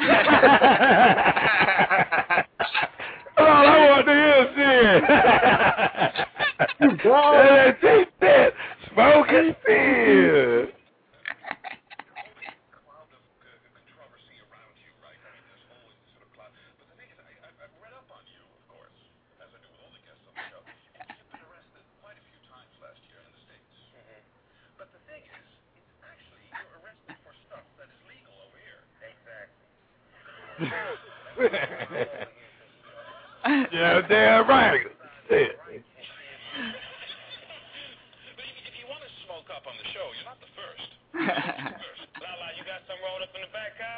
All I want to hear is shit. That's it, that. Smoking shit. Yeah, damn right. Shit. But if, if you want to smoke up on the show, you're not the first. Lala, you got some rolled up in the back car?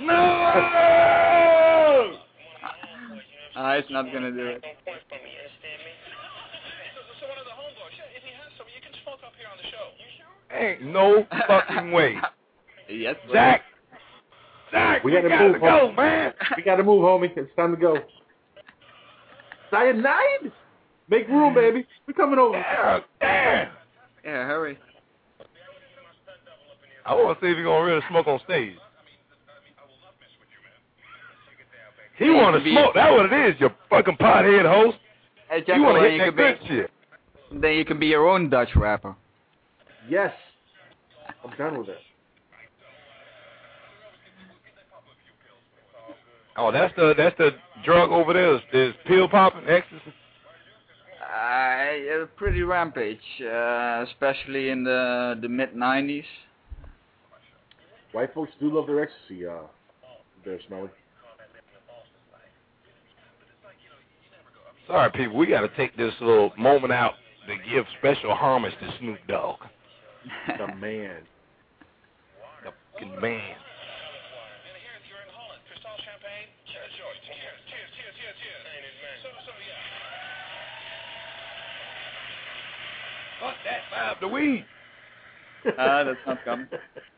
No! Ah, it's not gonna do it. So, so one of the homeboys, yeah, if you have some, you can smoke up here on the show. You sure? Ain't no fucking way. Yes, Jack. Jack, We we, gotta gotta move, go, homie. man. We got to move, homie. It's time to go. Cyanide? Make room, baby. We're coming over. Yeah, damn. Yeah, hurry. I want to see if he's going to really smoke on stage. He want to smoke. That's what it is, you fucking pothead host. Hey, You want to Jackal, hit you that could good be, shit. then you can be your own Dutch rapper. Yes. I'm done with it. Oh, that's the that's the drug over there. Is, is pill popping, ecstasy? Uh, pretty rampage, uh, especially in the the mid nineties. White folks do love their ecstasy, uh, there, Smelly. Sorry, people, we got to take this little moment out to give special homage to Snoop Dogg. The man. The fucking man. Fuck that five to weed. Ah, uh, that's not coming.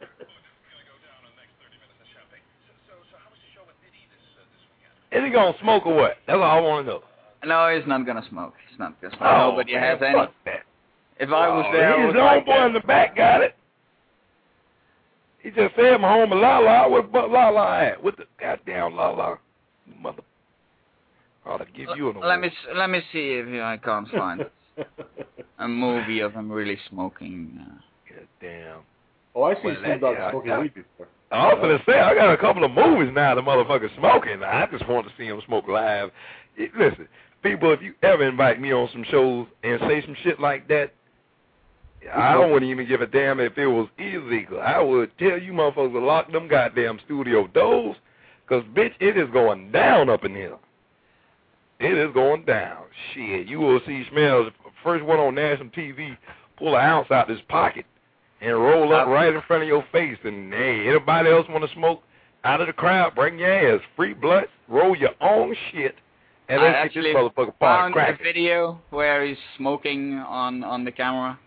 Is he gonna smoke or what? That's all I want to know. No, he's not gonna smoke. He's not gonna smoke. Oh, Nobody man, has any. fuck that. If I was oh, there, his I own would boy in the back got it. He just said my homie Lala. Where's but Lala at? With the goddamn Lala, mother. I'll give you an award. Let me let me see if I can't find a movie of him really smoking. Uh, Damn. Oh, I see well, Snoop Dogg yeah, smoking I, weed before. I was going to say, I got a couple of movies now the motherfucker smoking. I just want to see him smoke live. It, listen, people, if you ever invite me on some shows and say some shit like that, I don't want to even give a damn if it was illegal. I would tell you motherfuckers to lock them goddamn studio doors, because, bitch, it is going down up in here. It is going down. Shit, you will see Smells, first one on national T V, pull an ounce out his pocket and roll up right in front of your face. And, hey, anybody else want to smoke out of the crowd, bring your ass. Free blunt, roll your own shit, and I let's get this actually motherfucker party found a cracking. video where he's smoking on, on the camera.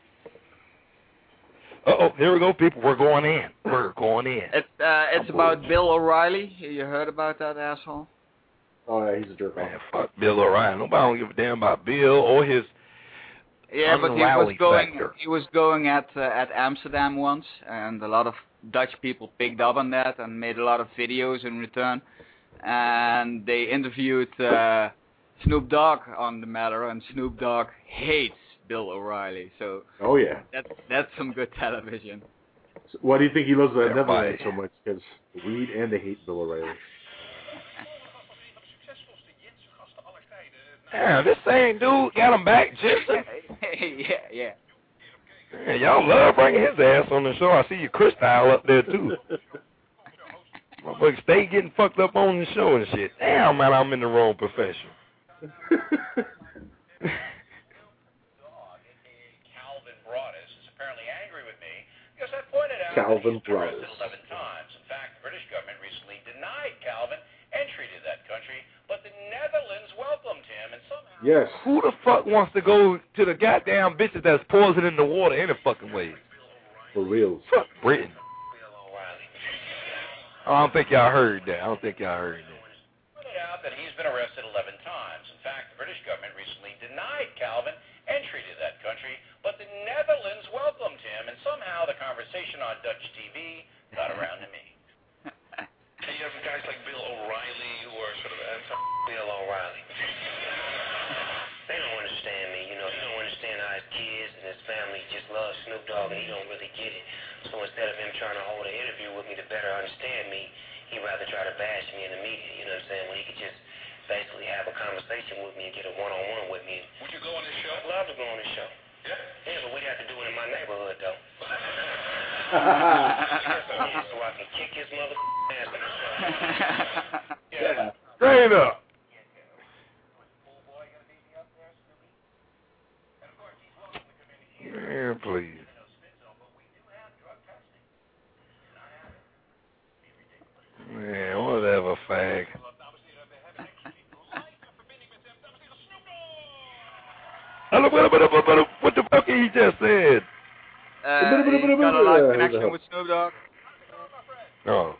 Uh-oh, here we go, people. We're going in. We're going in. It, uh, it's about Bill O'Reilly. You heard about that asshole? Oh, yeah, he's a jerk. Man, fuck Bill O'Reilly. Nobody don't give a damn about Bill or his Yeah, but he was unrally going. factor. He was going at uh, at Amsterdam once, and a lot of Dutch people picked up on that and made a lot of videos in return. And they interviewed uh, Snoop Dogg on the matter, and Snoop Dogg hates Bill O'Reilly. So Oh, yeah. that's that's some good television. So why do you think he loves the Everybody. Netherlands so much? Because weed and they hate Bill O'Reilly. Damn, this same dude got him back, Jensen. yeah, yeah. Yeah, y'all love bringing his ass on the show. I see your Crystal up there, too. Motherfuckers stay getting fucked up on the show and shit. Damn, man, I'm in the wrong profession. Calvin Broadus is apparently angry with me because I pointed out Calvin that he's been Broadus. arrested eleven times. In fact, the British government recently denied Calvin entry to that country, but the Netherlands welcomed him, and somehow... Yes. Who the fuck wants to go to the goddamn bitches that's poisoning the water any fucking way? For real. Fuck Britain. I don't think y'all heard that. I don't think y'all heard that. Pointed out that he's been arrested eleven times. In fact, the British government recently denied Calvin entry to that country, but the Netherlands welcomed him, and somehow the conversation on Dutch T V got around to me. And you have guys like Bill O'Reilly who are sort of anti-Bill O'Reilly. They don't understand me, you know. He don't understand how his kids and his family just love Snoop Dogg, and he don't really get it. So instead of him trying to hold an interview with me to better understand me, he'd rather try to bash me in the media, you know what I'm saying, when he could just basically have a conversation with me and get a one-on-one with me. Would you go on his show? I'd love to go on his show. Yeah? Yeah, but we'd have to do it in my neighborhood, though. Yeah, so I can kick his mother ass in the show. Yeah. Straight up. Yeah, please. Man, whatever, fag. What the fuck he just said? Uh, he's got a live connection with Snoop Dogg. No.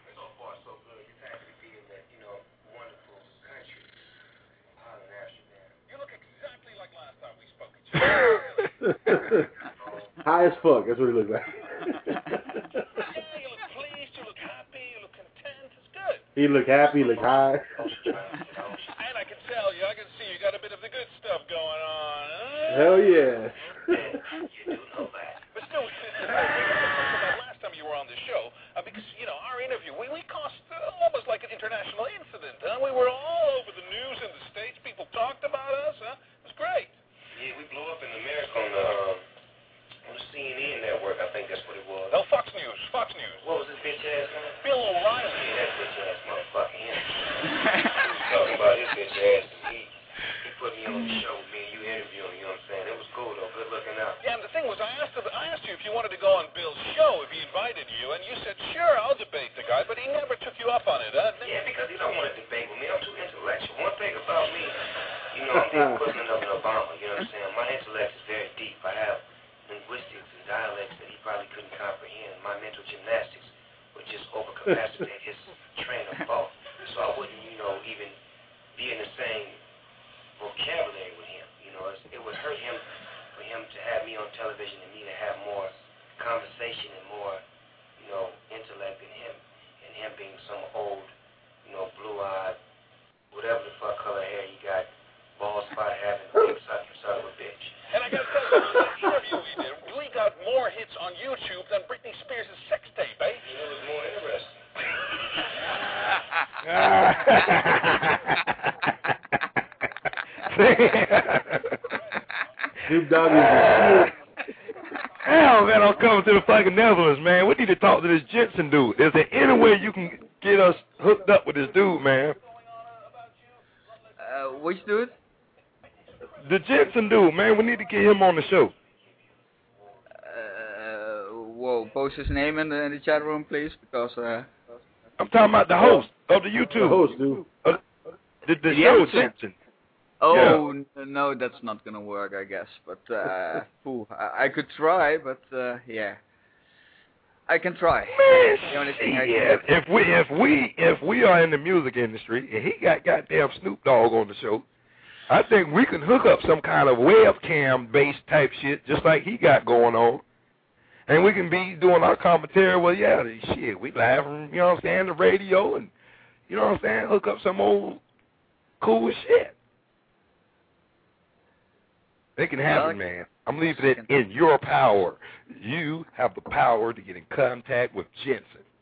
High as fuck. That's what he looks like. He look happy, look high. And I can tell you, I can see you got a bit of the good stuff going on. Huh? Hell yeah. But still, about last time you were on the show, uh, because, you know, our interview, we, we caused uh, almost like an international incident, huh? We were all over the news in the States. People talked about us, huh? It was great. understand his train of thought. So I wouldn't, you know, even be in the same vocabulary with him. You know, it's, it would hurt him for him to have me on television and me to have more conversation and more, you know, intellect than him, and him being some old, you know, blue-eyed, whatever the fuck color hair he got, bald spot having, big son, son of a bitch. And I gotta tell you, that interview we did, we got more hits on YouTube than Britney Spears' sex tape, eh? You know, it was more interesting. Snoop Dogg is a Hell, man, I'm coming to the fucking Netherlands, man. We need to talk to this Jensen dude. Is there any way you can get us hooked up with this dude, man? Uh, which dude? The Jensen dude, man. We need to get him on the show. Uh, whoa, post his name in the, in the chat room, please, because... Uh, I'm talking about the host of the YouTube. The host, dude. Uh, the the The show, host? Jensen. Oh, n- no, that's not gonna work, I guess. But, uh, phew, I, I could try, but, uh, yeah. I can try. Man, the only thing I yeah, can if we if we if we are in the music industry and he got goddamn Snoop Dogg on the show, I think we can hook up some kind of webcam based type shit just like he got going on. And we can be doing our commentary, well, yeah, shit, we live from, you know what I'm saying, the radio and, you know what I'm saying, hook up some old cool shit. It can happen, man. I'm leaving it in your power. You have the power to get in contact with Jensen.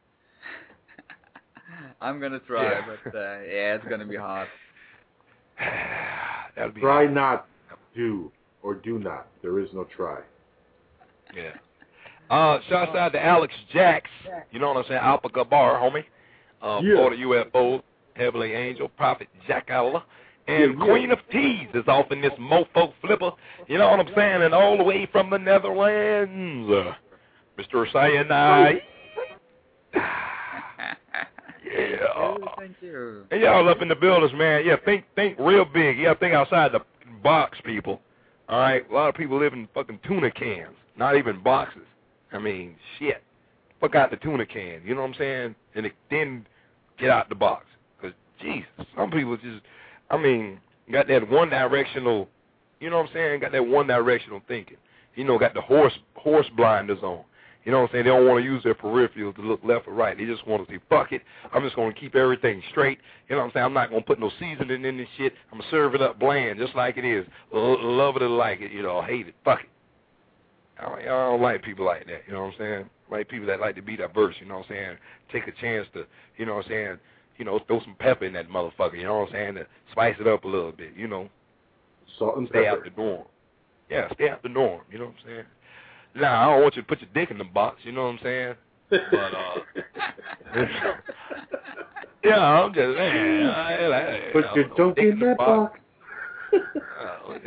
I'm gonna try, Yeah. but, uh, yeah, it's gonna be hard. That'll be Try hard. not, do, or do not. There is no try. Yeah. Uh, shouts out to Alex Jacks. You know what I'm saying? Alpaca Bar, homie. Uh, Yeah. Florida U F O, Heavenly Angel, Prophet Jack Allah. And Yeah, yeah. Queen of Teas is off in this mofo flipper. You know what I'm saying? And all the way from the Netherlands, uh, Mister Cyanide. Yeah. Thank you. And y'all up in the buildings, man. Yeah, think think real big. Yeah, think outside the box, people. All right? A lot of people live in fucking tuna cans, not even boxes. I mean, shit. Fuck out the tuna can, you know what I'm saying? And it, then get out the box. Because, Jesus, some people just, I mean, got that one-directional, you know what I'm saying? Got that one-directional thinking. You know, got the horse horse blinders on. You know what I'm saying? They don't want to use their peripherals to look left or right. They just want to say, fuck it. I'm just going to keep everything straight. You know what I'm saying? I'm not going to put no seasoning in this shit. I'm going to serve it up bland just like it is. L- love it or like it, you know, hate it. Fuck it. I don't, I don't like people like that, you know what I'm saying? I like people that like to be diverse, you know what I'm saying? Take a chance to, you know what I'm saying, you know, throw some pepper in that motherfucker, you know what I'm saying, to spice it up a little bit, you know. Salt and Stay pepper. out the norm. Yeah, stay out the norm, you know what I'm saying? Now, I don't want you to put your dick in the box, you know what I'm saying? But, uh, yeah, I'm just saying. I, I, Put I, your junk in that box. Uh,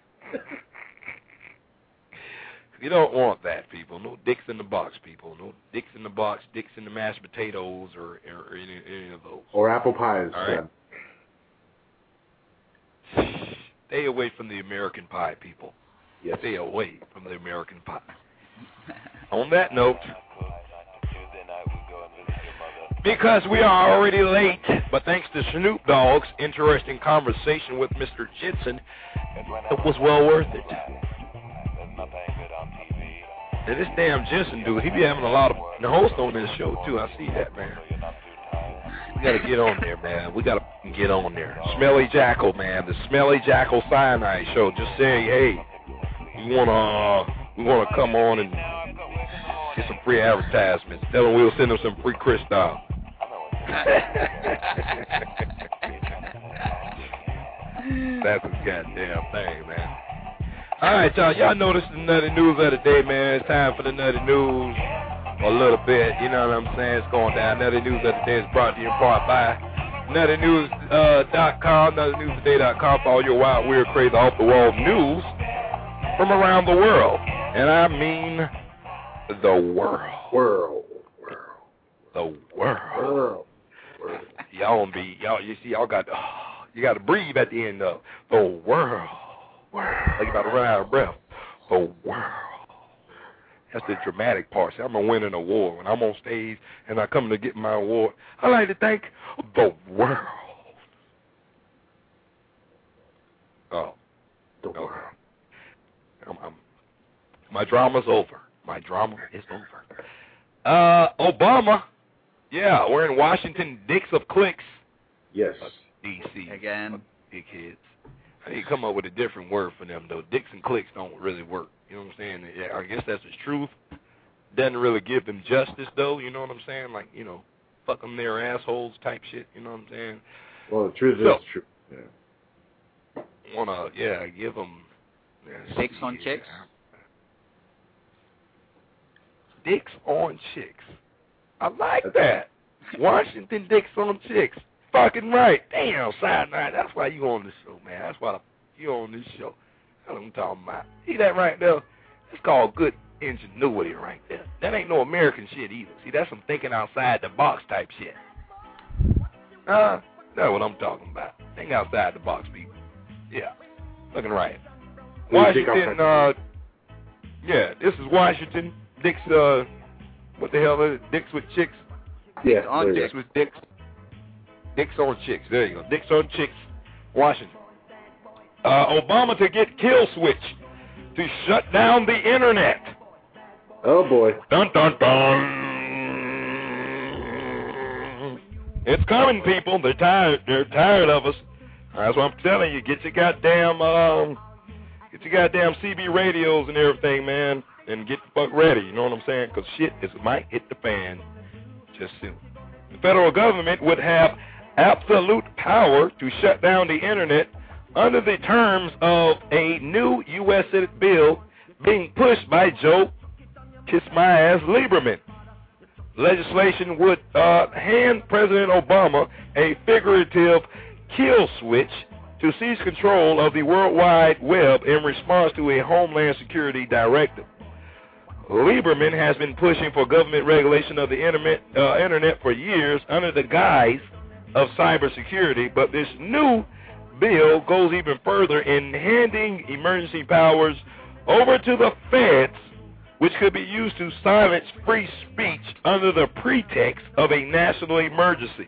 you don't want that, people. No dicks in the box, people. No dicks in the box, dicks in the mashed potatoes, or, or, or any, any of those. Or apple pies. All right. Yeah. Stay away from the American pie, people. Yes. Stay away from the American pie. On that note, because we are already late, but thanks to Snoop Dogg's interesting conversation with Mister Jensen, it was well worth it. And this damn Jensen dude, he be having a lot of the host on this show too. I see that, man. We gotta get on there, man. We gotta get on there. Smelly Jackal, man. The Smelly Jackal Cyanide Show. Just say, hey, we wanna, uh, we wanna come on and get some free advertisements. Tell them we'll send them some free Cristal. That's a goddamn thing, man. All right, y'all. Y'all noticed the nutty news of the day, man. It's time for the nutty news. A little bit, you know what I'm saying? It's going down. Nutty news of the day is brought to you in part by nutty news dot com, nutty news today dot com for all your wild, weird, crazy, off-the-wall news from around the world. And I mean the world. World. The world. World. Y'all gonna be, y'all, you see, y'all got, oh, you got to breathe at the end of the world. Like you about to run out of breath. The world. That's the dramatic part. See, I'm going to win an award. When I'm on stage and I come to get my award, I like to thank the world. Oh, the world. I'm, I'm, my drama's over. My drama is over. Uh, Obama, yeah, we're in Washington, dicks of clicks. Yes. Uh, D C Again. Dickheads. I need to come up with a different word for them, though. Dicks and clicks don't really work. You know what I'm saying? Yeah, I guess that's the truth. Doesn't really give them justice, though. You know what I'm saying? Like, you know, fuck them, they're assholes type shit. You know what I'm saying? Well, the truth so, is true. Yeah. Wanna, yeah, give them... Yeah, dicks on chicks? Dicks on chicks. I like that. Washington dicks on chicks. Fucking right. Damn, side night. That's why you on this show, man. That's why you on this show. That's what I'm talking about. See that right there? It's called good ingenuity right there. That ain't no American shit either. See, that's some thinking outside the box type shit. Uh, that's what I'm talking about. Think outside the box, people. Yeah. Looking right. Washington, uh, yeah, this is Washington. Dicks, uh, what the hell is it? Dicks with chicks? Yeah, on dicks with dicks. Dicks on chicks. There you go. Dicks on chicks. Washington. Uh, Obama to get kill switch to shut down the internet. Oh boy. Dun dun dun. It's coming, people. They're tired. They're tired of us. That's what I'm telling you. Get your goddamn, um, get your goddamn C B radios and everything, man, and get the fuck ready. You know what I'm saying? Because shit is might hit the fan just soon. The federal government would have absolute power to shut down the internet under the terms of a new U S Senate bill being pushed by Joe Kiss My Ass Lieberman. Legislation would uh, hand President Obama a figurative kill switch to seize control of the World Wide Web in response to a Homeland Security directive. Lieberman has been pushing for government regulation of the internet, uh, internet for years under the guise of cybersecurity, but this new bill goes even further in handing emergency powers over to the feds, which could be used to silence free speech under the pretext of a national emergency.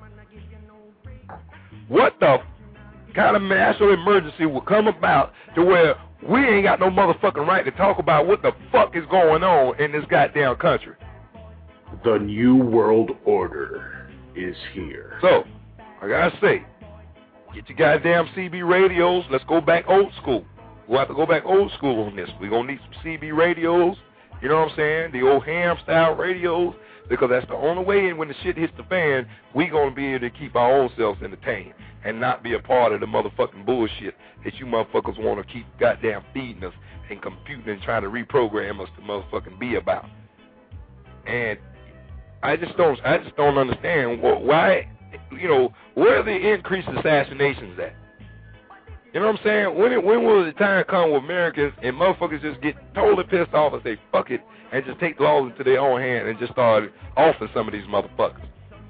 What the kind of national emergency will come about to where we ain't got no motherfucking right to talk about what the fuck is going on in this goddamn country? The New World Order is here. So, I gotta say, get your goddamn C B radios. Let's go back old school. We'll have to go back old school on this. We're gonna need some C B radios, you know what I'm saying? The old ham style radios, because that's the only way in when the shit hits the fan, we gonna be able to keep our own selves entertained and not be a part of the motherfucking bullshit that you motherfuckers wanna keep goddamn feeding us and computing and trying to reprogram us to motherfucking be about. And I just don't I just don't understand why, you know, where are the increased assassinations at? You know what I'm saying? When it, when will the time come where Americans and motherfuckers just get totally pissed off and say, fuck it, and just take the laws into their own hand and just start offing some of these motherfuckers?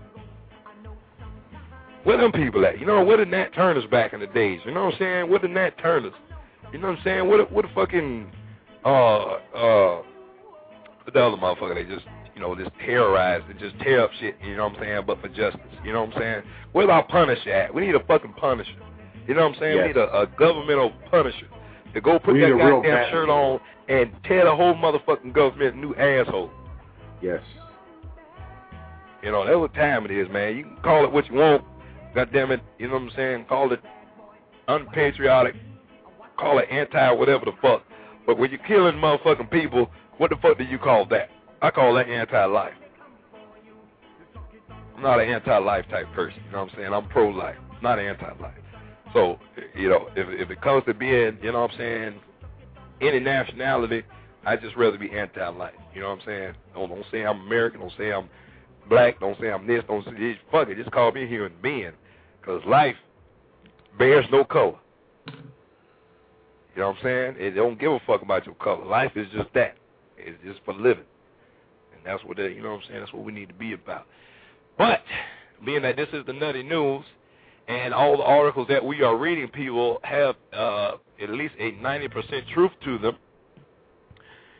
Where them people at? You know, where the Nat Turners back in the days? You know what I'm saying? Where the Nat Turners? You know what I'm saying? Where the, where the fucking, uh, uh, the other motherfucker, they just, you know, just terrorize and just tear up shit, you know what I'm saying, but for justice, you know what I'm saying? Where's our Punisher at? We need a fucking Punisher. You know what I'm saying? Yes. We need a, a governmental Punisher to go put that goddamn shirt on and tear the whole motherfucking government a new asshole. Yes. You know, that's what time it is, man. You can call it what you want. God damn it, you know what I'm saying? Call it unpatriotic. Call it anti-whatever the fuck. But when you're killing motherfucking people, what the fuck do you call that? I call that anti-life. I'm not an anti-life type person, you know what I'm saying? I'm pro-life, not anti-life. So, you know, if if it comes to being, you know what I'm saying, any nationality, I'd just rather be anti-life. You know what I'm saying? Don't, don't say I'm American. Don't say I'm black. Don't say I'm this. Don't say this. Fuck it. Just call me a human being. Because life bears no color. You know what I'm saying? It don't give a fuck about your color. Life is just that. It's just for living. And that's what, they, you know what I'm saying? That's what we need to be about. But, being that this is the Nutty News, and all the articles that we are reading, people have uh, at least a ninety percent truth to them.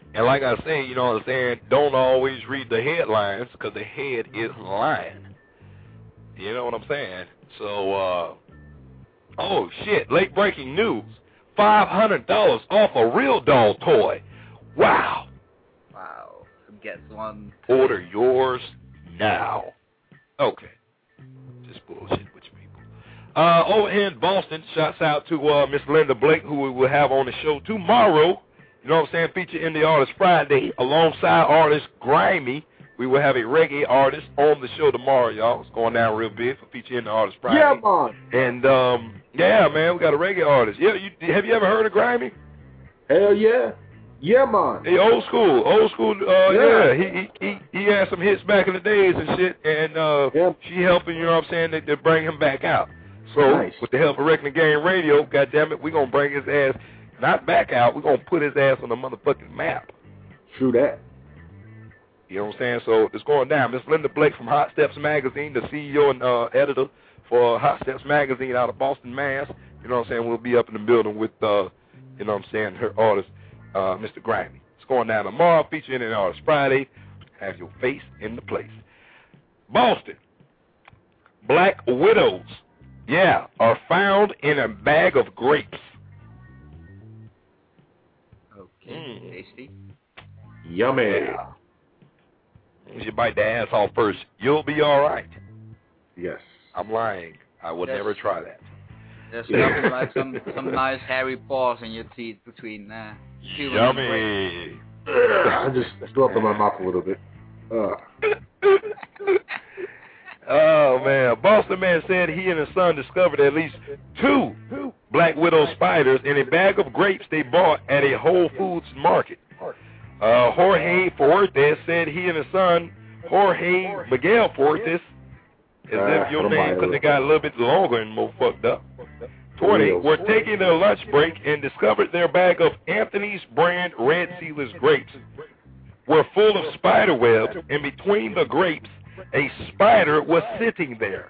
And like I say, you know what I'm saying, don't always read the headlines because the head is lying. You know what I'm saying? So, uh, oh, shit, late breaking news. five hundred dollars off a real doll toy. Wow. Wow. Get one. Order yours now. Okay. Just bullshit with you people. Uh, over in Boston, shouts out to uh, Miss Linda Blake, who we will have on the show tomorrow. You know what I'm saying? Feature in the Artist Friday alongside artist Grimy. We will have a reggae artist on the show tomorrow, y'all. It's going down real big for Feature in the Artist Friday. Yeah, man. And, um, yeah, man, we got a reggae artist. Yeah, you, have you ever heard of Grimy? Hell yeah. Yeah, man. Hey, old school, old school, uh, yeah. Yeah. He, he he he had some hits back in the days and shit, and uh, Yeah. she helping, you know what I'm saying, to, to bring him back out. So, Nice. with the help of Wrecking the Game Radio, goddammit, we're going to bring his ass, not back out, we're going to put his ass on the motherfucking map. True that. You know what I'm saying? So, it's going down. Miss Linda Blake from Hot Steps Magazine, the C E O and uh, editor for Hot Steps Magazine out of Boston, Mass. You know what I'm saying? We'll be up in the building with, uh, you know what I'm saying, her artist, uh, Mister Grimy. It's going down tomorrow, featuring in Artist Friday. Have your face in the place. Boston. Black widows, yeah, are found in a bag of grapes. Okay, Mm. tasty. Yummy. Yeah. If you bite the ass off first, you'll be all right. Yes. I'm lying. I would Yes. never try that. There's Yeah. nothing like some some nice hairy paws in your teeth between uh, human and grape. Yummy. I just threw up in my mouth a little bit. Uh. Oh, man. Boston man said he and his son discovered at least two black widow spiders in a bag of grapes they bought at a Whole Foods market. Uh, Jorge Fuertes said he and his son, Jorge Miguel Fuertes, as if your name because they got a little bit longer and more fucked up, twenty, were taking their lunch break and discovered their bag of Anthony's brand Red Sealers grapes were full of spider webs, and between the grapes, a spider was sitting there.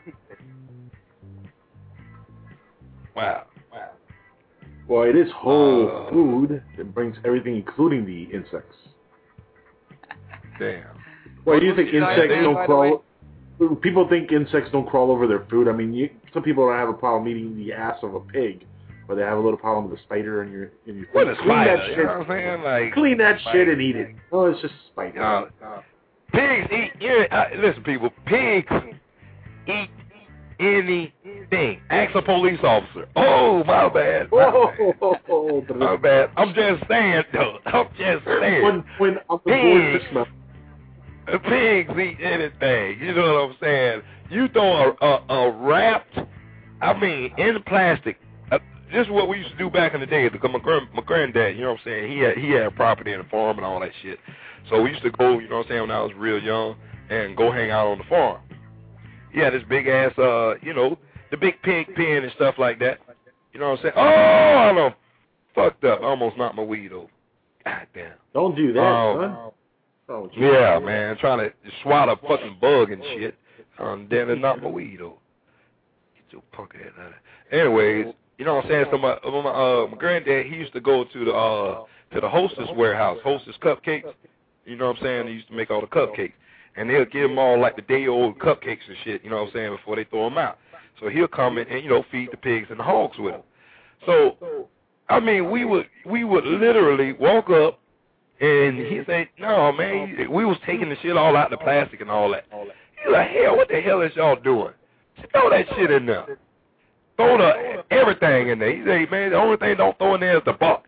Wow. Well, it is whole Uh, food. It brings everything, including the insects. Damn. Well, do you think you guys insects do, don't by the crawl? People think insects don't crawl over their food. I mean, you, some people don't have a problem eating the ass of a pig, but they have a little problem with a spider in your in your food. What a Clean spider, that you shit. know what I'm saying? Like, Clean that spider. shit and eat it. Oh, it's just spider. Uh, pigs eat, yeah, uh, listen, people, pigs eat anything. Ask a police officer. Oh, my bad. My bad. Oh, My bad. I'm just saying, though. I'm just saying. when when I'm the board Pigs. smell. Uh, Pigs eat anything. You know what I'm saying? You throw a, a, a wrapped, I mean, in plastic. Uh, this is what we used to do back in the day. Because my, grand, my granddad, you know what I'm saying, he had, he had property in the farm and all that shit. So we used to go, you know what I'm saying, when I was real young, and go hang out on the farm. He had this big ass, uh, you know, the big pig pen and stuff like that. You know what I'm saying? Oh, I done fucked up. I almost knocked my weed over. God damn. Don't do that, Um, son. Oh, Yeah, man, trying to swat a fucking bug and shit. Um, then it knocked my weed over. Get your punk ass out of there. Anyways, you know what I'm saying? So my, my, uh, my granddad, he used to go to the uh, to the Hostess warehouse, Hostess cupcakes. You know what I'm saying? He used to make all the cupcakes. And they'll give them all like the day old cupcakes and shit, you know what I'm saying, before they throw them out. So he'll come in and, you know, feed the pigs and the hogs with them. So, I mean, we would we would literally walk up and he'd say, no, man, we was taking the shit all out the plastic and all that. He's like, hell, what the hell is y'all doing? Throw that shit in there. Throw the everything in there. He say, man, the only thing don't throw in there is the box.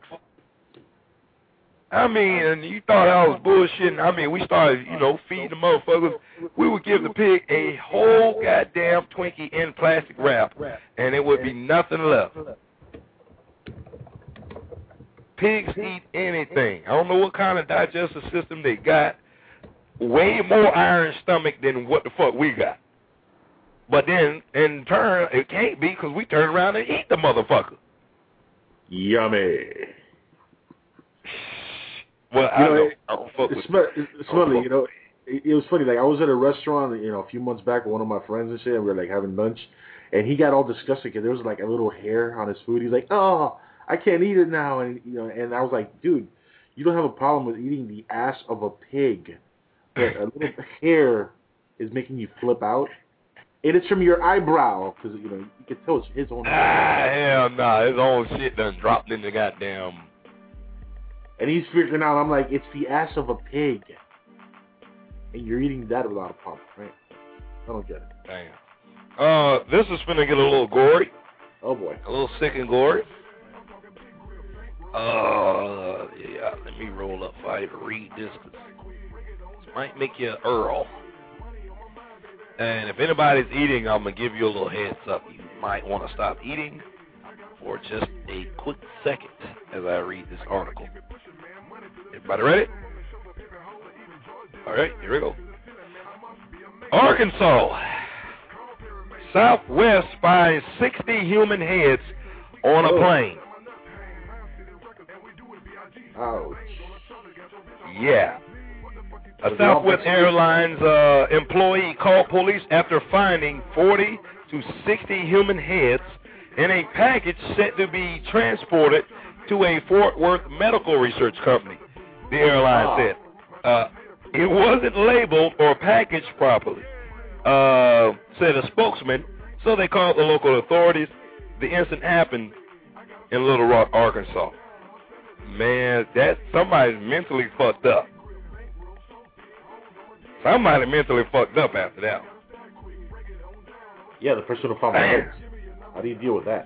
I mean, and you thought I was bullshitting. I mean, we started, you know, feeding the motherfuckers. We would give the pig a whole goddamn Twinkie in plastic wrap, and it would be nothing left. Pigs eat anything. I don't know what kind of digestive system they got. Way more iron stomach than what the fuck we got. But then, in turn, it can't be because we turn around and eat the motherfucker. Yummy. Well, You I know, don't, it- I don't fuck It's, with fu- it's funny, you know. It, it was funny. Like I was at a restaurant, you know, a few months back with one of my friends and shit, and we were like having lunch, and he got all disgusted because there was like a little hair on his food. He's like, "Oh, I can't eat it now," and you know, and I was like, "Dude, you don't have a problem with eating the ass of a pig, but a little hair is making you flip out. And it's from your eyebrow, because, you know, you can tell it's his own Ah, hair. hell no. Nah. His own shit done dropped in the goddamn... And he's figuring out, I'm like, it's the ass of a pig. And you're eating that without a problem, right? I don't get it. Damn. Uh, this is finna get a little gory. Oh, boy. A little sick and gory. Uh, yeah, let me roll up so I can read this. This might make you an Earl. And if anybody's eating, I'm going to give you a little heads up. You might want to stop eating for just a quick second as I read this article. Everybody ready? All right, here we go. Arkansas. Southwest finds sixty human heads on a plane. Ouch. Yeah. A Southwest Airlines uh, employee called police after finding forty to sixty human heads in a package set to be transported to a Fort Worth medical research company, the airline Oh. said. Uh, it wasn't labeled or packaged properly, uh, said a spokesman, so they called the local authorities. The incident happened in Little Rock, Arkansas. Man, that somebody's mentally fucked up. Somebody mentally fucked up after that. Yeah, the person who found my heads. How do you deal with that?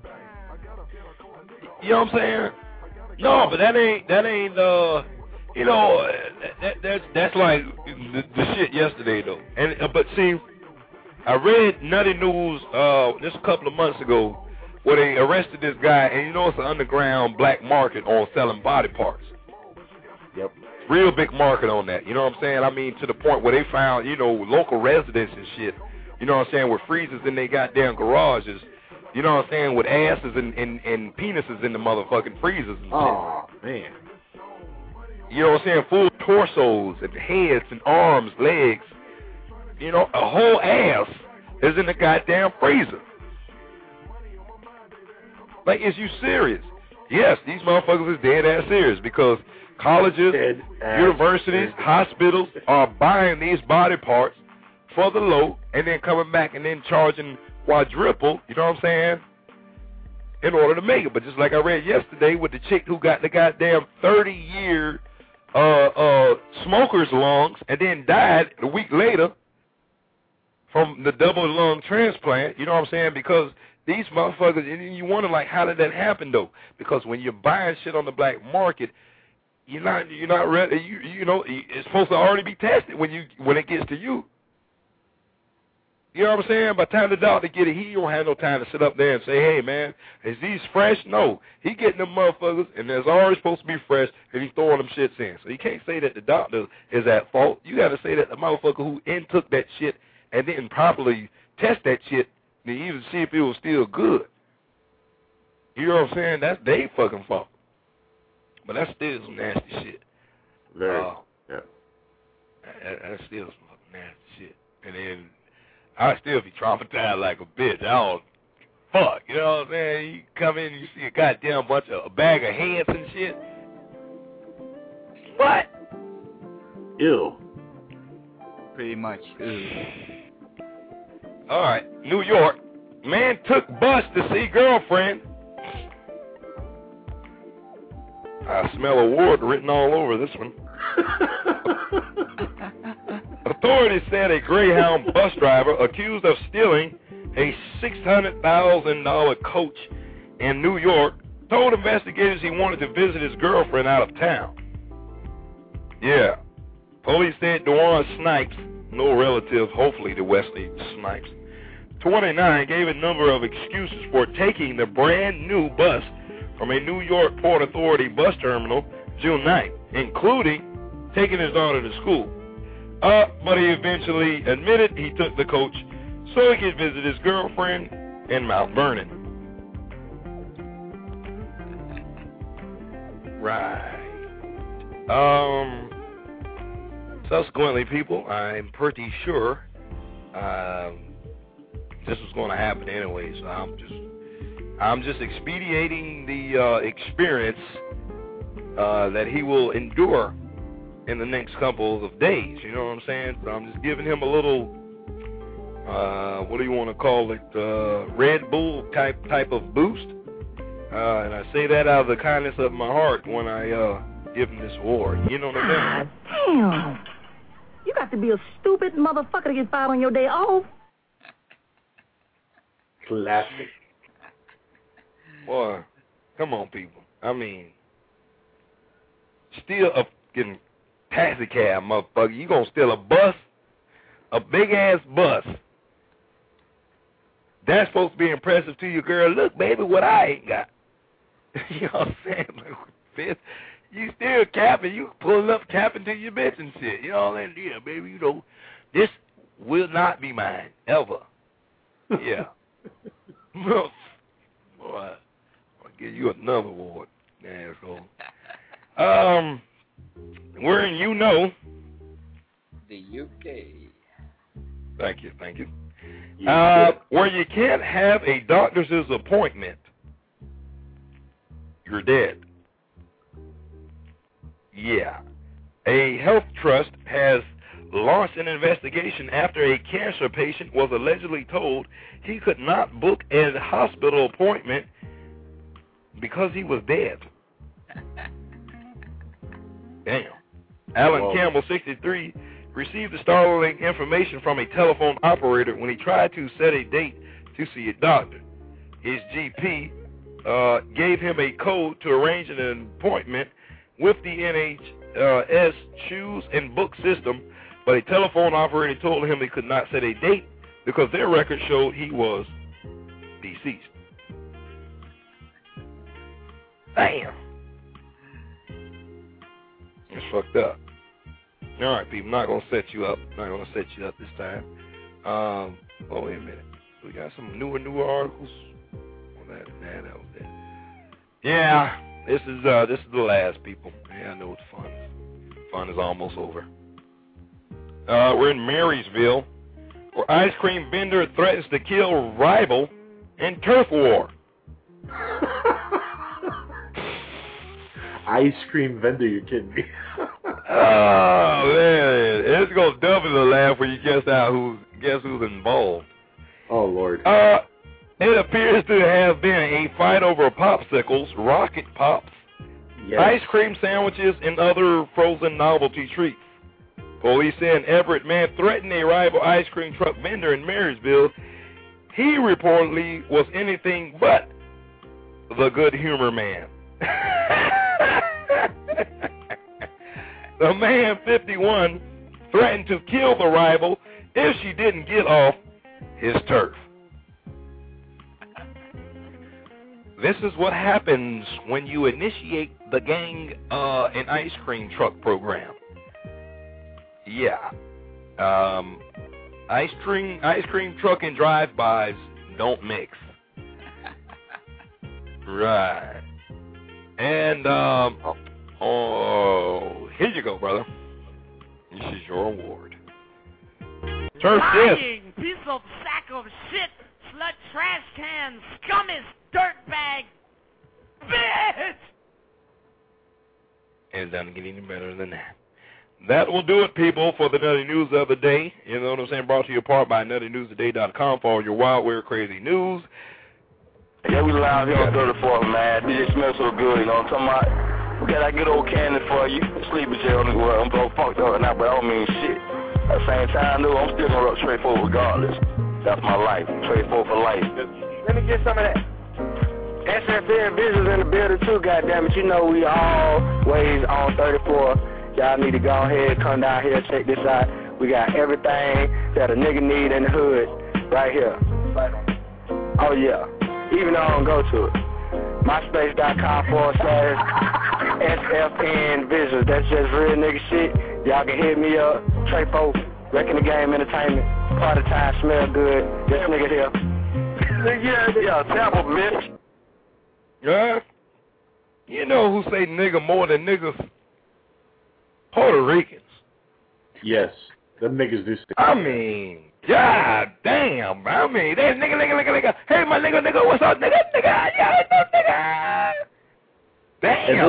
You know what I'm saying? No, but that ain't that ain't uh, you know, that, that that's that's like the, the shit yesterday though. And uh, but see, I read Nutty News uh just a couple of months ago where they arrested this guy, and you know it's an underground black market on selling body parts. Yep. Real big market on that. You know what I'm saying? I mean, to the point where they found, you know, local residents and shit. You know what I'm saying? With freezers in their goddamn garages. You know what I'm saying? With asses and, and, and penises in the motherfucking freezers and shit. Oh, man. You know what I'm saying? Full torsos and heads and arms, legs. You know, a whole ass is in the goddamn freezer. Like, is you serious? Yes, these motherfuckers is dead ass serious because colleges, universities, hospitals are buying these body parts for the low and then coming back and then charging quadruple, you know what I'm saying, in order to make it. But just like I read yesterday with the chick who got the goddamn thirty-year uh, uh, smoker's lungs and then died a week later from the double lung transplant, you know what I'm saying, because these motherfuckers, and you wonder, like, how did that happen, though? Because when you're buying shit on the black market, you're not, you're not ready, you, you know, it's supposed to already be tested when you, when it gets to you. You know what I'm saying? By the time the doctor get it, he don't have no time to sit up there and say, hey, man, is these fresh? No. He getting them motherfuckers, and there's already supposed to be fresh, and he's throwing them shits in. So you can't say that the doctor is at fault. You got to say that the motherfucker who in took that shit and didn't properly test that shit to even see if it was still good. You know what I'm saying? That's their fucking fault. But that's still some nasty shit. Very. Uh, yeah. That, that's still some fucking nasty shit. And then I still be traumatized like a bitch. I don't, fuck, you know what I'm saying? You come in and you see a goddamn bunch of, a bag of heads and shit. What? Ew. Pretty much. Ew. All right, New York. Man took bus to see girlfriend. I smell award written all over this one. Authorities said a Greyhound bus driver accused of stealing a six hundred thousand dollars coach in New York told investigators he wanted to visit his girlfriend out of town. Yeah. Police said Dewan Snipes, no relative, hopefully, to Wesley Snipes, twenty-nine, gave a number of excuses for taking the brand new bus from a New York Port Authority bus terminal June ninth, including taking his daughter to school. Uh, but he eventually admitted he took the coach so he could visit his girlfriend in Mount Vernon. Right. Um, subsequently, people, I'm pretty sure um, this was going to happen anyway, so I'm just I'm just expediting the uh, experience uh, that he will endure in the next couple of days. You know what I'm saying? So I'm just giving him a little, uh, what do you want to call it, uh, Red Bull type type of boost. Uh, and I say that out of the kindness of my heart when I uh, give him this award. You know what I mean? Damn. You got to be a stupid motherfucker to get fired on your day off. Classic. Boy, come on, people. I mean, steal a fucking taxi cab, motherfucker. You gonna steal a bus? A big-ass bus. That's supposed to be impressive to you, girl. Look, baby, what I ain't got. You know what I'm saying? Like, bitch, you still capping. You pulling up capping to your bitch and shit. You know what I'm saying? Yeah, baby, you know, this will not be mine, ever. Yeah. Boy, I'll give you another award, asshole. Um, we're in, you know. The U K. Thank you, thank you. Uh, where you can't have a doctor's appointment, you're dead. Yeah. A health trust has launched an investigation after a cancer patient was allegedly told he could not book a hospital appointment because he was dead. Damn. Alan Whoa. Campbell, sixty-three, received the startling information from a telephone operator when he tried to set a date to see a doctor. His G P uh, gave him a code to arrange an appointment with the N H S Choose and Book system, but a telephone operator told him he could not set a date because their record showed he was deceased. Damn. It's fucked up. All right, people, not going to set you up. Not going to set you up this time. Um, oh, wait a minute. We got some newer, newer articles. Well, that, that, that was it. Yeah, this is uh, this is the last, people. Yeah, I know it's fun. Fun is almost over. Uh, we're in Marysville, where ice cream vendor threatens to kill rival in turf war. Ice cream vendor, you're kidding me. Oh man, it's gonna double the laugh when you guess out who guess who's involved. Oh Lord. Uh, it appears to have been a fight over popsicles, rocket pops, yes. ice cream sandwiches, and other frozen novelty treats. Police say an Everett man threatened a rival ice cream truck vendor in Marysville. He reportedly was anything but the good humor man. The man, fifty-one, threatened to kill the rival if she didn't get off his turf. This is what happens when you initiate the gang uh, and ice cream truck program. Yeah. Um, ice cream, ice cream truck and drive-bys don't mix. Right. And, um, oh, here you go, brother. This is your award. Turf this. Lying piece of sack of shit, slut, trash can, scummy, dirtbag, bitch! And it doesn't get any better than that. That will do it, people, for the Nutty News of the Day. You know what I'm saying? Brought to you apart by nutty news today dot com for all your wild, weird, crazy news. Yeah, we live here on thirty-fourth, man. D J smells so good, you know what I'm talking about? We got that good old candy for you. Sleepy jail, well, I'm both fucked up right now, but I don't mean shit. At the same time, though, I'm still gonna rock straight forward regardless. That's my life. Straight forward for life. Let me get some of that. S F N Visuals in the building too, goddammit. You know we always on thirty-four. Y'all need to go ahead, come down here, check this out. We got everything that a nigga need in the hood right here. Oh yeah. Even though I don't go to it. MySpace.com forward slash S F N Visuals. That's just real nigga shit. Y'all can hit me up. Trey Folk, Wrecking the Game Entertainment. Party time, smell good. This nigga here. Yeah, yeah, Tampa, bitch. Yeah. You know who say nigga more than niggas? Puerto Ricans. Yes. Them niggas do say I mean, god damn. I mean, there's nigga, nigga, nigga, nigga. Hey, my nigga, nigga, what's up, nigga, nigga, yeah, what's up, nigga? Damn.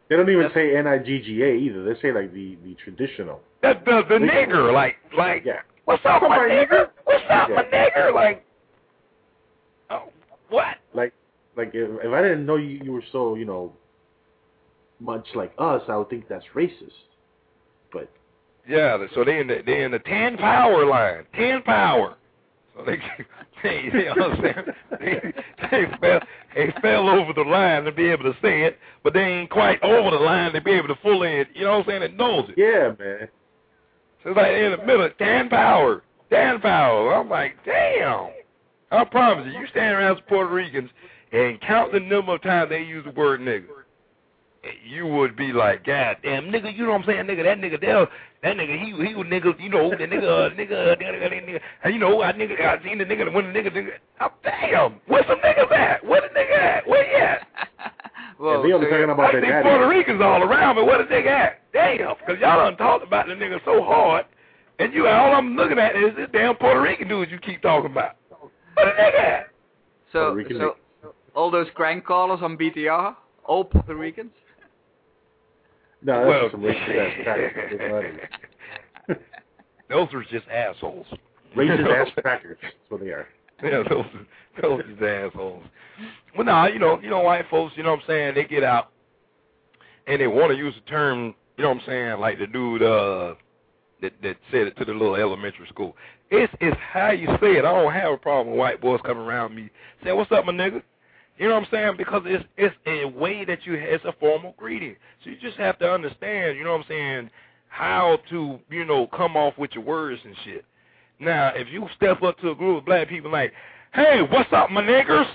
They don't even say N I G G A either. They say like the, the traditional. The the, the nigger, like like yeah. What's up, my nigger? What's up, Yeah. my nigger? Like, oh, what? Like like if, if I didn't know you, you were so you know much like us, I would think that's racist. But Yeah, so they in the they in the ten power line, ten power. So they, they you know what I'm saying? They, they fell they fell over the line to be able to say it, but they ain't quite over the line to be able to fully, you know what I'm saying? It knows it. Yeah, man. So it's like in the middle, ten power, ten power. I'm like, damn. I promise you, you stand around some Puerto Ricans and count the number of times they use the word nigga. You would be like, God damn, nigga, you know what I'm saying, nigga, that nigga there, that nigga, he he was nigga, you know, the nigga, uh, nigga, nigga, nigga, nigga, and you know, I nigga, I seen the nigga, when the nigga, nigga, oh, damn, where some niggas at? Where the nigga at? Where he at? Well, they only talking about I their see daddy. Puerto Ricans all around me, where the nigga at? Damn, because y'all done talked about the nigga so hard, and you, all I'm looking at is this damn Puerto Rican dude you keep talking about. Where the nigga at? So, so all those crank callers on B T R, all Puerto Ricans? No, that's Well, some racist ass crackers. Those are just assholes. Racist ass crackers. That's what they are. Yeah, those those is assholes. Well, nah, you know, you know, white folks, you know what I'm saying, they get out and they want to use the term, you know what I'm saying, like the dude uh, that that said it to the little elementary school. It's it's how you say it. I don't have a problem with white boys coming around me saying, "What's up, my nigga?" You know what I'm saying? Because it's it's a way that you, it's a formal greeting. So you just have to understand, you know what I'm saying, how to, you know, come off with your words and shit. Now, if you step up to a group of black people like, hey, what's up, my niggers?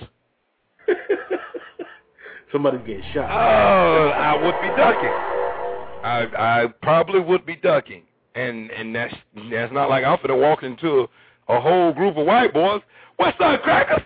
Somebody get shot. Oh, I would be ducking. I I probably would be ducking. And and that's that's not like I'm finna walk into a, a whole group of white boys. What's up, crackers?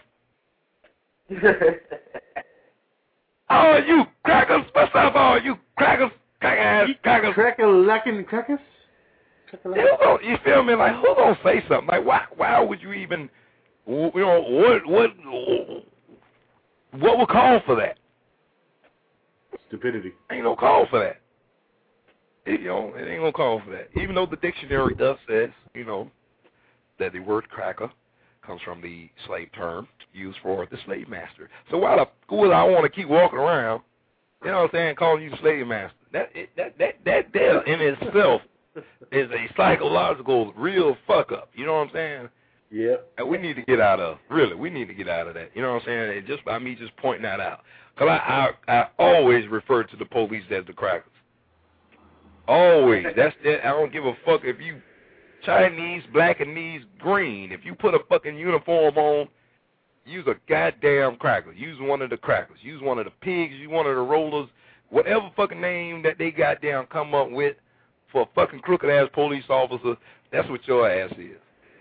Oh, you crackers! What's up, all you crackers? Cracker-ass crackers! Cracker-lacking crackers? Who gonna, you feel me? Like, who gonna say something? Like, why? Why would you even? You know, what? What? What would call for that? Stupidity. Ain't no call for that. It, you know, it ain't no call for that. Even though the dictionary does says, you know, that the word cracker comes from the slave term used for the slave master. So why the would I want to keep walking around, you know what I'm saying, calling you slave master? That it, that that that there in itself is a psychological real fuck up. You know what I'm saying? Yeah. And we need to get out of really. We need to get out of that. You know what I'm saying? And just by me just pointing that out, because I, I I always refer to the police as the crackers. Always. That's that. I don't give a fuck if you Chinese, blackanese, green. If you put a fucking uniform on, use a goddamn cracker. Use one of the crackers. Use one of the pigs. Use one of the rollers. Whatever fucking name that they goddamn come up with for a fucking crooked ass police officer, that's what your ass is.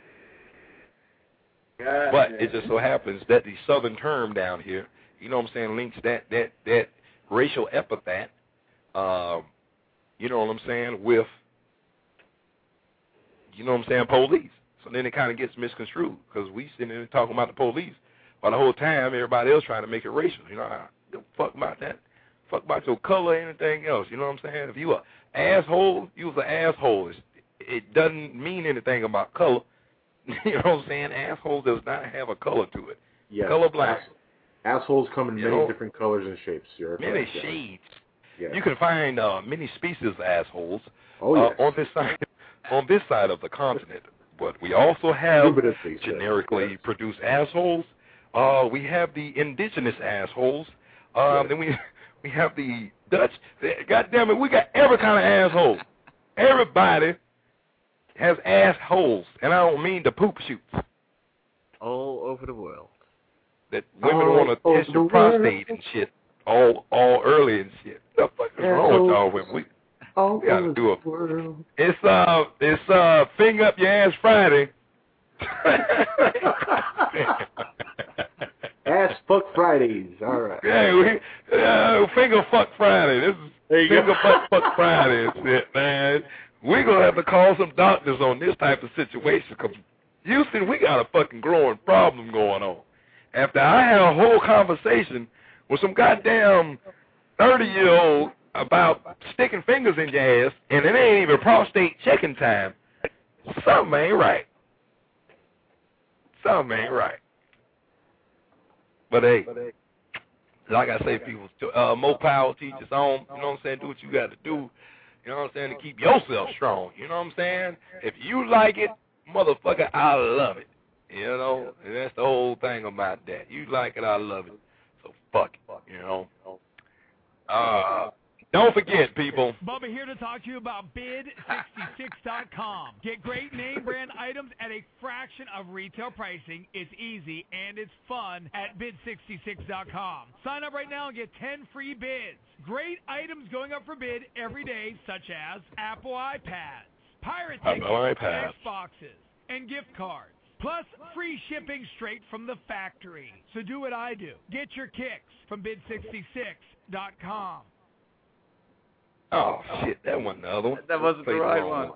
God but damn. it just so happens that the southern term down here, you know what I'm saying, links that that that racial epithet, um, you know what I'm saying, with, you know what I'm saying, police. So then it kind of gets misconstrued because we sitting there talking about the police while the whole time everybody else trying to make it racial. You know, I don't fuck about that. Fuck about your color or anything else. You know what I'm saying? If you a asshole, you was an asshole. It's, it doesn't mean anything about color. You know what I'm saying? Asshole does not have a color to it. Yeah. Colorblind. Ass- assholes come in You many know, different colors and shapes. You're many correct, yeah. shades. Yeah. You can find uh, many species of assholes Oh, uh, yes. on this side on this side of the continent. But we also have Indubitably, sir. generically Yes. produced assholes. Uh, we have the indigenous assholes. Um, Yes. Then we we have the Dutch. God damn it, we got every kind of asshole. Everybody has assholes, and I don't mean the poop shoots All over the world. that women All want to over test the your prostate and shit all all early and shit. What the fuck is wrong with y'all women? We, All we gotta over do the a world. It's uh, it's uh, finger up your ass Friday. Ass fuck Fridays. All right. Yeah, we uh, finger fuck Friday. This is There you finger go. fuck fuck Friday and shit, man. We're gonna have to call some doctors on this type of situation because Houston, we got a fucking growing problem going on. After I had a whole conversation with some goddamn thirty-year-old about sticking fingers in your ass, and it ain't even prostate checking time, something ain't right. Something ain't right. But hey, like I say, people, uh, more power to each his own. You know what I'm saying? Do what you got to do. You know what I'm saying? To keep yourself strong. You know what I'm saying? If you like it, motherfucker, I love it. You know? And that's the whole thing about that. You like it, I love it. So fuck it. You know? Uh, don't forget, people. Bubba here to talk to you about bid sixty-six dot com. Get great name brand items at a fraction of retail pricing. It's easy and it's fun at bid sixty-six dot com. Sign up right now and get ten free bids. Great items going up for bid every day, such as Apple iPads, Pirate tickets, iPads. Xboxes, and gift cards. Plus, free shipping straight from the factory. So do what I do. Get your kicks from bid sixty-six dot com. Oh, shit, that wasn't the other one. That wasn't the right one.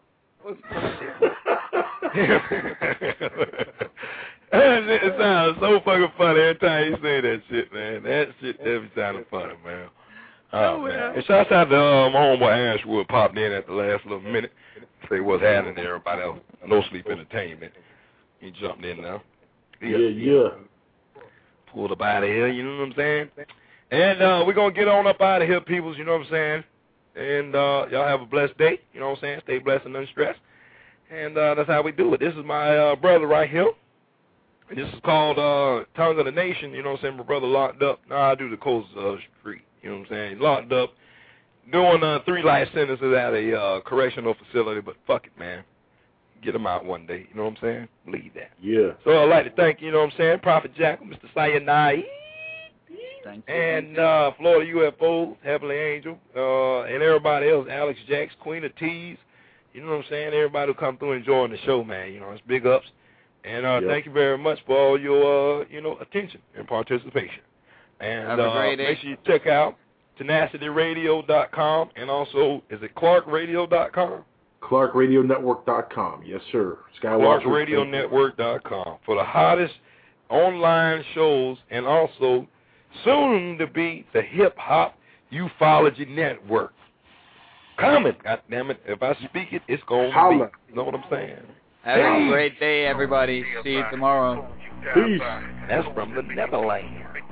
It sounds so fucking funny every time you say that shit, man. That shit every time funny, man. Oh, man. And shouts out to uh, my homeboy Ashwood popped in at the last little minute. Say what's happening to everybody else. No Sleep Entertainment. He jumped in now. Yeah, yeah. Pulled up out of here, you know what I'm saying? And uh, we're going to get on up out of here, peoples, you know what I'm saying? And uh, y'all have a blessed day, you know what I'm saying? Stay blessed and unstressed. And uh, that's how we do it. This is my uh, brother right here. And this is called uh, Tongue of the Nation, you know what I'm saying? My brother locked up. Now I do the Coast uh, Street, you know what I'm saying? Locked up, doing uh, three life sentences at a uh, correctional facility, but fuck it, man. Get him out one day, you know what I'm saying? Believe that. Yeah. So I'd like to thank, you know what I'm saying, Prophet Jackal, Mister Sayonai, Thank you. and uh, Florida U F O, Heavenly Angel, uh, and everybody else, Alex Jacks, Queen of Tees, you know what I'm saying? Everybody who come through enjoying the show, man. You know, it's big ups. And uh, Yep. thank you very much for all your, uh, you know, attention and participation. And Have a uh, great day. make sure you check out tenacity radio dot com, and also, is it clark radio dot com? clark radio network dot com. Yes, sir. clark Skywatcher. radio network dot com for the hottest online shows, and also soon to be the Hip Hop Ufology Network. Coming, goddammit. If I speak it, it's going to Holla. be. You know what I'm saying? Have Hey. a great day, everybody. See you tomorrow. Peace. That's from the Neverland.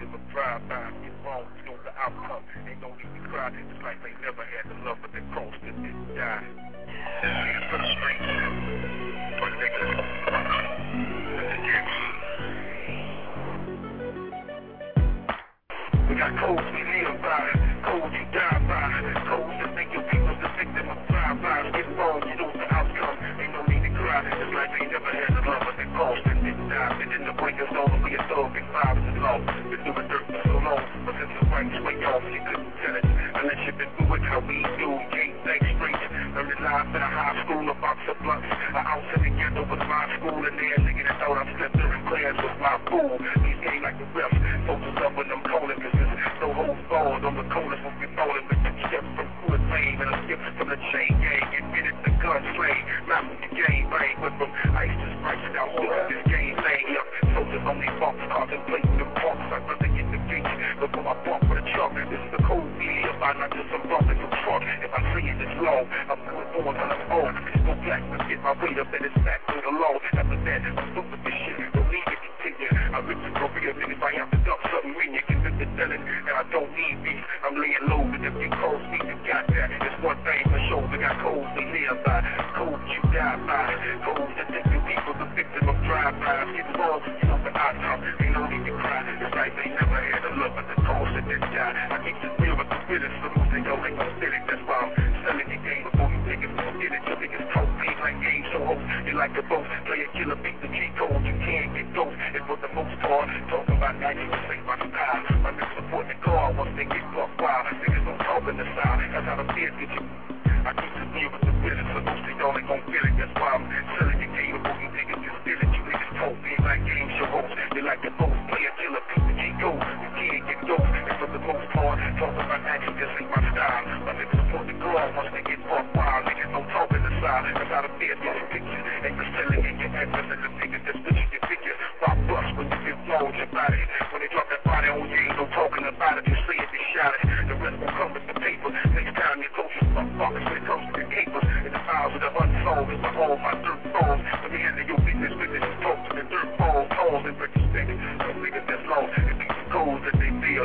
We got codes we live by, codes you die by, codes that make your people the victim of drive-bys. Get wrong, you know the outcome. Ain't no need to cry. It's like they never had the love, but they cost and didn't die. They didn't break us over. We a thug and five is law. Been doing dirt for so long, but since the rights way off, you couldn't tell it. Unless you been through it, how we do. You can't think straight. Learned it live in a high school, a box of blunts. I out to the ghetto was my school, and there nigga that thought I slept during class was my fool. These game like the refs, focus up when I'm calling business. No holds barred on the corners when we falling, but two steps from good fame and a skip from the chain gang. Admitted the gun slave, not from the game bang, but from ice to Sprite out doing this game thing. Up soldiers on these box, contemplating the parks. I'd rather get the beach before I bump for the truck. This is the code we live by, not just some bumping the truck. If I see it, it's long. I'm good on on the phone. No black, let's get my weight up and it's back to the law. After that, I'm stupid this shit. Don't need to continue. I'm looking for real niggas. I have to dump something when you can the selling, and I don't need beef. I'm laying low, but if you close me, you got that. It's one thing for sure. We got codes we live by, codes you die by, codes that take you people the victim of drive-bys. Get wrong, you know the outcome. Ain't no need to cry. It's like they never had a love at the cost that they die. I keep this real with the bitter, so they don't make no steady. That's why I'm selling the game before you take it. Forget it, your niggas talk big like game show host. You like the boat, play a killer, beat the cheat code. You can't get those. And for the most part, talking about ninety percent my style. My niggas support the car once they get buck wild. Niggas don't talk in the style. That's how the fears get you. I keep the real with the bitter, so most they y'all ain't gon' feel it. That's why I'm selling the game before you niggas just feel it. You niggas talk big like game show host. You like the boat, play a killer, beat the cheat code. You can't get those. And for the most part, talking about action just ain't my style. My niggas support the car once they get buck wild. Niggas don't talk in the style. That's how the fears get you pictures. And you're selling in your address and the niggas just put you your figure. Pop bust when you get blown your body. When they drop that body on you, ain't no talking about it. You see it, they shout it. The rest will come with the paper. Next time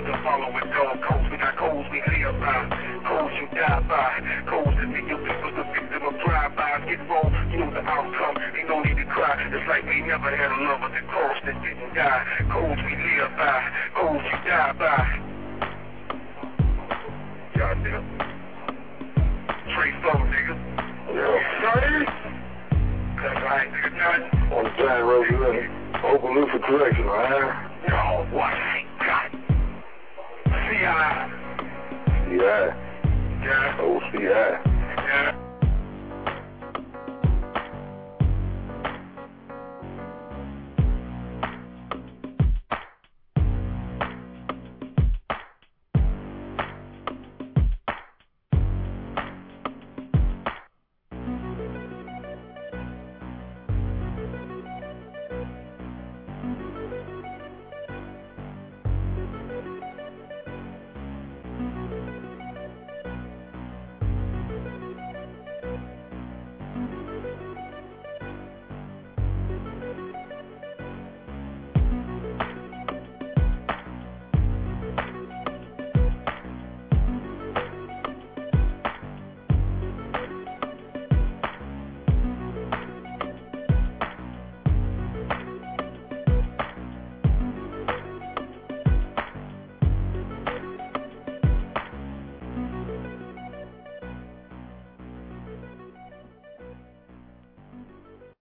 Look to follow with dog codes. We got codes we live by, codes you die by, codes that make your people the victim of drive-by. Get wrong, you know the outcome. Ain't no need to cry. It's like we never had a lover that crossed that didn't die. Codes we live by, codes you die by. Goddamn. Trey Flow, nigga. Yeah. Sorry? Cause I ain't nigga nothing. On the time, Rosie, open loop for correction, man. No, what I got? C I. C I. Yeah. Oh, C I. Yeah.